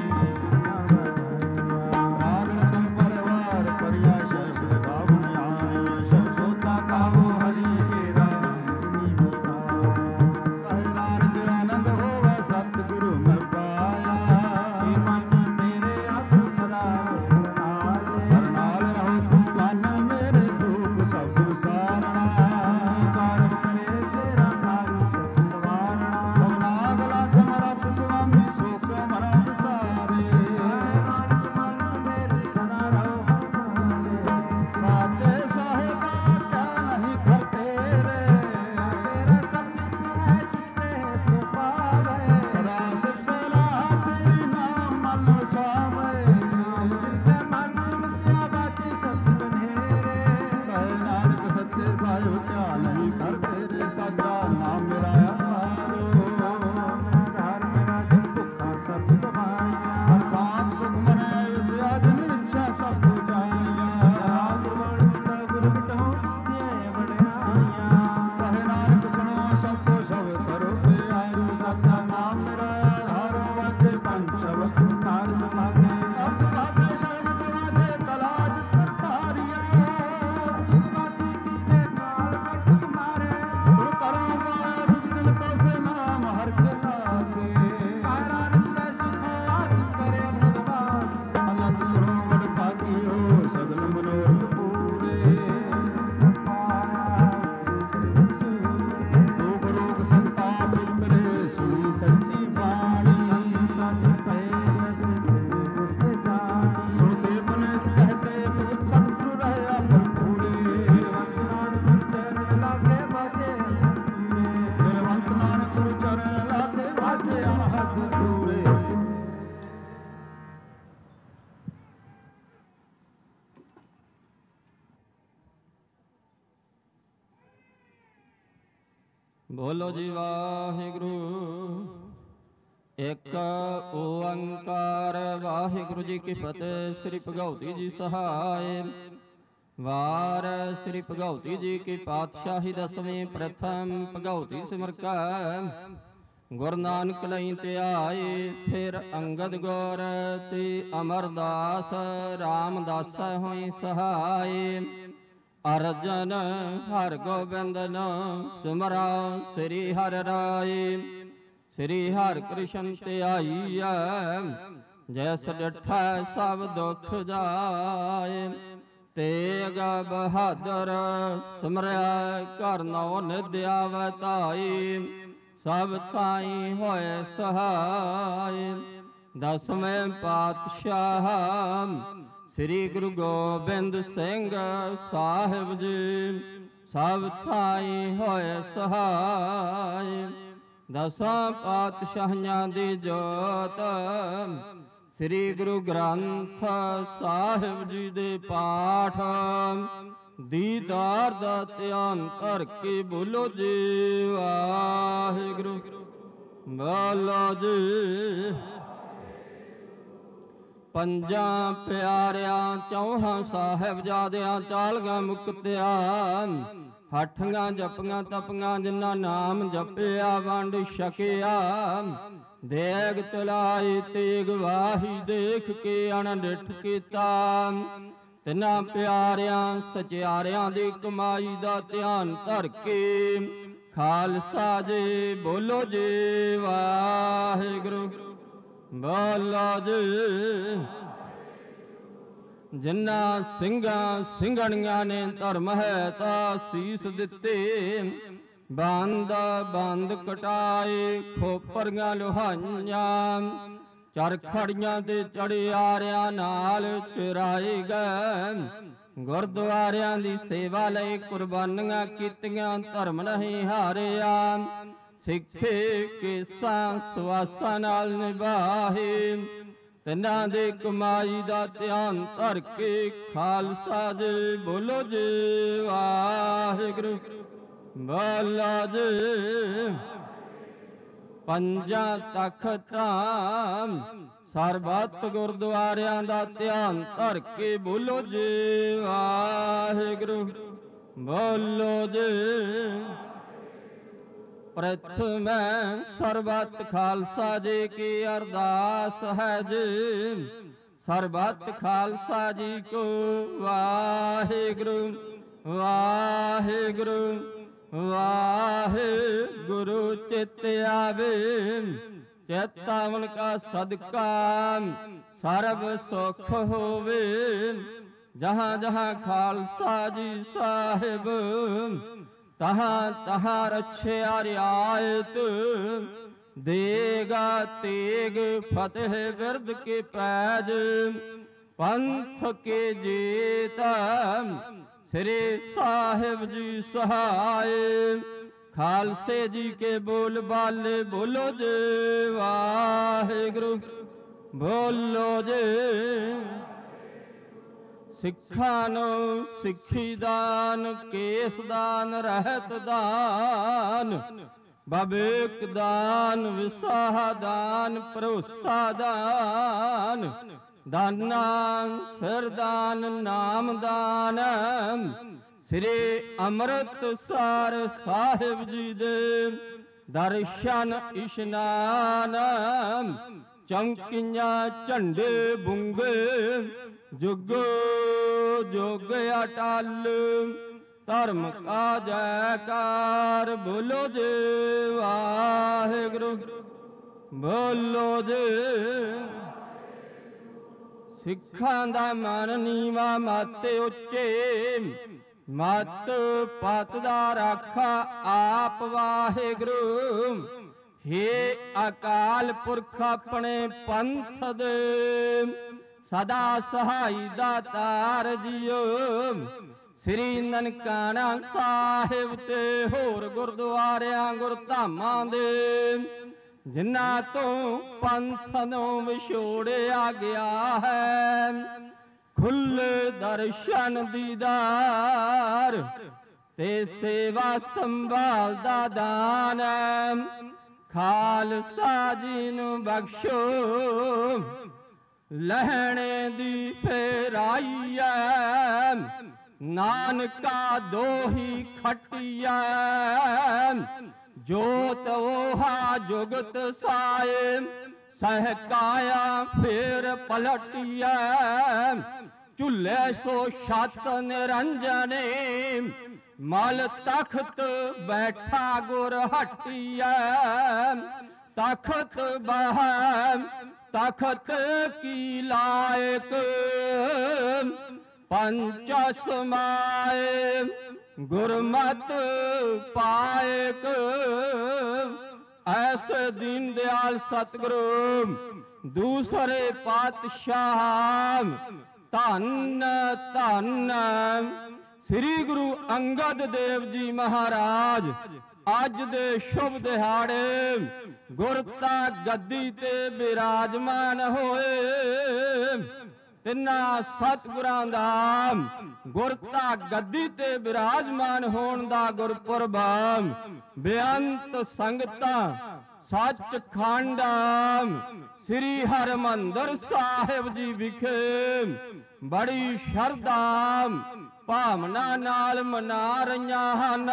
ਰਾਗ ਰਤਨ ਪਰਵਾਰ ਪਰਿਆ ਸ਼ਬਦ ਗਾਵਨ ਆਏ ਸ਼ਬਦ ਸੋਤਾ ਗਾਵੋ ਹਰੀ ਮੇਰਾ ਕਹੇ ਨਾਨਕ ਆਨੰਦ ਹੋਵੇ ਸਤਿਗੁਰੂ ਮੈਂ ਪਾਇਆ ਮਨ ਮੇਰੇ ਆਪ ਸਦਾ ਹਰ ਨਾਲ ਰਹੋ ਤੂੰ ਮਨ ਮੇਰੇ ਦੁੱਖ ਸਭ ਸੁਸਾਰਣਾ ਕਾਰ ਕਰੇ ਤੇਰਾ ਨਾਮ ਸਤ ਸਵਾਰਣਾ ਸਭਨਾ ਗਲਾ ਸਮਰੱਥ ਸੁਆਮੀ ਸੋਖ ਮਨ ਵਿਸਾਰੇ ਨਾਨਕ ਮਨ ਮੇਰੇ ਸਦਾ ਰਹੋ ਸਾਚੇ ਸਾਹਿਬਾ ਕਿਆ ਨਹੀਂ ਕਰ ਤੇਰੇ ਤੇਰਾ ਸਭ ਹੈ ਜਿਸ ਤੇ ਸੋ ਪਾਵੇ ਸਦਾ ਸਿਫਤ ਸਲਾਹ ਤੇਰੀ ਨਾਮ ਮਨ ਵਸਾਵੇ ਜਿਤੇ ਮਨ ਵਸਿਆ ਬਾਕੀ ਸਭ ਬਨੇਰੇ ਕਹੇ ਨਾਨਕ ਸੱਚੇ ਸਾਹਿਬ ਕਿਆ ਨਹੀਂ ਕਰ ਤੇਰੇ ਸਾਚਾ ਨਾਮ ਮੇਰਾ ਆਧਾਰੋ ਘਰ ਮੇਰਾ ਜਿਨ ਭੁੱਖਾ ਸਭ ਕਮਾਇਆ ਹਰ ਸਾਥ ਸੁਖ ਮਨੈ ਵਿਸਿਆ ਜਿਨ ਇੱਛਾ ਸਭ ਸੁਜਾਈਆ ਸਾਧ ਗੁਣ ਮੁੰਡਾ ਗੁਰ ਬਟਾਉ ਇਸਦੀਆਂ ਵਡਿਆਈਆਂ ਕਹੇ ਨਾਨਕ ਸੁਣੋ ਸਭ ਕੋ ਸਭ ਕਰੋ ਪਿਆਰੂ ਸਾਚਾ ਨਾਮ ਮੇਰਾ ਆਧਾਰੋ ਵਾਜੇ ਪੰਜ ਸ਼ਬਦ ਤਾਰ ਸੁਭਾਗੇ ਤਾਰ ਸੁਭਾਗੇ ਸ਼ਬਦ ਵਾਜੇ ਕਲਾਜ ਕਰਤਾਰੀਆ ਵਾਸੀ ਸੀਤੇ ਨਾਲ ਕੱਟ ਮਾਰੇ ਗੁਰ ਕਰਮ ਵਾਰ ਜਿਨ ਕੋ ਸੇ ਨਾਮ ਹਰ ਕੇ ਲਾਗੇ ਆਨੰਦ ਸੁਖੋ ਆਦ ਕਰੇ ਅਨੰਦਵਾਨ ਆਨੰਦ ਸੁਣੋ ਵਡ ਭਾਗਿਓ ਸਗਲ ਮਨੋਰਥ ਪੂਰੇ ਦੁਖ ਰੋਗ ਸੰਤਾਪ ਉਤਰੇ ਸੁਣੀ ਸੱਚੀ ਬਾਣੀ ਸੱਚ ਕਹੇ ਸੱਚ ਗੁਰ ਤੇ ਜਾਣੀ ਸੁਣਦੇ ਬਨੇ ਕਹਤੇ ਭਗਤ ਸਤਿਗੁਰੂ ਰਹਿਆ ਭਰਪੂਰੇ ਨਾਨਕ ਚਰਨ ਲਾਗੇ ਬਾਜੇ ਬਲਵੰਤ ਨਾਨਕ ਗੁਰੂ ਚਰਨ ਲਾਗੇ ਬਾਜੇ ਅਨਹਦ ਦੂਰੇ ਬੋਲੋ ਜੀ ਵਾਹਿਗੁਰੂ ਇੱਕ ਓੰਕਾਰ ਵਾਹਿਗੁਰੂ ਜੀ ਕੀ ਫਤਿਹ। ਸ੍ਰੀ ਭਗਉਤੀ ਜੀ ਸਹਾਇ ਵਾਰ ਸ੍ਰੀ ਭਗਉਤੀ ਜੀ ਕੀ ਪਾਤਸ਼ਾਹੀ ਦਸਵੇਂ ਪ੍ਰਥਮ ਭਗਉਤੀ ਸਿਮਰ ਕੈ ਗੁਰ ਨਾਨਕ ਲਈ ਧਿਆਏ ਫਿਰ ਅੰਗਦ ਗੁਰ ਤੇ ਅਮਰਦਾਸ ਰਾਮਦਾਸ ਹੋਈ ਸਹਾਇ ਅਰਜਨ ਹਰ ਗੋਬਿੰਦਨ ਸਿਮਰਾ ਸ੍ਰੀ ਹਰਿ ਰਾਏ ਸ੍ਰੀ ਹਰਿ ਕ੍ਰਿਸ਼ਨ ਧਿਆਈਐ ਜੈਸ ਡਿਠਾ ਸਭ ਦੁਖ ਜਾਏ ਤੇਗ ਬਹਾਦਰ ਸਿਮਰਿਆ ਘਰ ਨੌ ਨਿਦਿਆ ਵਤਾਈ ਸਭ ਸਾਈ ਹੋਏ ਸਹਾਈ ਦਸਵੇਂ ਪਾਤਸ਼ਾਹ ਸ੍ਰੀ ਗੁਰੂ ਗੋਬਿੰਦ ਸਿੰਘ ਸਾਹਿਬ ਜੀ ਸਭ ਸਾਈ ਹੋਏ ਸਹਾਈ ਦਸਾਂ ਪਾਤਸ਼ਾਹਾਂ ਦੀ ਜੋਤ ਸ੍ਰੀ ਗੁਰੂ ਗ੍ਰੰਥ ਸਾਹਿਬ ਜੀ ਦੇ ਪਾਠ ਦੀਦਾਰ ਦਾ ਧਿਆਨ ਧਰ ਕੇ ਬੋਲੋ ਜੀ ਵਾਹਿਗੁਰੂ ਬੋਲੋ ਜੀ ਪੰਜਾਂ ਪਿਆਰਿਆਂ ਚੌਹਾਂ ਸਾਹਿਬਜ਼ਾਦਿਆਂ ਚਾਲੀਆਂ ਮੁਕਤਿਆਂ ਹੱਠੀਆਂ ਜਪੀਆਂ ਤਪੀਆਂ ਜਿਨ੍ਹਾਂ ਨਾਮ ਜਪਿਆ ਵੰਡ ਛਕਿਆ ਦੇਗ ਚਲਾਈ ਤੇਗ ਵਾਹੀ ਦੇਖ ਕੇ ਅਣਡਿੱਠ ਕੀਤਾ ਤਿੰਨਾਂ ਪਿਆਰਿਆਂ ਸਚਿਆਰਿਆਂ ਦੀ ਕਮਾਈ ਦਾ ਧਿਆਨ ਧਰ ਕੇ ਖਾਲਸਾ ਜੀ ਬੋਲੋ ਜੀ ਵਾਹਿਗੁਰੂ ਬੋਲੋ ਜੀ ਜਿਨ੍ਹਾਂ ਸਿੰਘਾਂ ਸਿੰਘਣੀਆਂ ਨੇ ਧਰਮ ਹੈ ਤਾਂ ਸੀਸ ਦਿੱਤੇ ਬੰਦ ਬੰਦ ਕਟਾਏ ਖੋਪਰੀਆਂ ਲੋਹਾਈਆਂ ਚਰਖੜੀਆਂ ਤੇ ਚੜਿਆਰਿਆਂ ਨਾਲ ਚੁਰਾਏ ਗਏ ਗੁਰਦੁਆਰਿਆਂ ਦੀ ਸੇਵਾ ਲਈ ਕੁਰਬਾਨੀਆਂ ਕੀਤੀਆਂ ਧਰਮ ਨਹੀਂ ਹਾਰਿਆ ਸਿੱਖੇ ਕੇਸਾਂ ਸਵਾਸਾਂ ਨਾਲ ਨਿਭਾਏ ਤਿੰਨਾਂ ਦੇ ਕਮਾਈ ਦਾ ਧਿਆਨ ਧਰ ਕੇ ਖਾਲਸਾ ਜੀ ਬੋਲੋ ਜੀ ਵਾਹਿਗੁਰੂ ਬੋਲੋ ਜੀ ਪੰਜਾਂ ਤਖਤਾਂ ਸਰਬੱਤ ਗੁਰਦੁਆਰਿਆਂ ਦਾ ਧਿਆਨ ਧਰ ਕੇ ਬੋਲੋ ਜੀ ਵਾਹਿਗੁਰੂ, ਬੋਲੋ ਜੀ। ਪ੍ਰਥਮੈ ਸਰਬੱਤ ਖਾਲਸਾ ਜੀ ਕੀ ਅਰਦਾਸ ਹੈ ਜੀ, ਸਰਬੱਤ ਖਾਲਸਾ ਜੀ ਕੋ ਵਾਹਿਗੁਰੂ ਵਾਹਿਗੁਰੂ ਵਾਹਿਗੁਰੂ। ਚਿਤ ਆਵੇ ਚੇਤਾਵਨ ਕਾ ਸਦਕਾ ਸਰਬ ਸੁਖ ਹੋਵੇ, ਜਹਾਂ ਜਹਾਂ ਖਾਲਸਾ ਜੀ ਸਾਹਿਬ ਤਹਾਂ ਤਹਾਂ ਰੱਛਿਆ ਰਿਆਇਤ, ਦੇਗਾ ਤੇਗ ਫਤਿਹ ਬਿਰਦ ਕੇ ਪੈਜ, ਪੰਥ ਕੇ ਜੀਤ ਸ੍ਰੀ ਸਾਹਿਬ ਜੀ ਸਹਾਏ। ਖਾਲਸੇ ਜੀ ਕੇ ਬੋਲ ਬਾਲੇ ਬੋਲੋ ਜੀ ਵਾਹਿਗੁਰੂ, ਬੋਲੋ ਜੀ। ਸਿੱਖਾਂ ਨੂੰ ਸਿੱਖੀ ਦਾਨ, ਕੇਸ ਦਾਨ, ਰਹਿਤ ਦਾਨ, ਬਵੇਕ ਦਾਨ, ਵਿਸਾਹ ਦਾਨ, ਭਰੋਸਾ ਦਾਨ, ਦਾਨਾ ਸਿਰ ਦਾਨ, ਨਾਮ ਦਾਨ, ਸ੍ਰੀ ਅੰਮ੍ਰਿਤਸਰ ਸਾਹਿਬ ਜੀ ਦੇ ਦਰਸ਼ਨ ਇਸ਼ਨਾਨ, ਚਮਕੀਆਂ ਝੰਡੇ ਬੁੰਗੇ ਜੁਗ ਜੁਗ ਅਟਲ, ਧਰਮ ਕਾ ਜੈਕਾਰ ਬੋਲੋ ਜੀ ਵਾਹਿਗੁਰੂ, ਬੋਲੋ ਜੀ। ਸਿੱਖਾਂ ਦਾ ਮਨ ਨੀਵਾ ਮਤ ਉੱਚੇ, ਮਤ ਪਤ ਦਾ ਰਾਖਾ ਆਪ ਵਾਹਿਗੁਰੂ। ਹੇ ਅਕਾਲ ਪੁਰਖ ਆਪਣੇ ਪੰਥ ਦੇ ਸਦਾ ਸਹਾਈ ਦਾਤਾਰ ਜੀਓ। ਸ੍ਰੀ ਨਨਕਾਣਾ ਸਾਹਿਬ ਤੇ ਹੋਰ ਗੁਰਦੁਆਰਿਆਂ ਗੁਰਧਾਮਾਂ ਦੇ ਜਿਨ੍ਹਾਂ ਤੋਂ ਪੰਥ ਨੂੰ ਵਿਛੋੜਿਆ ਗਿਆ ਹੈ, ਖੁੱਲੇ ਦਰਸ਼ਨ ਦੀਦਾਰ ਤੇ ਸੇਵਾ ਸੰਭਾਲ ਦਾ ਦਾਨ ਖਾਲਸਾ ਜੀ ਨੂੰ ਬਖਸ਼ੋ। ਲਹਿਣੇ ਦੀ ਫੇਰਾਈਐ ਨਾਨਕਾ ਦੋਹੀ ਖਟੀਐ, ਜੋਤ ਉਹਾ ਜੁਗਤ ਸਾਏ ਸਹਿਕਾਇਆ ਫੇਰ ਪਲਟੀਐ। ਝੁੱਲੇ ਸੋ ਛਤ ਨਿਰੰਜਨੇ ਮਲ ਤਖਤ ਬੈਠਾ ਗੁਰ ਹਟੀਐ। ਤਖਤ ਬਹ ਤਖਤ ਕੀ ਲਾਇਕ ਪੰਚ ਸਮਾਏ ਗੁਰਮਤ ਪਾਇਕ। ਐਸੇ ਦੀਨ ਦਿਆਲ ਸਤਿਗੁਰੂ ਦੂਸਰੇ ਪਾਤਸ਼ਾਹ ਧੰਨ ਧੰਨ ਸ੍ਰੀ ਗੁਰੂ ਅੰਗਦ ਦੇਵ ਜੀ ਮਹਾਰਾਜ ਅੱਜ ਦੇ ਸ਼ੁਭ ਦਿਹਾੜੇ ਗੁਰਤਾ ਗੱਦੀ ਤੇ ਬਿਰਾਜਮਾਨ ਹੋਏ। ਤਿੰਨਾਂ ਸਤਿਗੁਰਾਂ ਦਾ ਗੁਰਤਾ ਗੱਦੀ ਤੇ ਬਿਰਾਜਮਾਨ ਹੋਣ ਦਾ ਗੁਰਪੁਰਬ ਬੇਅੰਤ ਸੰਗਤਾਂ ਸੱਚਖੰਡ ਸ੍ਰੀ ਹਰਿਮੰਦਰ ਸਾਹਿਬ ਜੀ ਵਿਖੇ ਬੜੀ ਸ਼ਰਧਾ ਭਾਵਨਾ ਨਾਲ ਮਨਾ ਰਹੀਆਂ ਹਨ।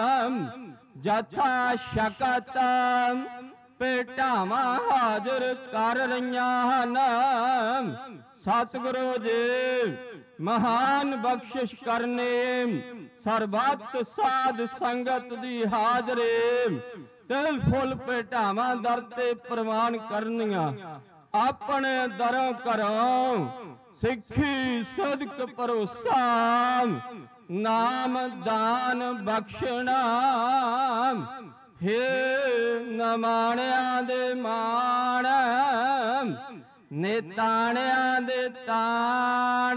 ਜਥਾ ਸ਼ਕਤ ਭੇਟਾਵਾਂ ਹਾਜ਼ਰ ਕਰ ਰਹੀਆਂ ਹਨ। ਸਤਿਗੁਰੂ ਜੀ ਮਹਾਨ ਬਖਸ਼ਿਸ਼ ਕਰਨੇ ਸਰਬੱਤ ਸਾਧ ਸੰਗਤ ਦੀ ਹਾਜ਼ਰੀ ਤਿਲ ਫੁੱਲ ਭੇਟਾਵਾਂ ਦਰ ਤੇ ਪ੍ਰਵਾਨ ਕਰਨੀਆਂ। ਆਪਣੇ ਦਰੋਂ ਘਰੋਂ ਸਿੱਖੀ ਸਦਕ ਭਰੋਸਾ ਨਾਮ ਦਾਨ ਬਖਸ਼ਣਾ। ਹੇ ਨਮਾਣਿਆਂ ਦੇ ਮਾਣ ਨੇਤਾਣਿਆਂ ਦੇ ਤਾਣ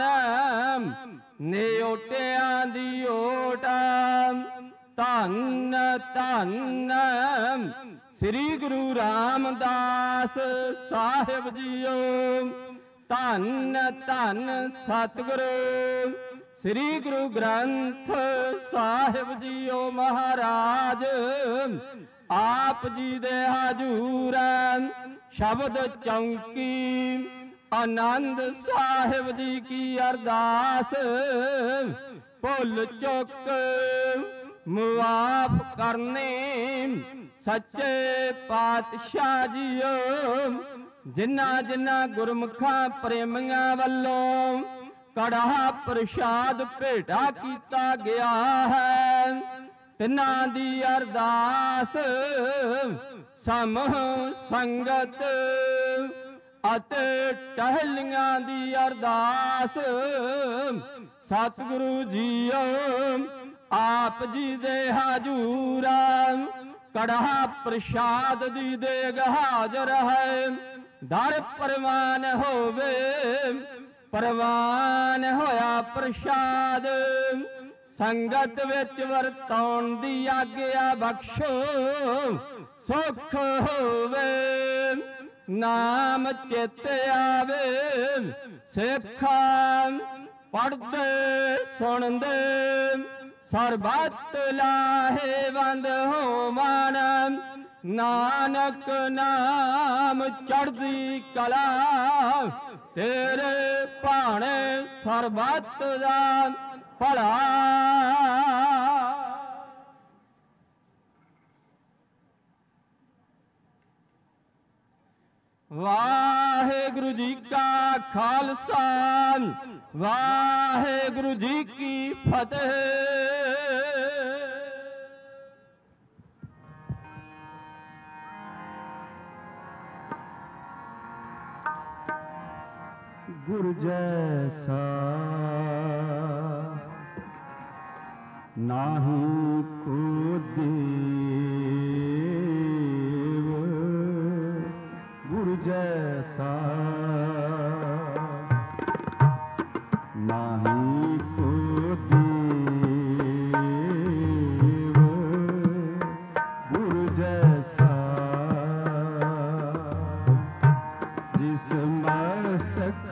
ਨਿਓਟਿਆਂ ਦੀ ਓਟ। ਧੰਨ ਧੰਨ ਸ੍ਰੀ ਗੁਰੂ ਰਾਮਦਾਸ ਸਾਹਿਬ ਜੀਓ। ਧੰਨ ਧੰਨ ਸਤਿਗੁਰੂ ਸ੍ਰੀ ਗੁਰੂ ਗ੍ਰੰਥ ਸਾਹਿਬ ਜੀਓ ਮਹਾਰਾਜ। ਆਪ ਜੀ ਦੇ ਹਜੂਰ ਸ਼ਬਦ ਚੌਂਕੀ ਆਨੰਦ ਸਾਹਿਬ ਜੀ ਕੀ ਅਰਦਾਸ ਭੁੱਲ ਚੁੱਕ ਮੁਆਫ ਕਰਨੇ ਸੱਚੇ ਪਾਤਸ਼ਾਹ ਜੀਓ। ਜਿਨ੍ਹਾਂ ਜਿਨ੍ਹਾਂ ਗੁਰਮੁਖਾਂ ਪ੍ਰੇਮੀਆਂ ਵੱਲੋਂ ਕੜਾਹ ਪ੍ਰਸ਼ਾਦ ਭੇਟਾ ਕੀਤਾ ਗਿਆ ਹੈ, ਤਿਨਾਂ ਦੀ ਅਰਦਾਸ ਸਮੂਹ ਸੰਗਤ ਅਤੇ ਟਹਿਲੀਆਂ ਦੀ ਅਰਦਾਸ ਸਤਿਗੁਰੂ ਜੀਓ ਆਪ ਜੀ ਦੇ ਹਜੂਰ ਕੜਾਹ ਪ੍ਰਸ਼ਾਦ ਦੀ ਦੇਗ ਹਾਜ਼ਰ ਹੈ। ਦਰ ਪ੍ਰਵਾਨ ਹੋਵੇ ਪ੍ਰਵਾਨ ਹੋਇਆ ਪ੍ਰਸ਼ਾਦ ਸੰਗਤ ਵਿੱਚ ਵਰਤਾਉਣ ਦੀ ਆਗਿਆ ਬਖਸ਼ੋ ਸੁਖ ਹੋਵੇ। ਨਾਮ ਚਿਤ ਆਵੇ ਸਿੱਖਾਂ ਪੜ੍ਹਦੇ ਸੁਣਦੇ ਸਰਬੱਤ ਲਾਹੇਵੰਦ ਹੋਵਨ। ਨਾਨਕ ਨਾਮ ਚੜ੍ਹਦੀ ਕਲਾ ਤੇਰੇ ਭਾਣੇ ਸਰਬੱਤ ਦਾ ਭਲਾ। ਵਾਹਿਗੁਰੂ ਜੀ ਕਾ ਖਾਲਸਾ ਵਾਹਿਗੁਰੂ ਜੀ ਕੀ ਫਤਿਹ। ਗੁਰ ਜੈਸਾ ਨਾਹੀ ਕੋ ਦੇਵ, ਗੁਰ ਜੈਸਾ ਨਾਹੀ ਕੋ ਦੇਵ, ਗੁਰ ਜੈਸਾ ਜਿਸ ਮਸਤਕ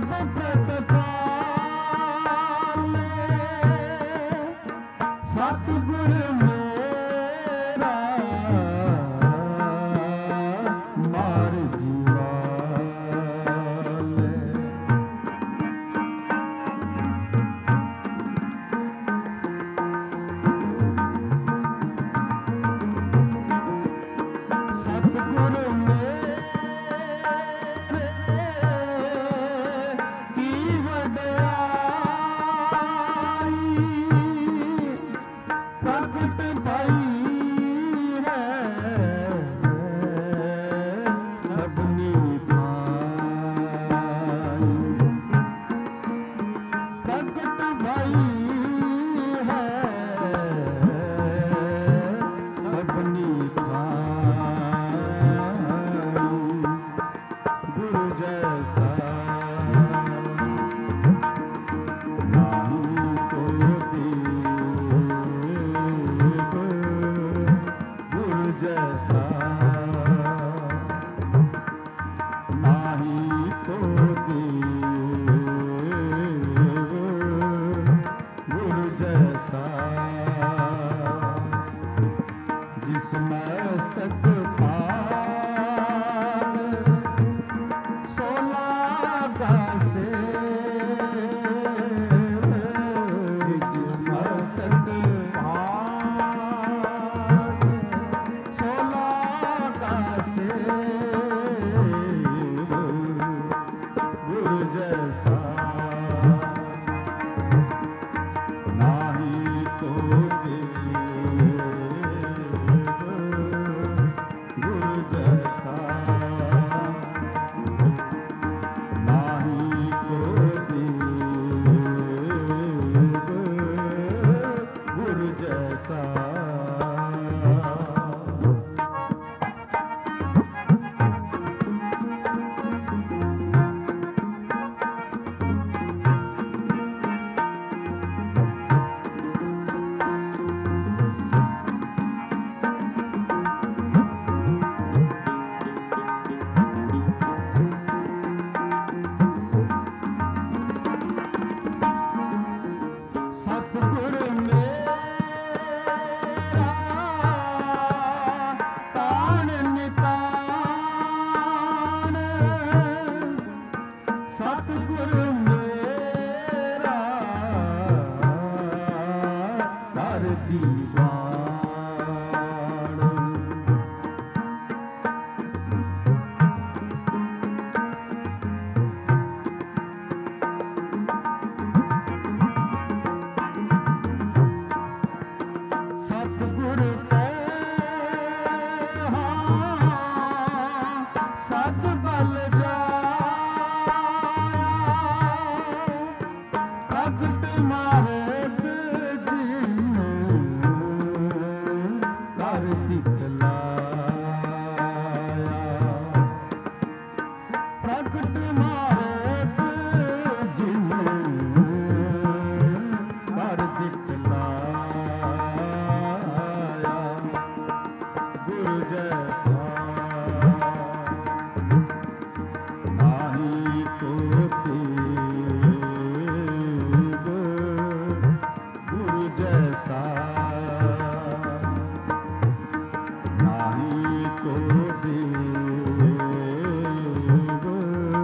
ਨਾਹੀ ਕੋ ਦੇਵ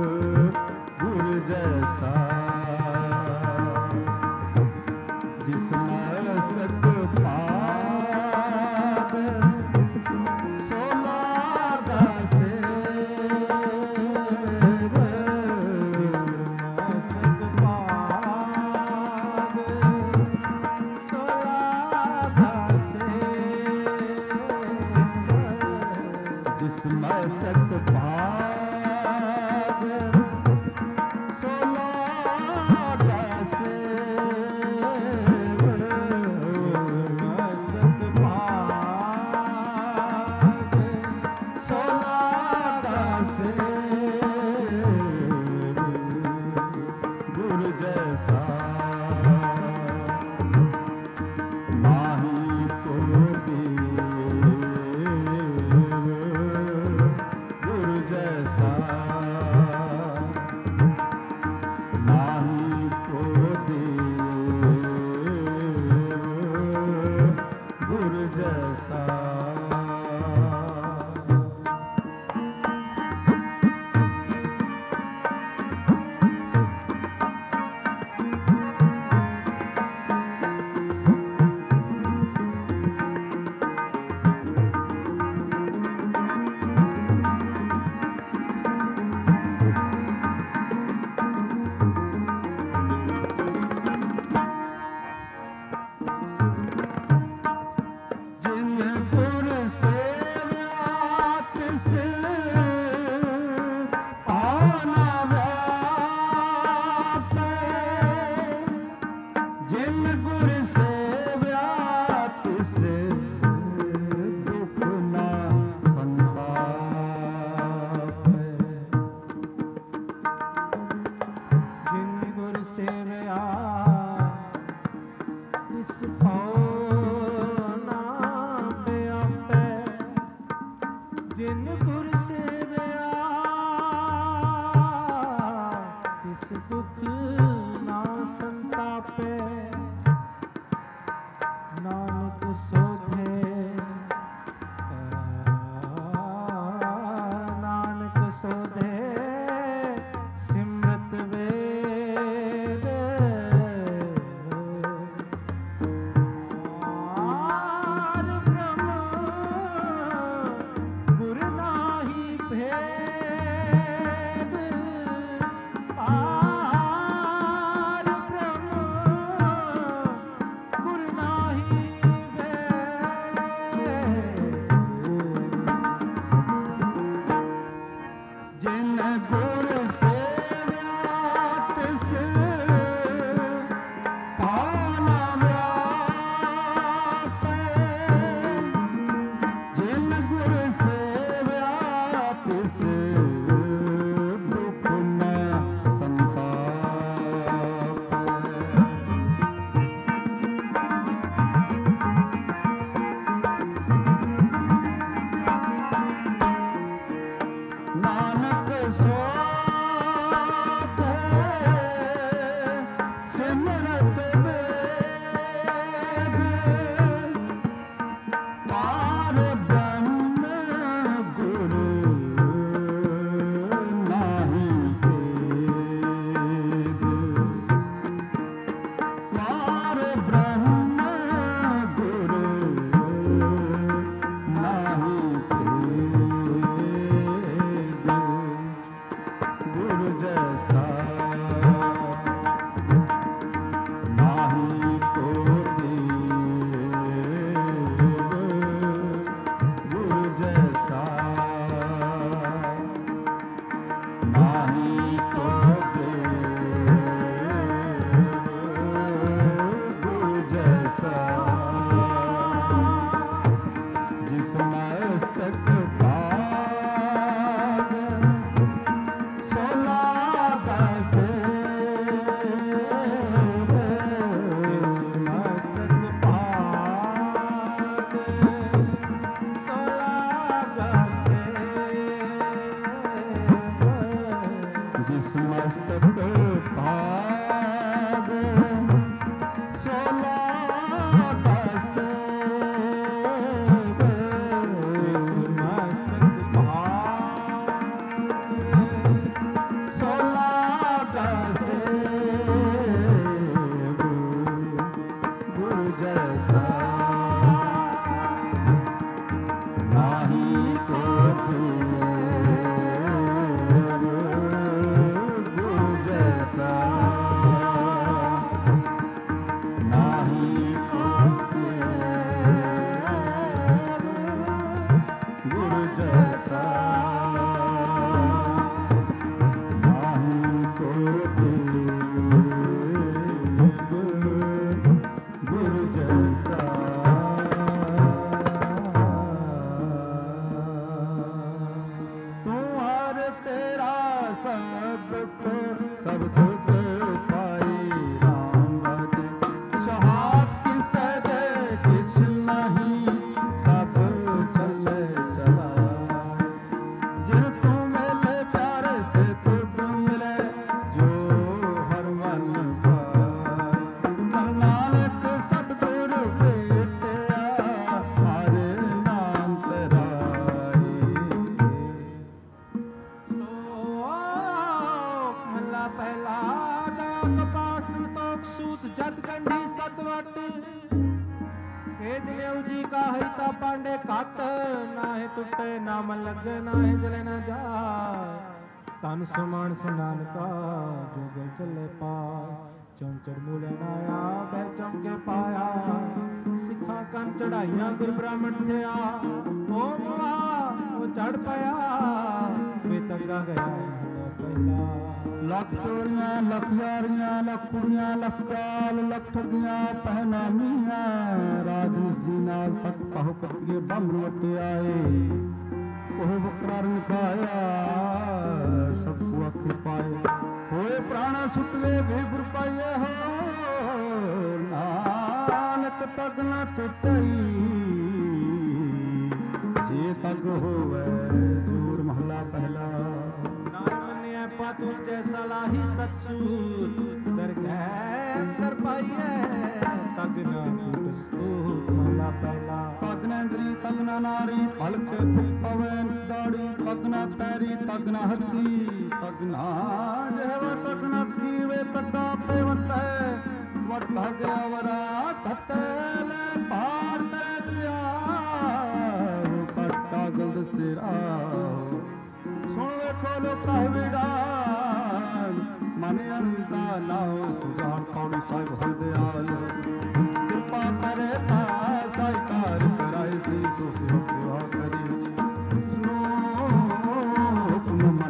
ਮਨਾਏ ਸੇ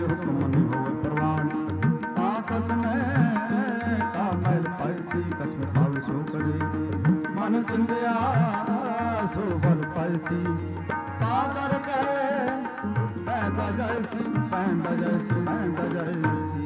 हुक्म नहीं होवे प्रवान ता कसमे का मैल पैसी कसमे भाव सो करे मन चिंतिया सो बल पैसी पादर करे पैदा जैसी पैदा जैसी पैदा जैसी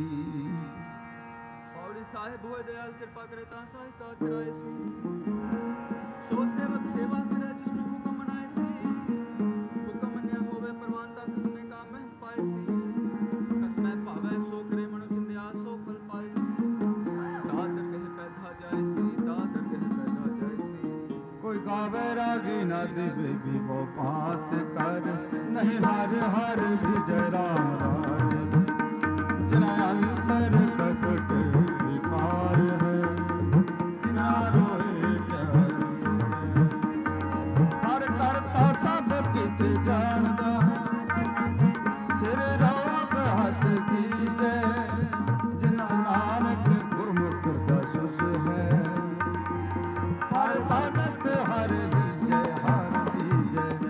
पौड़ी साहिब हुए दयाल कृपा करे ता साहिब का कराए सी सो सेवक सेवा करे जिसमें हुक्म मनाए सी हुक्म मन्या होवे परवानता कसमे का मह पाए सी कसमे पावे सो करे मनु चिंतिया सो फल पाए सी दादर कहे पैदा जाए सी दादर कहे पैदा जाए सी कोई गावे रागी न दिवे भी वो बात कर नहीं हर हर विजय राम राज जिना अंतर कपट विकार है जिना रोए हर करता सब किछ जानदा सिर रोग हथ कीजे जिना नानक गुरमुख का सुज है हर भगत हर विजय हर विजय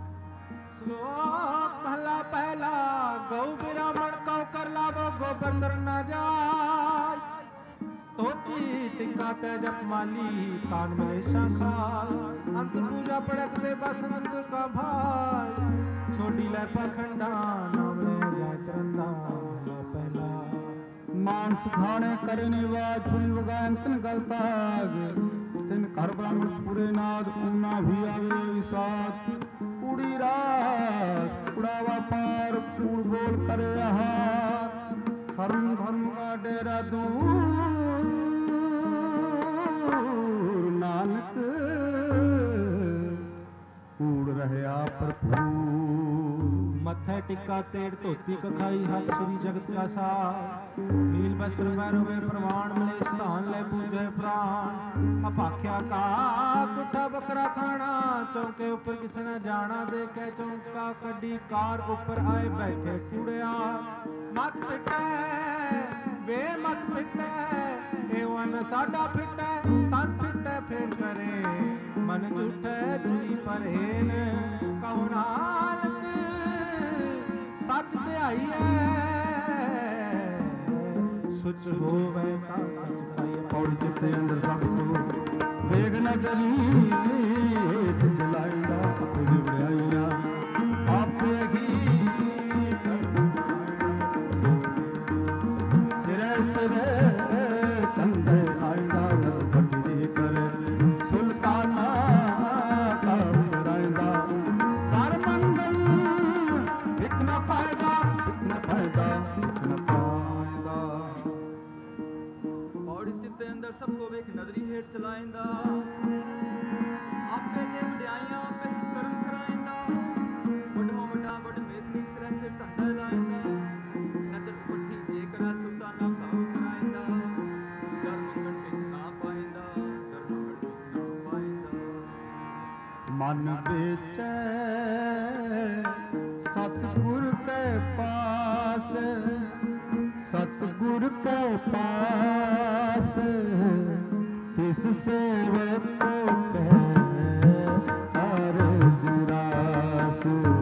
श्लोक महला पहला गौ ब्राह्मण कौ कर लावो गोबंदर न जाय तोती टिका ते जप माली तान मलेशा खाल अंत पूजा पड़क दे बस नसर का भाई छोड़ी ले पखंडा नाम ले जाय करंदा महला पहला मांस खाने करने वा छुई वगान तिन गलताग तिन घर ब्राह्मण पूरे नाद उन्ना भी आवे विसात उड़ी रास उड़ावा पार कूड़ बोल कर रहा धर्म धर्म का डेरा दूर नानक कूड़ रहा भरपूर मथे टिक्का तेड़ धोती कखाई हाथ श्री जगत का सार नील वस्त्र वैरवे प्रमाण मले स्थान ले पूजे प्राण अपाख्या का कुठा बकरा खाना चौके ऊपर किसी ने जाना देखे चौंका कड्डी कार ऊपर आए बैठे कूड़िया मत पिटे वे मत पिटे एवन साडा पिटे तन पिटे फिर करे मन झूठे चुई पर हेन कहो नानक सच ध्याई सुच होवे ता सच पाइए पौड़ी चित्ते अंदर सब सो वेग न गली हेठ जलाईंदा अपनी बड़ाइया आपे ही सिरे सिरे चंदे आईंदा नर पटरी करे सुल्ताना का राईंदा कर मंगल एक न फायदा एक न फायदा एक न फायदा पौड़ी चित्ते अंदर सबको वेख नदरी हेठ चलाइंदा आपे दे वड्याइयां आपे ही कर्म कराइंदा वड्डो वड्डा वड मेदनी सिरे सिर धंधा लाइंदा नदर पट्ठी जे करा सुल्ताना काव कराइंदा डर मंगन टिक ना पाइंदा डर मंगन टिक ना पाइंदा मन बेचै सतगुर के पास सतगुर के पास तिस सेवक को अर्ज रास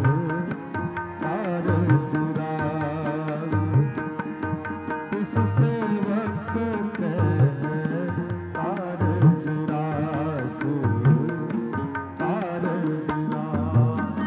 अर्ज रास तिस सेवक के अर्ज रास अर्ज रास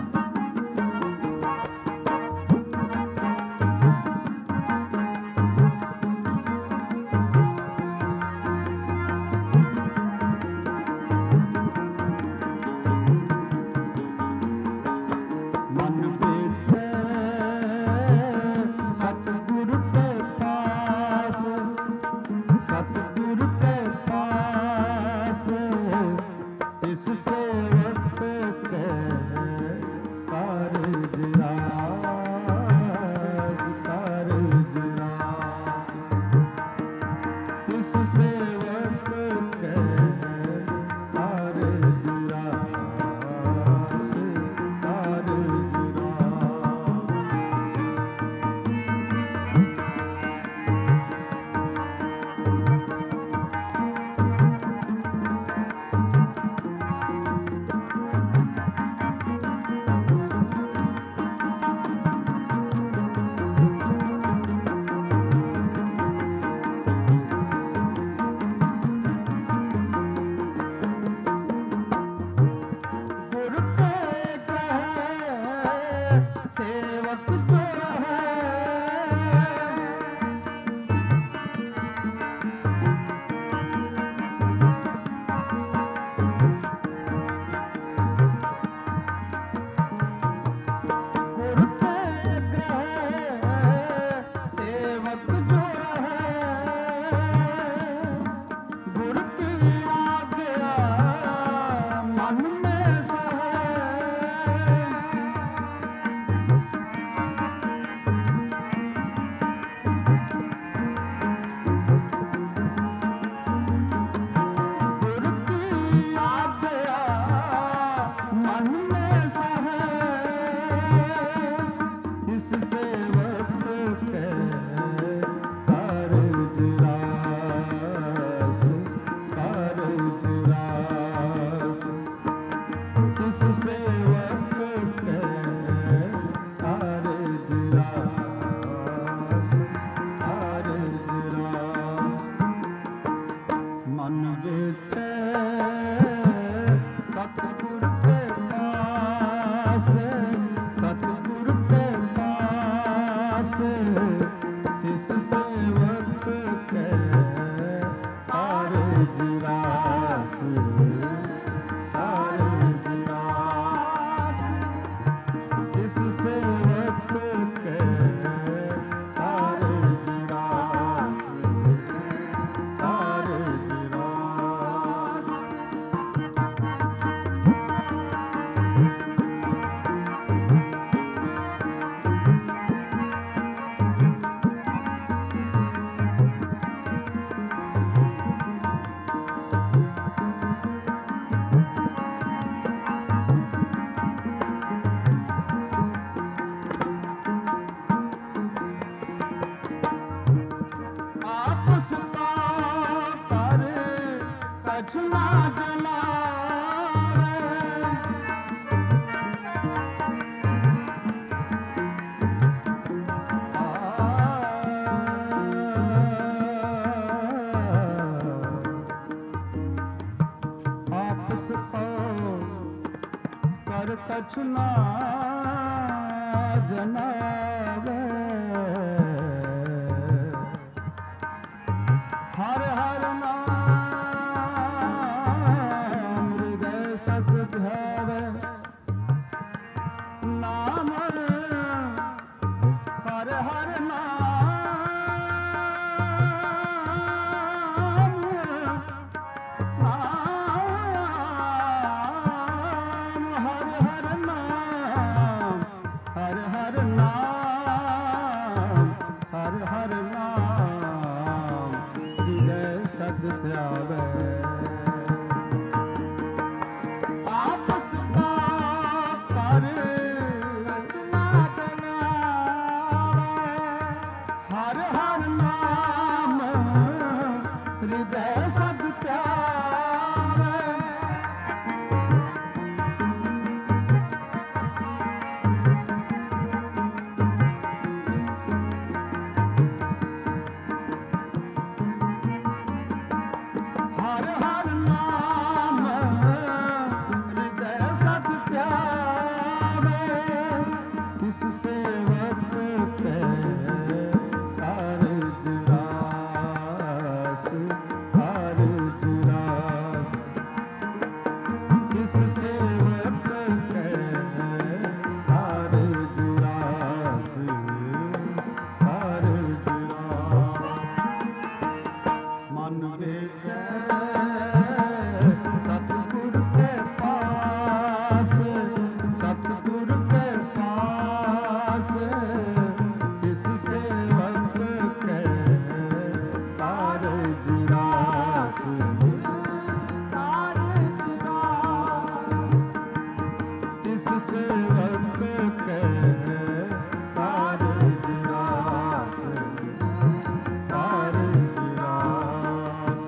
कछु ना जनावे आपस को कर कछु ना जनावे हर हर नाम हृदय सत ध्यावे नाम हर हर नाम नाम हर हर नाम हर हर नाम हर हर नाम हृदय सत ध्यावे आपस का कर रचना बनावे हर हर नाम हृदय सत ध्यावे हर हर नाम हृदय सत ध्यावे इस सेवक पे अर्ज रास अर्ज रास इस सेवक पे अर्ज रास अर्ज रास मन बेचै सतगुर के पास सतगुर के पास इस सेवक के कारज रास कारज रास इस सेवक के कारज रास कारज रास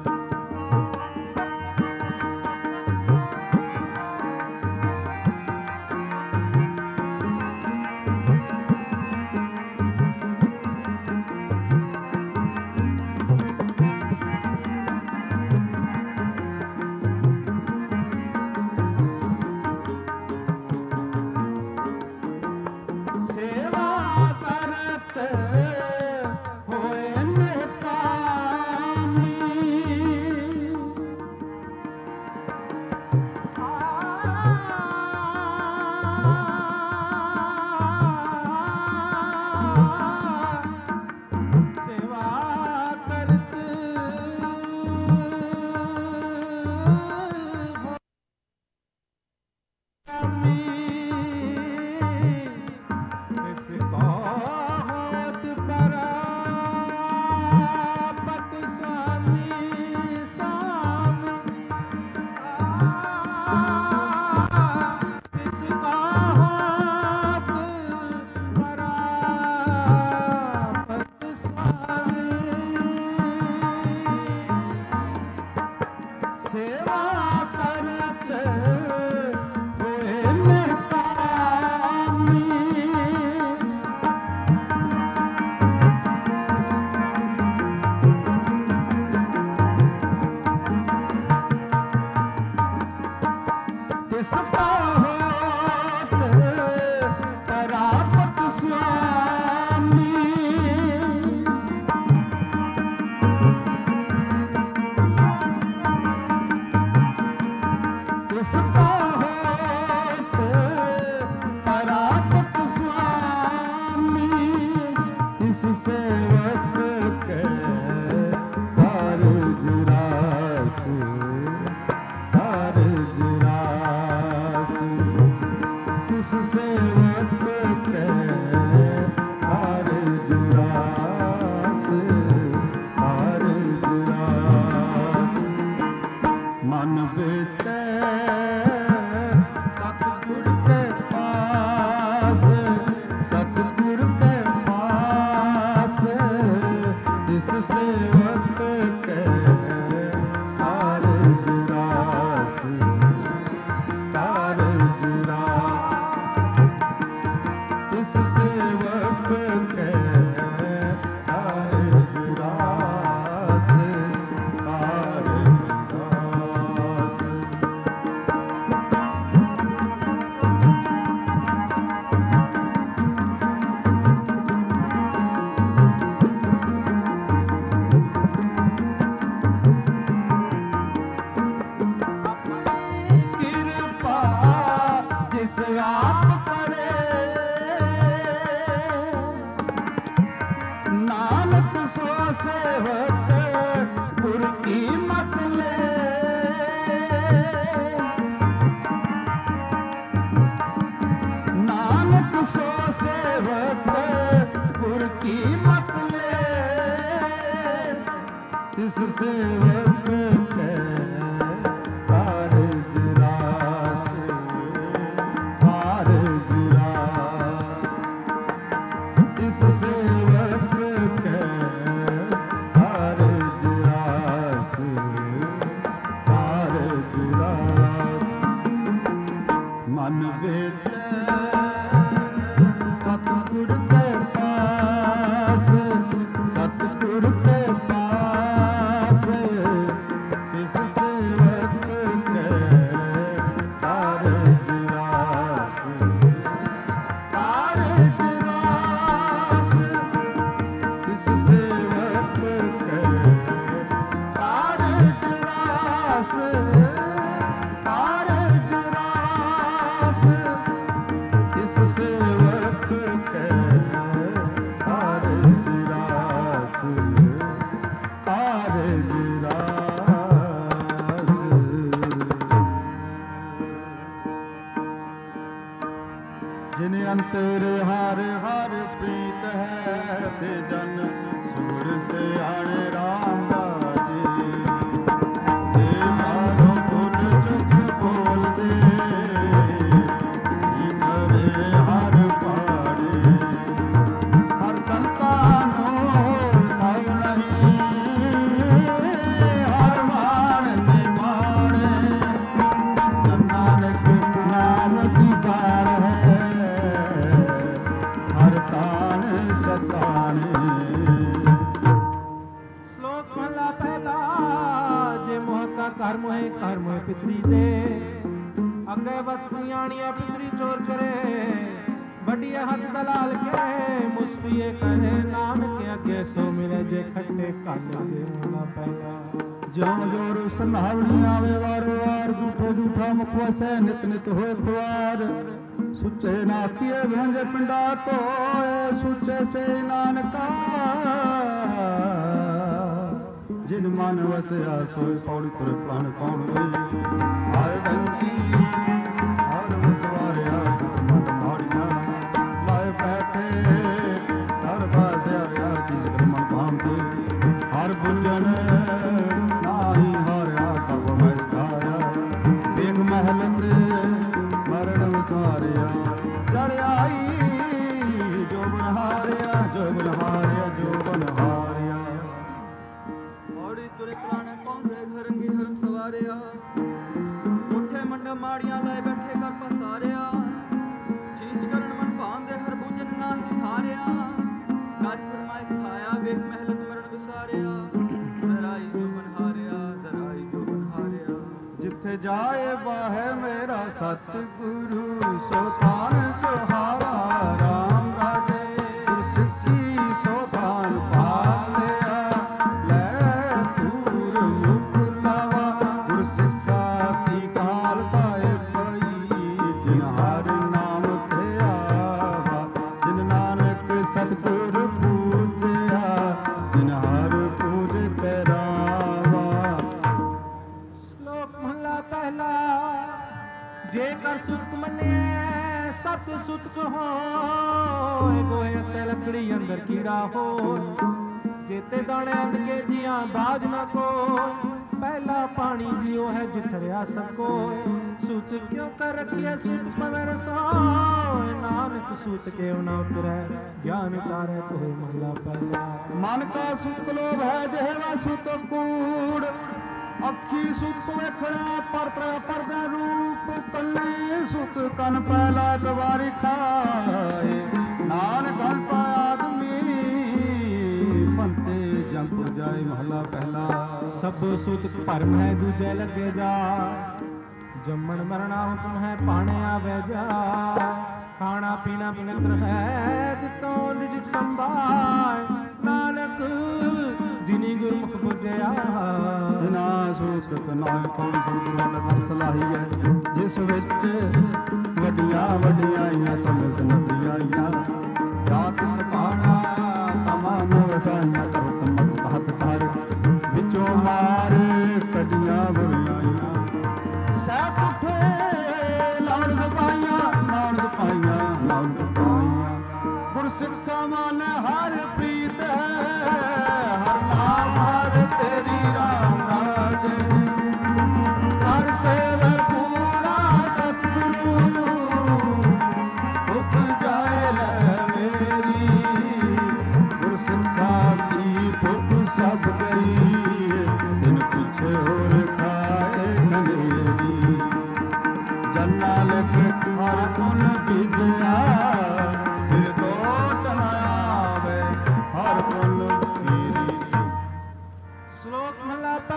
सेवा करत होए निकामी सेवा करत इसको होत परापत स्वामी स्वामी इसको होत परापत स्वामी सेवा करत होए निकामी इसको होत परापत स्वामी इसको होत परापत स्वामी इस सेवक के कारज रास कारज रास इस सेवक के कारज रास कारज रास मन बेटे सतगुर के पास सतगुर के पास इस ਨਾਨਕ ਸੋ ਸੇਵਕ ਗੁਰ ਕੀ ਮਤ ਲੈ। ਨਾਨਕ ਸੋ ਸੇਵਕ ਗੁਰ ਕੀ ਮਤ ਲੈ। ਤਿਸ ਸੇਵਕ ਕੈ ਕਾਰਜ ਰਾਸ ਕਾਰਜ ਰਾਸ। ਤਿਸ ਸੇਵਕ ਕੈ ਕਾਰਜ ਰਾਸ ਕਾਰਜ ਰਾਸ। ਮਨ ਵਿੱਚ ਸਤਿਗੁਰ ਕੇ ਪਾਸ ਸਤਿਗੁਰ ਕੇ ਪਾਸ। ਤਿਸ ਸੇਵਕ ਕੈ ਕਾਰਜ ਰਾਸ ਕਾਰਜ ਰਾਸ। ਤਿਸ ਸੇਵਕ ਕੈ ਕਾਰਜ ਰਾਸ ਕਾਰਜ ਰਾਸ। ਤਿਸ ਸੇਵਕ ਕੈ ਕਾਰਜ ਰਾਸ ਕਾਰਜ ਰਾਸ। ਜਿਨ ਅੰਤਰ ਹਰ ਹਰ ਪ੍ਰੀਤ ਹੈ ਤੇ ਜਨ ਸੁਰ ਸਿਆਣੇ ਰਾਮ ਰਾਜੇ। ਤੇ ਮਾਰੋ ਗੁਣ ਚੁੱਕ ਬੋਲਦੇ ਕੀ ਕਰੇ ਹਰ ਪਾੜੇ। ਹਰ ਸੰਤਾਨ ਨਵ ਨਹੀਂ ਹਰ ਮਾਣ ਨਿਮਾਣੇ। ਜਨ ਨਾਨਕ ਨਾਮ ਦੀ ਬਾਰ ਹੈ ਹਰ ਤਾਣ ਸਤਾਣੇ। ਸ਼ਲੋਕ ਮਹਲਾ ਪਹਿਲਾ। ਜੇ ਮੋਹ ਕਾ ਘਰ ਮੋਹਿ ਘਰ ਮੋਹਿ ਪਿਤਰੀ ਦੇ। ਅੱਗੇ ਵਤ ਸਿਆਣੀਆਂ ਪਿਤਰੀ ਚੋਰ ਕਰੇ। ਵੱਡੀਏ ਹੱਥ ਦਲਾਲ ਕੇ ਮੁਸਫੀਏ ਕਰੇ। ਨਾਨਕ ਅੱਗੇ ਸੋ ਮਿਲੇ ਜੇ ਖੱਟੇ ਕਾਲੇ ਦੇ। ਮਹਲਾ ਪਹਿਲਾ। ਜਿਉ ਜੋਰ ਸੰਭਾਵਣੀ ਆਵੇ ਵਾਰ ਵਾਰ। ਝੂਠੋ ਝੂਠਾ ਮੁਖ ਵਸੈ ਨਿਤ ਨਿਤ ਹੋਏ ਖੁਆਰ। ਸੁੱਚੇ ਨਾ ਕੀਏ ਭੰਜ ਪਿੰਡਾ ਧੋਏ। ਸੁੱਚੇ ਸੇ ਨਾਨਕਾ ਜਿਨ ਮਨ ਵਸਿਆ ਸੋਇ ਪੌੜੀ ਤੁਰ ਪ੍ਰਾਨ ਪਾਉਣ ਲਈ। ਹਰ ਡੰਗੀ ਹਰ ਵਸਵਾਰਿਆ ਮਨ ਮਾੜੀਆਂ। ਲਾਏ ਬੈਠੇ ਹਰ ਬਾਸਿਆ ਰਿਆ ਚੀਜ਼ ਕਰਮਨ ਭਾਂਦੇ। ਹਰ ਬੁੱਝਣ ਨਾਹੀ ਹਾਰਿਆ ਕਬ ਮੈਂ ਸਕਾਇਆ। ਵੇਖ ਮਹਿਲਤ ਮਰਨ ਵਿਸਾਰਿਆ। ਜਰ ਆਈ ਜੋ ਬਨ ਹਾਰਿਆ ਜੋ ਬਨ ਹਾਰਿਆ ਜੋ ਬਨ ਹਾਰਿਆ। ਔੜੀ ਤੁਰੇ ਪ੍ਰਾਣ ਪਾਉਂਦੇ ਘਰੰਗੀ ਹਰਮ ਸਵਾਰਿਆ। ਉੱਠੇ ਮੰਡ ਮਾੜੀਆਂ ਲੈ ਬੈਠੇ ਕਰ ਪਸਾਰਿਆ। ਚੀਚ ਕਰਨ ਮਨ ਭਾਂਦੇ ਹਰ ਬੁਝਨ ਨਾਹੀ ਹਾਰਿਆ। ਕਾਜ ਫਰਮਾਇਸ਼ ਖਾਇਆ ਵੇਖ ਮਹਿਲਤ ਮਰਨ ਵਿਸਾਰਿਆ। ਜ਼ਰਾਈ ਜੋ ਬਨ ਹਾਰਿਆ ਜ਼ਰਾਈ ਜੋ ਬਨ ਹਾਰਿਆ। ਜਿੱਥੇ ਜਾਏ ਬਾਹੇ ਮੇਰਾ ਸਤਿਗੁਰੂ। ਸੋ ਥਾਨ ਸੁਹਾਵਾ ਰਾਮ ਰਾਜੇ। ਗੁਰ ਸਿੱਖੀ ਸੋ ਥਾਨ ਪਾਲ ਲਿਆ। ਲੈ ਦੂਰ ਮੁਖ ਲਾਵਾ ਗੁਰ ਸਿੱਖਾ ਕੀ ਕਾਲ ਪਾਏ ਪਈ। ਜਿਨ ਹਰ ਨਾਮ ਤੇ ਆਵਾ ਜਿਨ ਨਾਨਕ ਸਤਿਗੁਰ ਪੂਜਿਆ। ਜਿਨ ਹਰ ਪੂਜ ਕਰਾਵਾ। ਸ਼ਲੋਕ ਮਹਲਾ ਪਹਿਲਾ। ਜੇ ਕਰ ਸੁਤ ਮੰਨਿਐ ਸਤ ਸੁਤ ਕਹੋਏ। ਗੋਹੇ ਤੇ ਲੱਕੜੀ ਅੰਦਰ ਕੀੜਾ ਹੋਏ। ਜੇਤੇ ਦਾਣੇ ਅੰਨ ਕੇ ਜੀਆਂ ਬਾਜ ਨਾ ਕੋਈ। ਪਹਿਲਾ ਪਾਣੀ ਜਿਉ ਹੈ ਜਿਥ ਰਿਆ ਸਕੋ। ਸੁਤ ਕਿਉ ਕਰ ਰਖਿਐ ਸੁਤ ਪਵੈ ਰਸੋਏ। ਨਾਨਕ ਸੁਤ ਕਿਉ ਨਾ ਉਤਰੈ ਗਿਆਨ ਤਾਰੈ ਕੋਇ। ਮਹਲਾ ਪਹਿਲਾ। ਮਨ ਕਾ ਸੁਤ ਲੋਭ ਹੈ ਜਿਹਵਾ ਸੁਤ ਕੂੜ। ਅੱਖੀ ਸੁਤ ਵੇਖਣਾ ਪਰਤਰਾ ਪਰਦਾ ਰੂਪ। ਕੰਨੀ ਸੁਤ ਕਨ ਪਹਿਲਾ ਦਵਾਰੀ ਖਾਏ। ਨਾਨਕ ਹੰਸਾ ਆਦਮੀ ਪੰਤੇ ਜੰਤ ਜਾਏ। ਮਹਲਾ ਪਹਿਲਾ। ਸਭ ਸੁਤ ਭਰਮ ਹੈ ਦੂਜੇ ਲੱਗੇ ਜਾ। ਜੰਮਣ ਮਰਣਾ ਹੁਕਮ ਹੈ ਪਾਣੇ ਆਵੇ ਜਾ। ਖਾਣਾ ਪੀਣਾ ਪਵਿੱਤਰ ਹੈ ਜਿਤੋਂ ਨਿਜ ਸੰਭਾਏ। ਨਾਨਕ ਜਿਨੀ ਗੁਰਮੁਖ ਬੁਝਿਆ। ਬਿਨਾ ਸੂਤਕ ਨਾਇ ਕੌਣ ਸੰਤੁਲਨ ਕਰ ਸਲਾਹੀ ਹੈ। ਜਿਸ ਵਿੱਚ ਵੱਡੀਆਂ ਵੱਡੀਆਂ ਸਮਝ ਨਦੀਆਂ। ਜਾਤ ਸਕਾਣਾ ਤਮਨ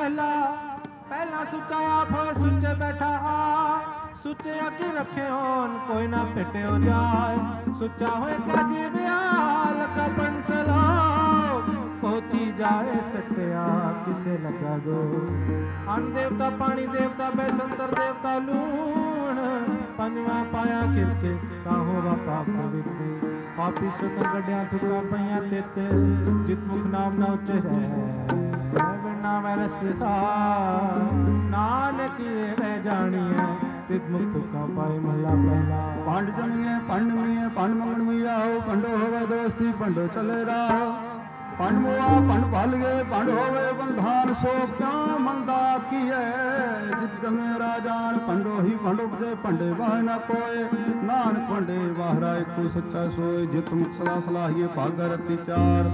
ਪਹਿਲਾ ਪਹਿਲਾ ਸੁੱਚਾ ਆਪ ਹੋਏ ਸੁੱਚੇ ਬੈਠਾ ਆ ਸੁੱਚੇ ਅੱਗੇ ਰੱਖੇ ਹੋਣ ਕੋਈ ਨਾ ਪਿੱਟਿਓ ਜਾਏ ਸੁੱਚਾ ਹੋਏ ਕਾ ਜੀਵਿਆ ਲਗਾ ਬੰਸਲਾ ਪੋਤੀ ਜਾਏ ਸੱਚਿਆ ਕਿਸੇ ਲਗਾ ਗੋ ਅੰਨ ਦੇਵਤਾ ਪਾਣੀ ਦੇਵਤਾ ਬੈਸੰਤਰ ਦੇਵਤਾ ਲੂਣ ਪੰਜਵਾ ਪਾਇਆ ਕਿਰਕੇ ਕਾਹੋ ਬਾਪਾ ਪਵਿੱਤਰ ਪਾਪੀ ਸੁਤ ਗੱਡਿਆਂ ਥੁਕਾ ਪਈਆਂ ਤਿੱਤ ਜਿਤ ਮੁਖ ਨਾਮ ਨਾ ਉਚਰੈ ਬਿਨਾ ਵਰਸਾ ਨਾਨਕ ਇਹ ਜਾਣੀਐ ਤਿਤ ਮੁਖ ਤੁਕਾ ਪਾਏ ਮਹਲਾ ਪਹਿਲਾ ਪੰਡ ਜਮੀਏ ਪੰਡ ਮੀਏ ਪੰਡ ਮੰਗਣ ਮੀ ਆਓ ਪੰਡੋ ਹੋਵੇ ਦੋਸਤੀ ਪੰਡੋ ਚਲੇ ਰਾਹ ਪੰਡ ਮੋਆ ਪੰਡ ਭਲ ਗਏ ਪੰਡ ਹੋਵੇ ਬੰਧਾਨ ਸੋ ਕਿਉ ਮੰਦਾ ਕੀਐ ਜਿਤ ਜਮੇ ਰਾਜਾਨ ਪੰਡੋ ਹੀ ਪੰਡ ਉਪਜੇ ਪੰਡੇ ਵਾਹ ਨਾ ਕੋਏ ਨਾਨਕ ਪੰਡੇ ਵਾਹਰਾ ਇੱਕੋ ਸੱਚਾ ਸੋਏ ਜਿਤ ਮੁਖ ਸਦਾ ਸਲਾਹੀਏ ਭਾਗਰ ਅਤੀ ਚਾਰ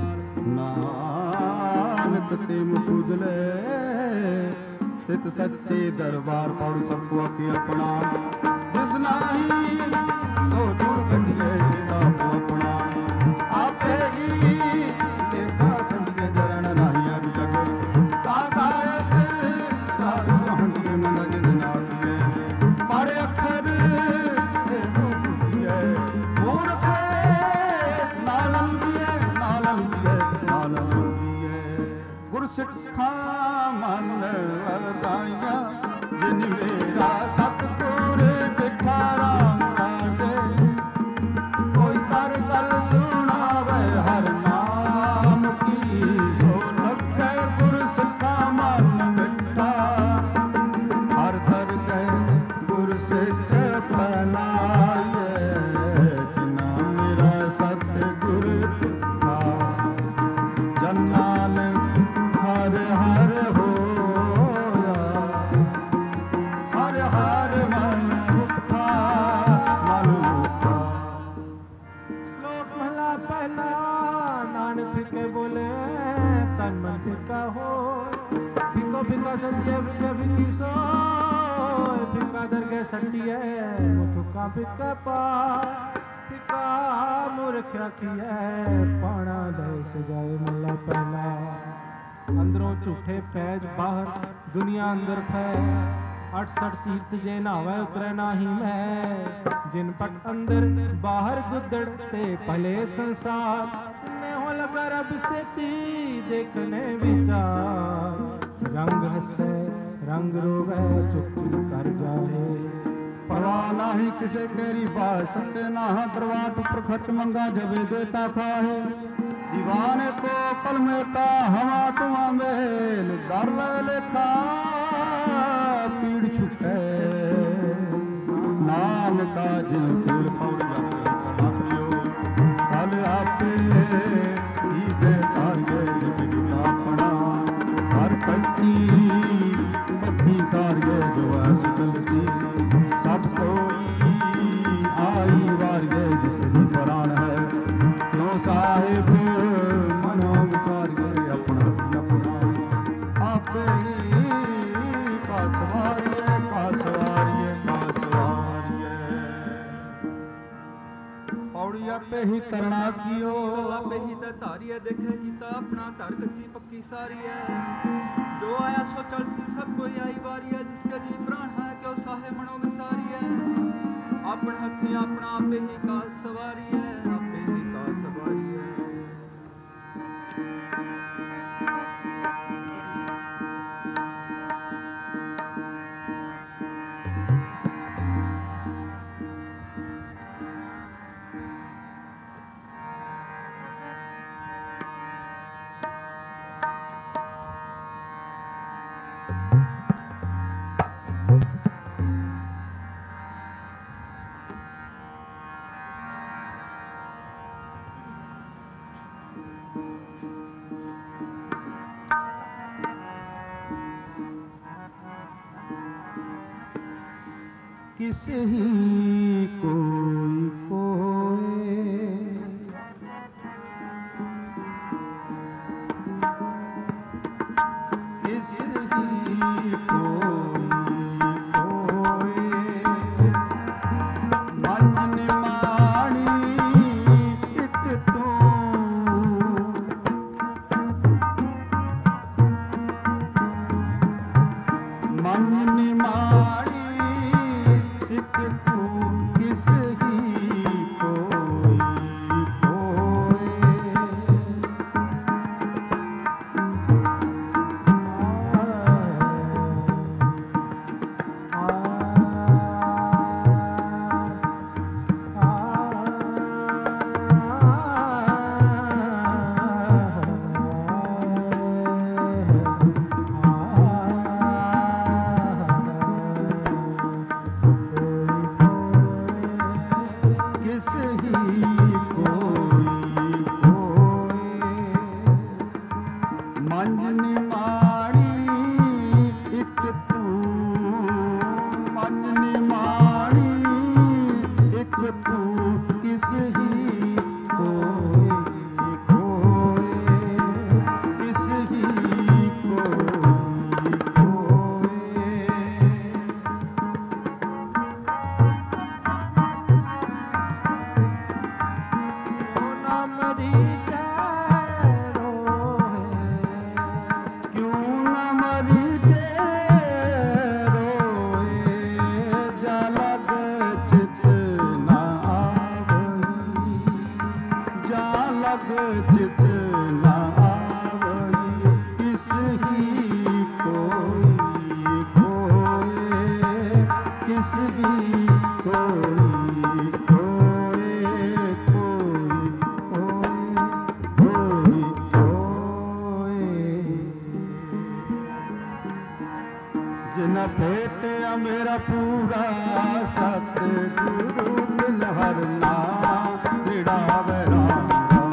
ਨਾਨਕ ਤੇ ਮੁਖ ਉਜਲੇ ਤਿਤ ਸੱਚੇ ਦਰਬਾਰ ਪੌੜ ਸਭ ਕੋ ਆਕੇ ਆਪਣਾ ਜਿਸ ਨਾਹੀ ਸੋ ਜੁੜ ਗੱਡੀਏ ਆਪੋ ਆਪਣਾ ਆਪੇ ਹੀ ਲੇਖਾ ਸੰਸੇ ਜਰਨ ਨਾਹੀ ਆਦਿ ਜਗ ਤਾ ਗਾਇਕ ਤਾਰੂ ਹੰਡੀਏ ਮਨ ਜਿਸ ਨਾਲ ਕੀਏ ਮਾਰੇ ਅੱਖਰ ਤੇ ਮੁਕੀਏ ਮੂਰਖ ਨਾਲੰਦੀਏ ਨਾਲੰਦੀਏ ਨਾਲੰਦੀਏ ਗੁਰ ਸਿੱਖਾਂ ਮਨ ਵਧਾਈਆਂ ਜਿਨ ਮੇਰਾ ਸਤਿਗੁਰ ਡਿਠਾ ਰਾਮ ਰਾਜੇ ਕੋਈ ਕਰ ਗੱਲ ਸੁਣਾਵੇ ਹਰ ਨਾਮ ਕੀ ਸੋ ਲੱਗੇ ਗੁਰ ਸਿੱਖਾਂ ਮਨ ਮਿੱਠਾ ਹਰ ਦਰ ਗਏ ਗੁਰ ਸਿੱਖ ਪਨਾਏ ਜਿਨਾ ਮੇਰਾ ਸਤਿਗੁਰ ਡਿਠਾ ਜਨ ਨਾਨਕ ਹਰ ਹਰ ਹੋਇਆ ਹਰ ਹਰ ਮਨ ਮੁਕਤਾ ਮਨ ਮੁਕਤਾ ਸ਼ਲੋਕ ਮਹਲਾ ਪਹਿਲਾ ਨਾਨਕ ਫਿੱਕੇ ਬੋਲੇ ਤਨ ਮਨ ਫਿੱਕਾ ਹੋ ਫਿੱਕੋ ਫਿੱਕਾ ਸੰਜੇ ਫਿੱਕੇ ਫਿੱਕੀ ਸੋਏ ਫਿੱਕਾ ਦਰਗੇ ਸੱਟੀਏ ਮੁਥੁਕਾ ਫਿੱਕਾ ਪਾ ਫਿੱਕਾ ਮੂਰਖ ਆਖੀਐ ਪਾਣਾ ਲੈ ਸਜਾਏ ਮਹਲਾ ਪਹਿਲਾ ਅੰਦਰੋਂ ਝੂਠੇ ਪੈਜ ਬਾਹਰ ਦੁਨੀਆ ਅੰਦਰ ਫੈ ਅਠਸਠ ਸੀਰਤ ਜੇ ਨਾਵੇ ਉਤਰੈ ਨਾਹੀ ਮੈਂ ਜਿਨ ਪਟ ਅੰਦਰ ਬਾਹਰ ਗੁੱਦੜ ਤੇ ਭਲੇ ਸੰਸਾਰ ਨੇ ਹੋ ਲਗਾ ਰਬ ਸੇਤੀ ਦੇਖਨੇ ਵਿਚਾਰ ਰੰਗ ਹੱਸੇ ਰੰਗ ਰੋਵੇ ਚੁੱਪ ਚੁੱਪ ਕਰ ਜਾਏ ਪਰਵਾਹ ਨਾਹੀ ਕਿਸੇ ਤੇਰੀ ਬਾਤ ਸੱਚੇ ਨਾਹ ਦਰਵਾਰ ਉੱਪਰ ਖਚ ਮੰਗਾ ਜਵੇ ਦੇਤਾ ਖਾਏ दीवाने को कलमे का हवा तुआ मेल दर ले लेखा पीड़ छुटे नाम का जिन फूल पौड़ जाते कलापियो कल आपे ही बेतारिए लिखा अपना हर कच्ची पक्की सारिए जो सुचल सी सब कोई आई वारिए जिसके जी प्राण है क्यों साहिब मनो विसार गए अपना अपना आपे ही का सवारिए का सवारिए का सवारिए पौड़ी आपे ही करना कियो आपे ही ते धारिए देखे जीता अपना धर कच्ची पक्की सारी है जो आया सो चल सी सब कोई आई वारी है जिसके जी प्राण है क्यों साहे मनो विसारी है अपने हथी अपना आपे ही का सवारी है आपे ही का सवारी है किसे ही कोई कोए किसे ही कोई कोए मन निमाणी एक तू ਮੰਜ ਨਿਮਾਣੀ ਇੱਕ ਤੂੰ, ਮੰਜ ਨਿਮਾਣੀ ਇੱਕ ਤੂੰ, ਕਿਸ ਹੀ ਕੋਏ ਕੋਏ, ਕਿਸ ਹੀ ਕੋਏ ਕੋਏ। ਨਾ ਮਰੀ चित न आवई, किस ही कोई कोए, किस ही कोई कोए कोई कोई कोए। जिन भेटिया मेरा पूरा सतगुरु दिल हर नाम दृढ़ावे राम।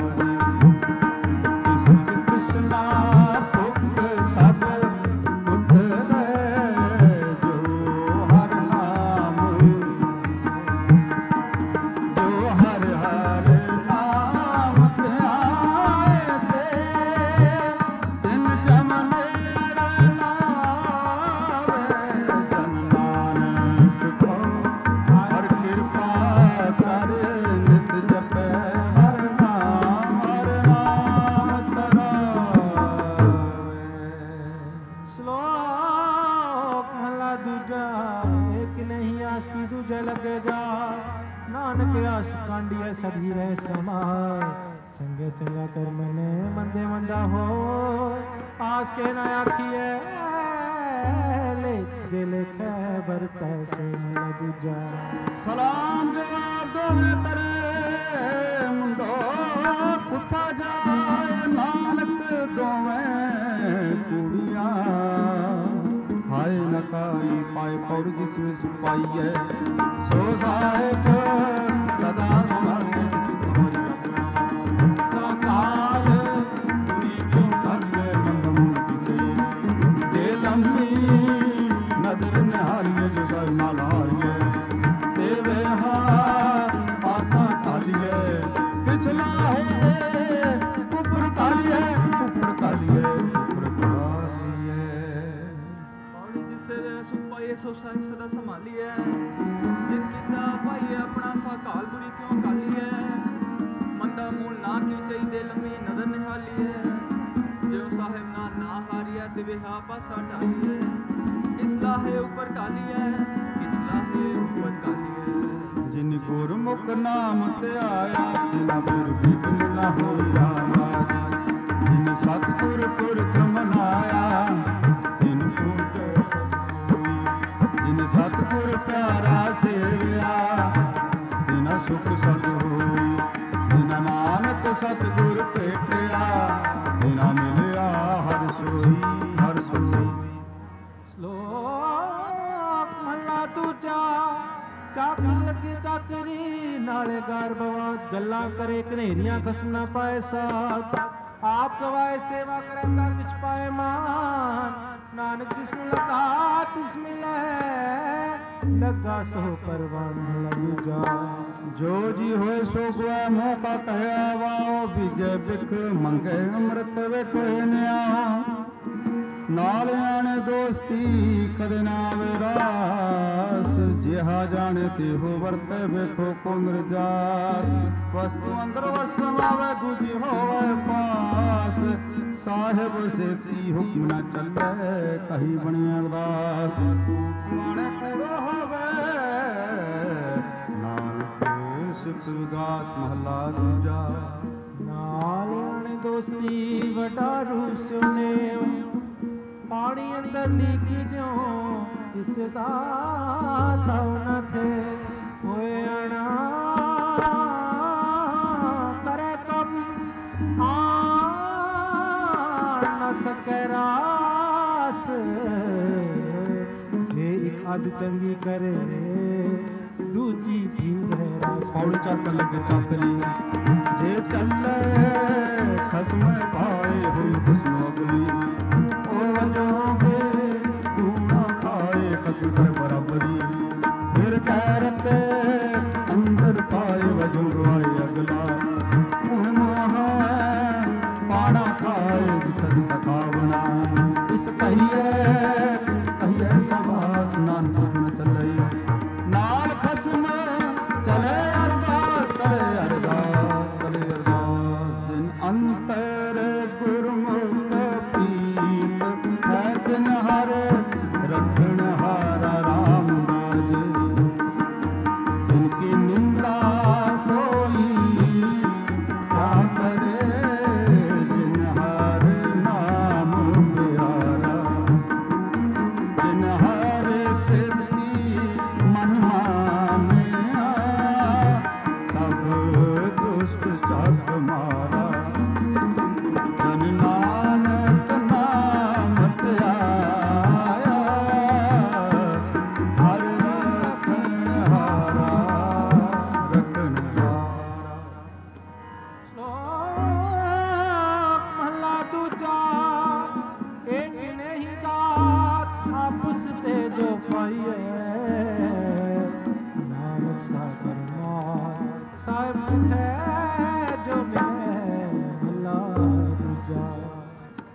सभी रह समार चंगे चंगा कर मने मंदे मंदा हो आस के ना आखिए ले जे लेखे बरता से मिला दूजा। सलाम जवाब दो मैं तेरे मुंडो कुथा जाए नानक दोवें कुड़िया हाय नकाई पाए पौड़ जिसमें सुपाई है सो साहेब सदा संभाले सकाल पूरी क्यों कर ले मंदमुखी चाहिए दे लंबी नजर निहारिए जो सब मालारिए देवे हार आसा कालिए पिछला है ऊपर कालिए ऊपर कालिए ऊपर कालिए पौड़ी जिसे वे सुपाए सो साहिब सदा संभालिए जिन किता भाई अपना सा काल बुरी क्यों काली है मंदा मूल ना की चाहिए लंबी नजर निहाली है जो साहिब ना ना हारी है दिवे हा पासा डाली है किसला है ऊपर काली है किसला है ऊपर काली है। जिन गुरमुख नाम ते आया तिना फिर विघ्न न होया माजी जिन सतगुर पुरख मनाया तिन पूजे सतगुर जिन सतगुर प्यारा सेविया तिना सुख सद होई तिना नानक सतगुर भेटिया तिना मिलिया हर सोई हर सोई। श्लोक महला दूजा चाकरी लगी चाकरी नाले गार बवा गल्ला करे कनेरियां कसना पाए साथ आप गवाए सेवा करे ता किछ पाए मान नानक जिसनु लगा तिस मिले लगा सो परवान लग जा। जो जी होए सो गुआ मौका कहया वाओ विजय बिख मंगे अमृत वेखो निया नाल आने दोस्ती कद ना विरास जिहा जाने तिहो वर्ते वेखो कुंदर जास वस्तु अंदर वस्तु आवे दूजी होवे पास साहिब से सी हुक्म न चले कही बनी अरदास माने करो होवे नानक सिफ उदास महला दूजा। नाल आने दोस्ती वडारू सुने पानी अंदर लीकी जो इसदा थाव न थे होए अणा करे कम आ न सके रास जे एक अध चंगी करे दूजी भी है रास। पौड़ चक लगे चाकरी जे चले खसम पाए हुई दुश्मन अगली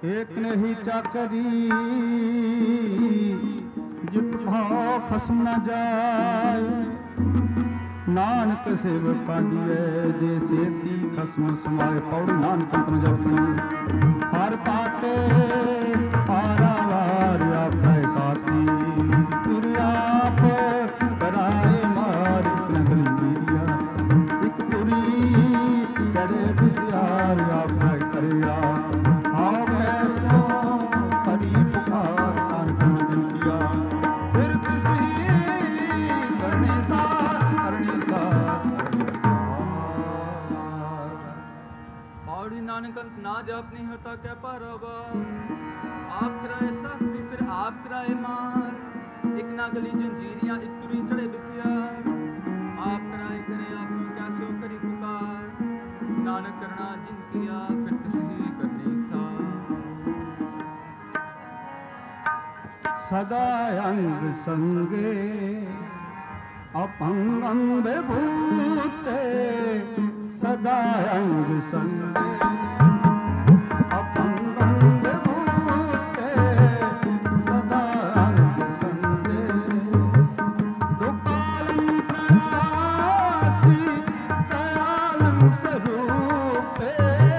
ਏਕ ਨਹੀਂ ਚਾਕਰੀ ਜਿਤ ਭਾਉ ਖਸਮ ਨ ਜਾਏ। ਨਾਨਕ ਸਿਵ ਪਾਂਡੀਏ ਜੇ ਸੇਤੀ ਖਸਮ ਸਮਾਏ। ਪੌੜ ਨਾਨਕ ਅੰਤਨ ਜਪਣੀ ਹਰ ਤਾਤੇ ਆਰਾ ਵਾਰ ਆਪੈ ਸਾਥੀ। ਤੁਰ ਆਪ ਕਰਾਏ ਮਾਰ ਨਗਲ ਮੀਰੀਆ। ਇਕ ਤੁਰੀ ਚੜੇ ਵਿਸਿਆਰ ਆਪੈ ਕਰਿਆ। ਆਓ ਐਸੋ ਹਰੀ ਪੁਕਾਰ ਨਾਨਕ ਜਨ ਕੀਆ। ਫਿਰ ਤਿਸਹੀ ਕਰਨੀ ਸਾਰ ਕਰਨੀ ਸਾਰ पौड़ी नानक अंत ना जापनी हरता क्या पारावा। आप कराए सख्ती फिर आप कराए मार। एक ना गली जंजीरियां एक तुरी चढ़े बिसियार। आप कराए करे आप कैसो करी पुकार। नानक करना जिन किया फिर तिसही करनी सार। सदा अंग संगे अपंगं विभूते। सदा अंग संगे अपंगं विभूते। सदा अंग संगे दुकालं प्रणासी दयालं स्वरूपे।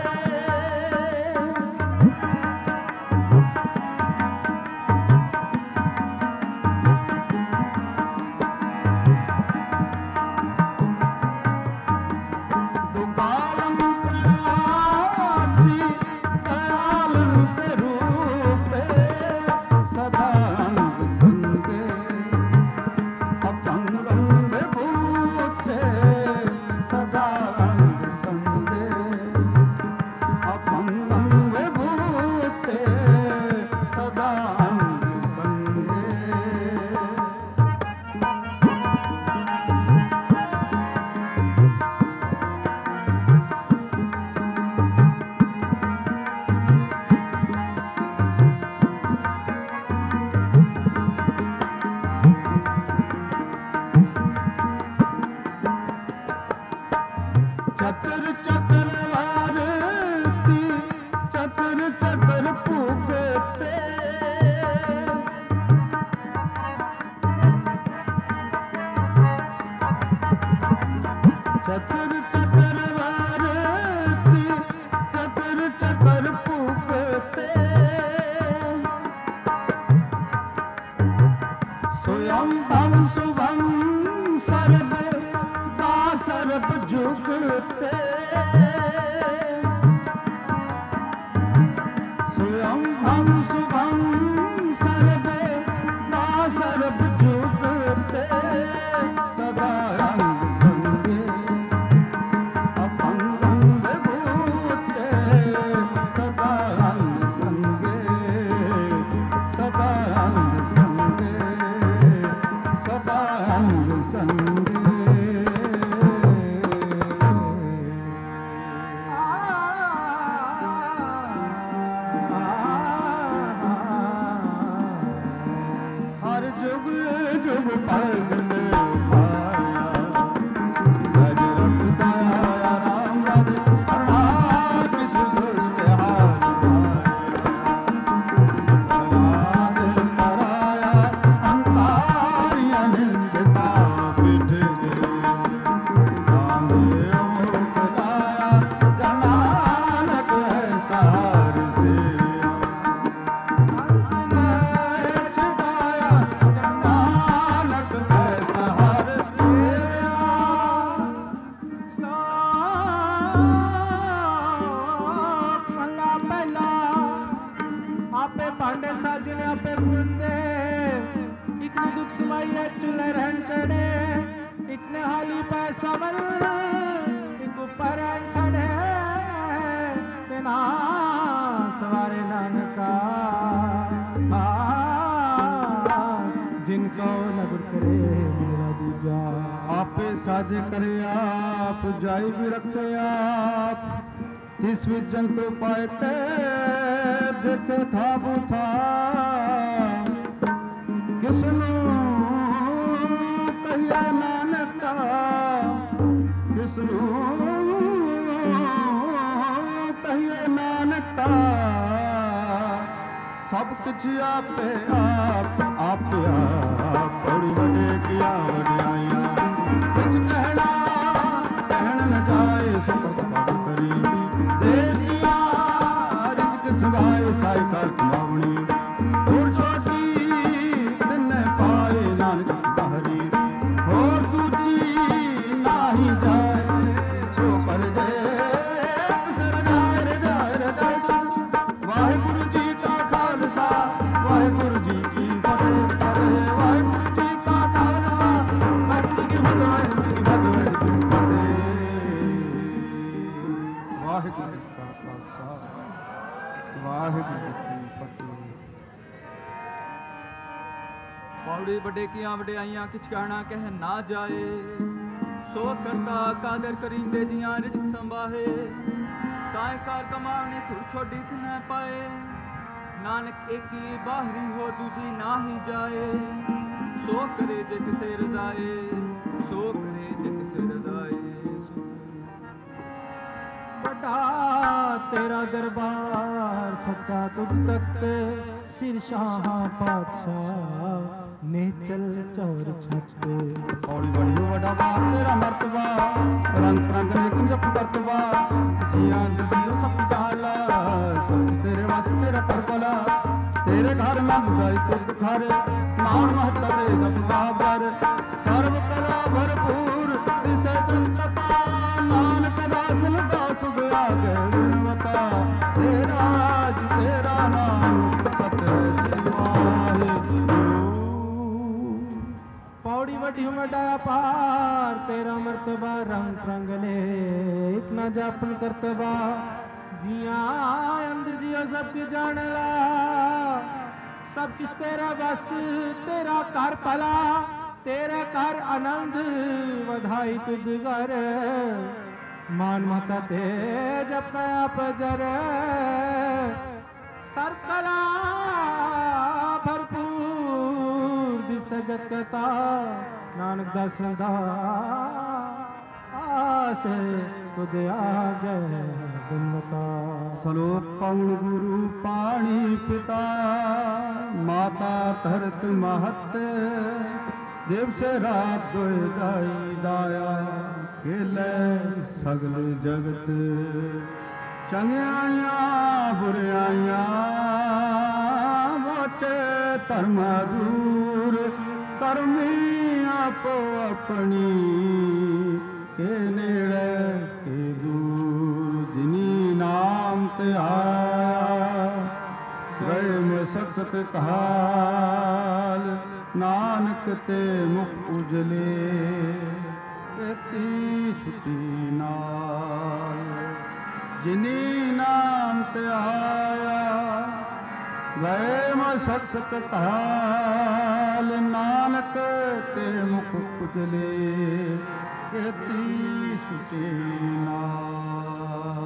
चतर चतर वारती चतर चतर फूकते। चतर चतर वारती चतर चतर फूकते। स्वयं भव शुभं सर्व दा सर्व जुगते। स्वयं भव शुभं सर्व दा सर्व जुगते। सदा अंग संगे अपंगं विभूते। सदा अंग संगे सदा अंग संगे सदा अंग संगे। हर जुग जुग पग में पाया गज रखता राम राज। करना किस दुष्ट हाथ पाया। कराया अंकारी अनिंदता पिठ गई। राम मुख लाया जनानक है सहार से। ਭਾਂਡੇ ਸਾਜਨੇ ਆਪੇ ਮੁੰਦੇ। ਇੱਕ ਨੇ ਦੁੱਖ ਸਮਾਈਏ ਚੁੱਲ੍ਹੇ ਰਹਿਣ ਚੜੇ। ਇੱਕ ਨੇ ਹਾਲੀ ਪੈ ਸਵਲ ਇੱਕ ਉੱਪਰ ਖੜੇ। ਤੇ ਨਾ ਸਵਾਰੇ ਨਾਨਕਾ ਜਿਨ ਕੋ ਨਗਰ ਕਰੇ ਮੇਰਾ ਦੂਜਾ। ਆਪੇ ਸਾਜੇ ਕਰੇ ਆਪ ਜਾਈ ਵੀ ਰੱਖੇ ਆਪ। ਤਿਸ ਵਿੱਚ ਜੰਤਰ ਪਾਏ ਤੇ ਦੇਖੇ ਥਾ ਬੂਥਾ। ਕਿਸ ਨੂੰ ਕਹੀਏ ਨਾਨਕਾ। ਕਿਸ ਨੂੰ ਕਹੀਏ ਨਾਨਕਾ। ਸਭ ਕੁਛ ਆਪੇ ਆਪ ਆਪੇ ਆਪ ਬੜੀ ਵੱਡੇ ਕੀਆ ਵਡਿਆਈਆਂ ਕੁਝ ਕਹਿਣਾ ਕਹਿਣ ਨ ਜਾਏ ਸਭ ਕਰ ਕਰੀ ਦੇ ਜੀਆ ਰਿਜਕ ਸੰਭਾਏ ਸਾਈ ਕਰ ਕਮਾਵਣੀ ਹੋਰ ਛੋਟੀ ਦਿਨੇ ਪਾਏ ਨਾਨਕ ਬਹਰੀ ਹੋਰ ਦੂਜੀ ਨਾਹੀ ਜਾਏ ਸੋ ਪਰ ਜੇ ਸਰ ਜਾਏ ਰਜਾਏ ਰਜਾਏ ਵਾਹਿਗੁਰੂ ਜੀ ਕਾ ਖਾਲਸਾ ਵਾਹਿਗੁਰੂ ਜੀ ਕੀ ਫਤਿਹ ਫਤਿਹ ਵਾਹਿਗੁਰੂ ਜੀ ਕਾ ਖਾਲਸਾ ਵਾਹਿਗੁਰੂ ਜੀ ਕੀ ਫਤਿਹ ਵਾਹਿਗੁਰੂ ਜੀ ਕੀ ਫਤਿਹ ਵਾਹਿਗੁਰੂ ਜੀ ਕਾ ਖਾਲਸਾ ਵਾਹਿਗੁਰੂ ਜੀ ਕੀ ਫਤਿਹ। ਪੌੜੀ ਵੱਡੇ ਕੀਆਂ ਵਡਿਆਈਆਂ ਕਿਛ ਕਹਿਣਾ ਕਹਿ ਨਾ ਜਾਏ ਸੋ ਕਰਤਾ ਕਾਦਰ ਕਰੀਂਦੇ ਜੀਆਂ ਰਿਜਕ ਸੰਭਾਹੇ ਸਾਇਕਾਰ ਕਮਾਵਣੀ ਥੁਰ ਛੋਡੀ ਤਿਨੈ ਪਾਏ ਨਾਨਕ ਏਕੀ ਬਾਹਰੀ ਹੋ ਦੂਜੀ ਨਾਹੀ ਜਾਏ ਸੋ ਕਰੇ ਜੇ ਕਿਸੇ ਰਜ਼ਾਏ ਸੋ ਕਰੇ ਜੇ ਕਿਸੇ ਰਜ਼ਾਏ ਵੱਡਾ ਤੇਰਾ ਦਰਬਾਰ ਸੱਚਾ ਤੁਧ ਤਖਤ ਸਿਰ ਸ਼ਾਹਾਂ ਪਾਤਸ਼ਾਹ ਨਿਹਚਲ ਚੌਰ ਛੱਤ ਹੌਲੀ ਬੜੀ ਵੱਡਾ ਬਾਪ ਤੇਰਾ ਮਰਤਬਾ ਰੰਗ ਰੰਗ ਨੇ ਕੰਜਪ ਕਰਤਵਾ ਜੀਆਂ ਅੰਦਰ ਜੀਓ ਸਭ ਜਾਲਾ ਸਭ ਤੇਰੇ ਵਸ ਤੇਰਾ ਕਰਬਲਾ ਤੇਰੇ ਘਰ ਨਾ ਬੁਝਾਈ ਤੁਧ ਘਰ ਨਾਮ ਮਹਤਾ ਦੇ ਜਪ ਬਾਬਰ ਸਰਬ ਕਲਾ ਭਰਪੂਰ ਤਿਸੈ ਸੰਤਤਾ ਨਾਨਕ ਦਾਸ ਲਦਾਸ ਤੁਧ ਆਗੇ ਬਿਨਵਤਾ ਤੇਰਾ ਜੀ ਤੇਰਾ ਨਾਮ ਸਤਿ ਸ੍ਰੀ ਵਾਹਿਗੁਰੂ। पौड़ी वड्डी वड्डा पार तेरा मर्तबा रंग रंग ने एक न जापन करतबा जिया अंदर जियो सब कुछ जान ला सब किस तेरा बस तेरा कर भला तेरे कर आनंद वधाई तुद घर मान माता तेज अपना आप जर सरकला भरपूर सजत कता नानक दास दा आस तुद आगे बिनता ਸਲੋਕ ਪਵਨ ਗੁਰੂ ਪਾਣੀ ਪਿਤਾ ਮਾਤਾ ਧਰਤ ਮਹਤ ਦਿਵਸ ਰਾਤ ਦੋਇ ਦਾਈ ਦਾਇਆ ਖੇਲੇ ਸਗਲ ਜਗਤ ਚੰਗਿਆਈਆਂ ਬੁਰਿਆਈਆਂ ਮੋਟੇ ਧਰਮ ਦੂਰ ਕਰਮੀ ਆਪੋ ਆਪਣੀ ਕੇ ਨੇੜੇ ਕੇ ਦੂਰ ਜਿਨੀ ਨਾਮ ਤੇ ਆਇਆ ਗਏ ਮਸਕਤ ਕਹਾਲ ਨਾਨਕ ਤੇ ਮੁਖ ਉਜਲੇ ਕੀਤੀ ਛੁੱਟੀ ਨਾਲ ਜਿਨੀ ਨਾਮ ਤੇ ਆਇਆ ਗਏ ਮਸਕਤ ਕਹਾਲ ਨਾਨਕ ਤੇ ਮੁਖ ਉਜਲੇ ਕੀਤੀ ਛੁੱਟੀ ਨਾਲ।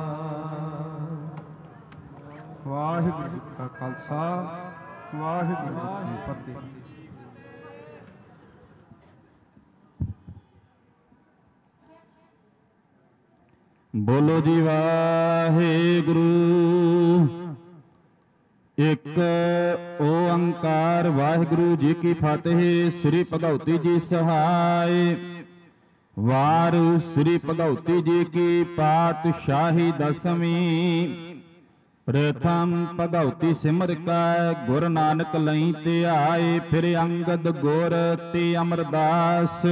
ਵਾਹਿਗੁਰੂ ਜੀ ਕਾ ਖਾਲਸਾ ਵਾਹਿਗੁਰੂ ਜੀ ਕੀ ਫਤਿਹ। ਬੋਲੋ ਜੀ ਵਾਹਿਗੁਰੂ। ਇੱਕ ਓੰਕਾਰ ਵਾਹਿਗੁਰੂ ਜੀ ਕੀ ਫਤਿਹ। ਸ੍ਰੀ ਭਗਉਤੀ ਜੀ ਸਹਾਇ। ਵਾਰ ਸ੍ਰੀ ਭਗਉਤੀ ਜੀ ਕੀ ਪਾਤਸ਼ਾਹੀ ਦਸਵੀਂ। ਪ੍ਰਥਮ ਭਗਉਤੀ ਸਿਮਰ ਕੈ ਗੁਰ ਨਾਨਕ ਲਈ ਧਿਆਏ। ਫਿਰ ਅੰਗਦ ਗੁਰ ਤੇ ਅਮਰਦਾਸ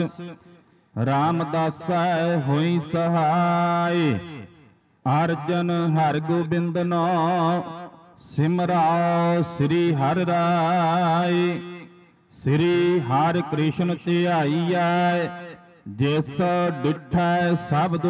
ਰਾਮਦਾਸੈ ਹੋਈ ਸਹਾਇ। ਅਰਜਨ ਹਰਿ ਗੋਬਿੰਦ ਨੋ ਸਿਮਰਾਓ ਸ੍ਰੀ ਹਰਿ ਰਾਇ। ਸ੍ਰੀ ਹਰਿ ਕ੍ਰਿਸ਼ਨ ਧਿਆਈਐ ਜਿਸ ਡਿਠੈ ਸਬਦ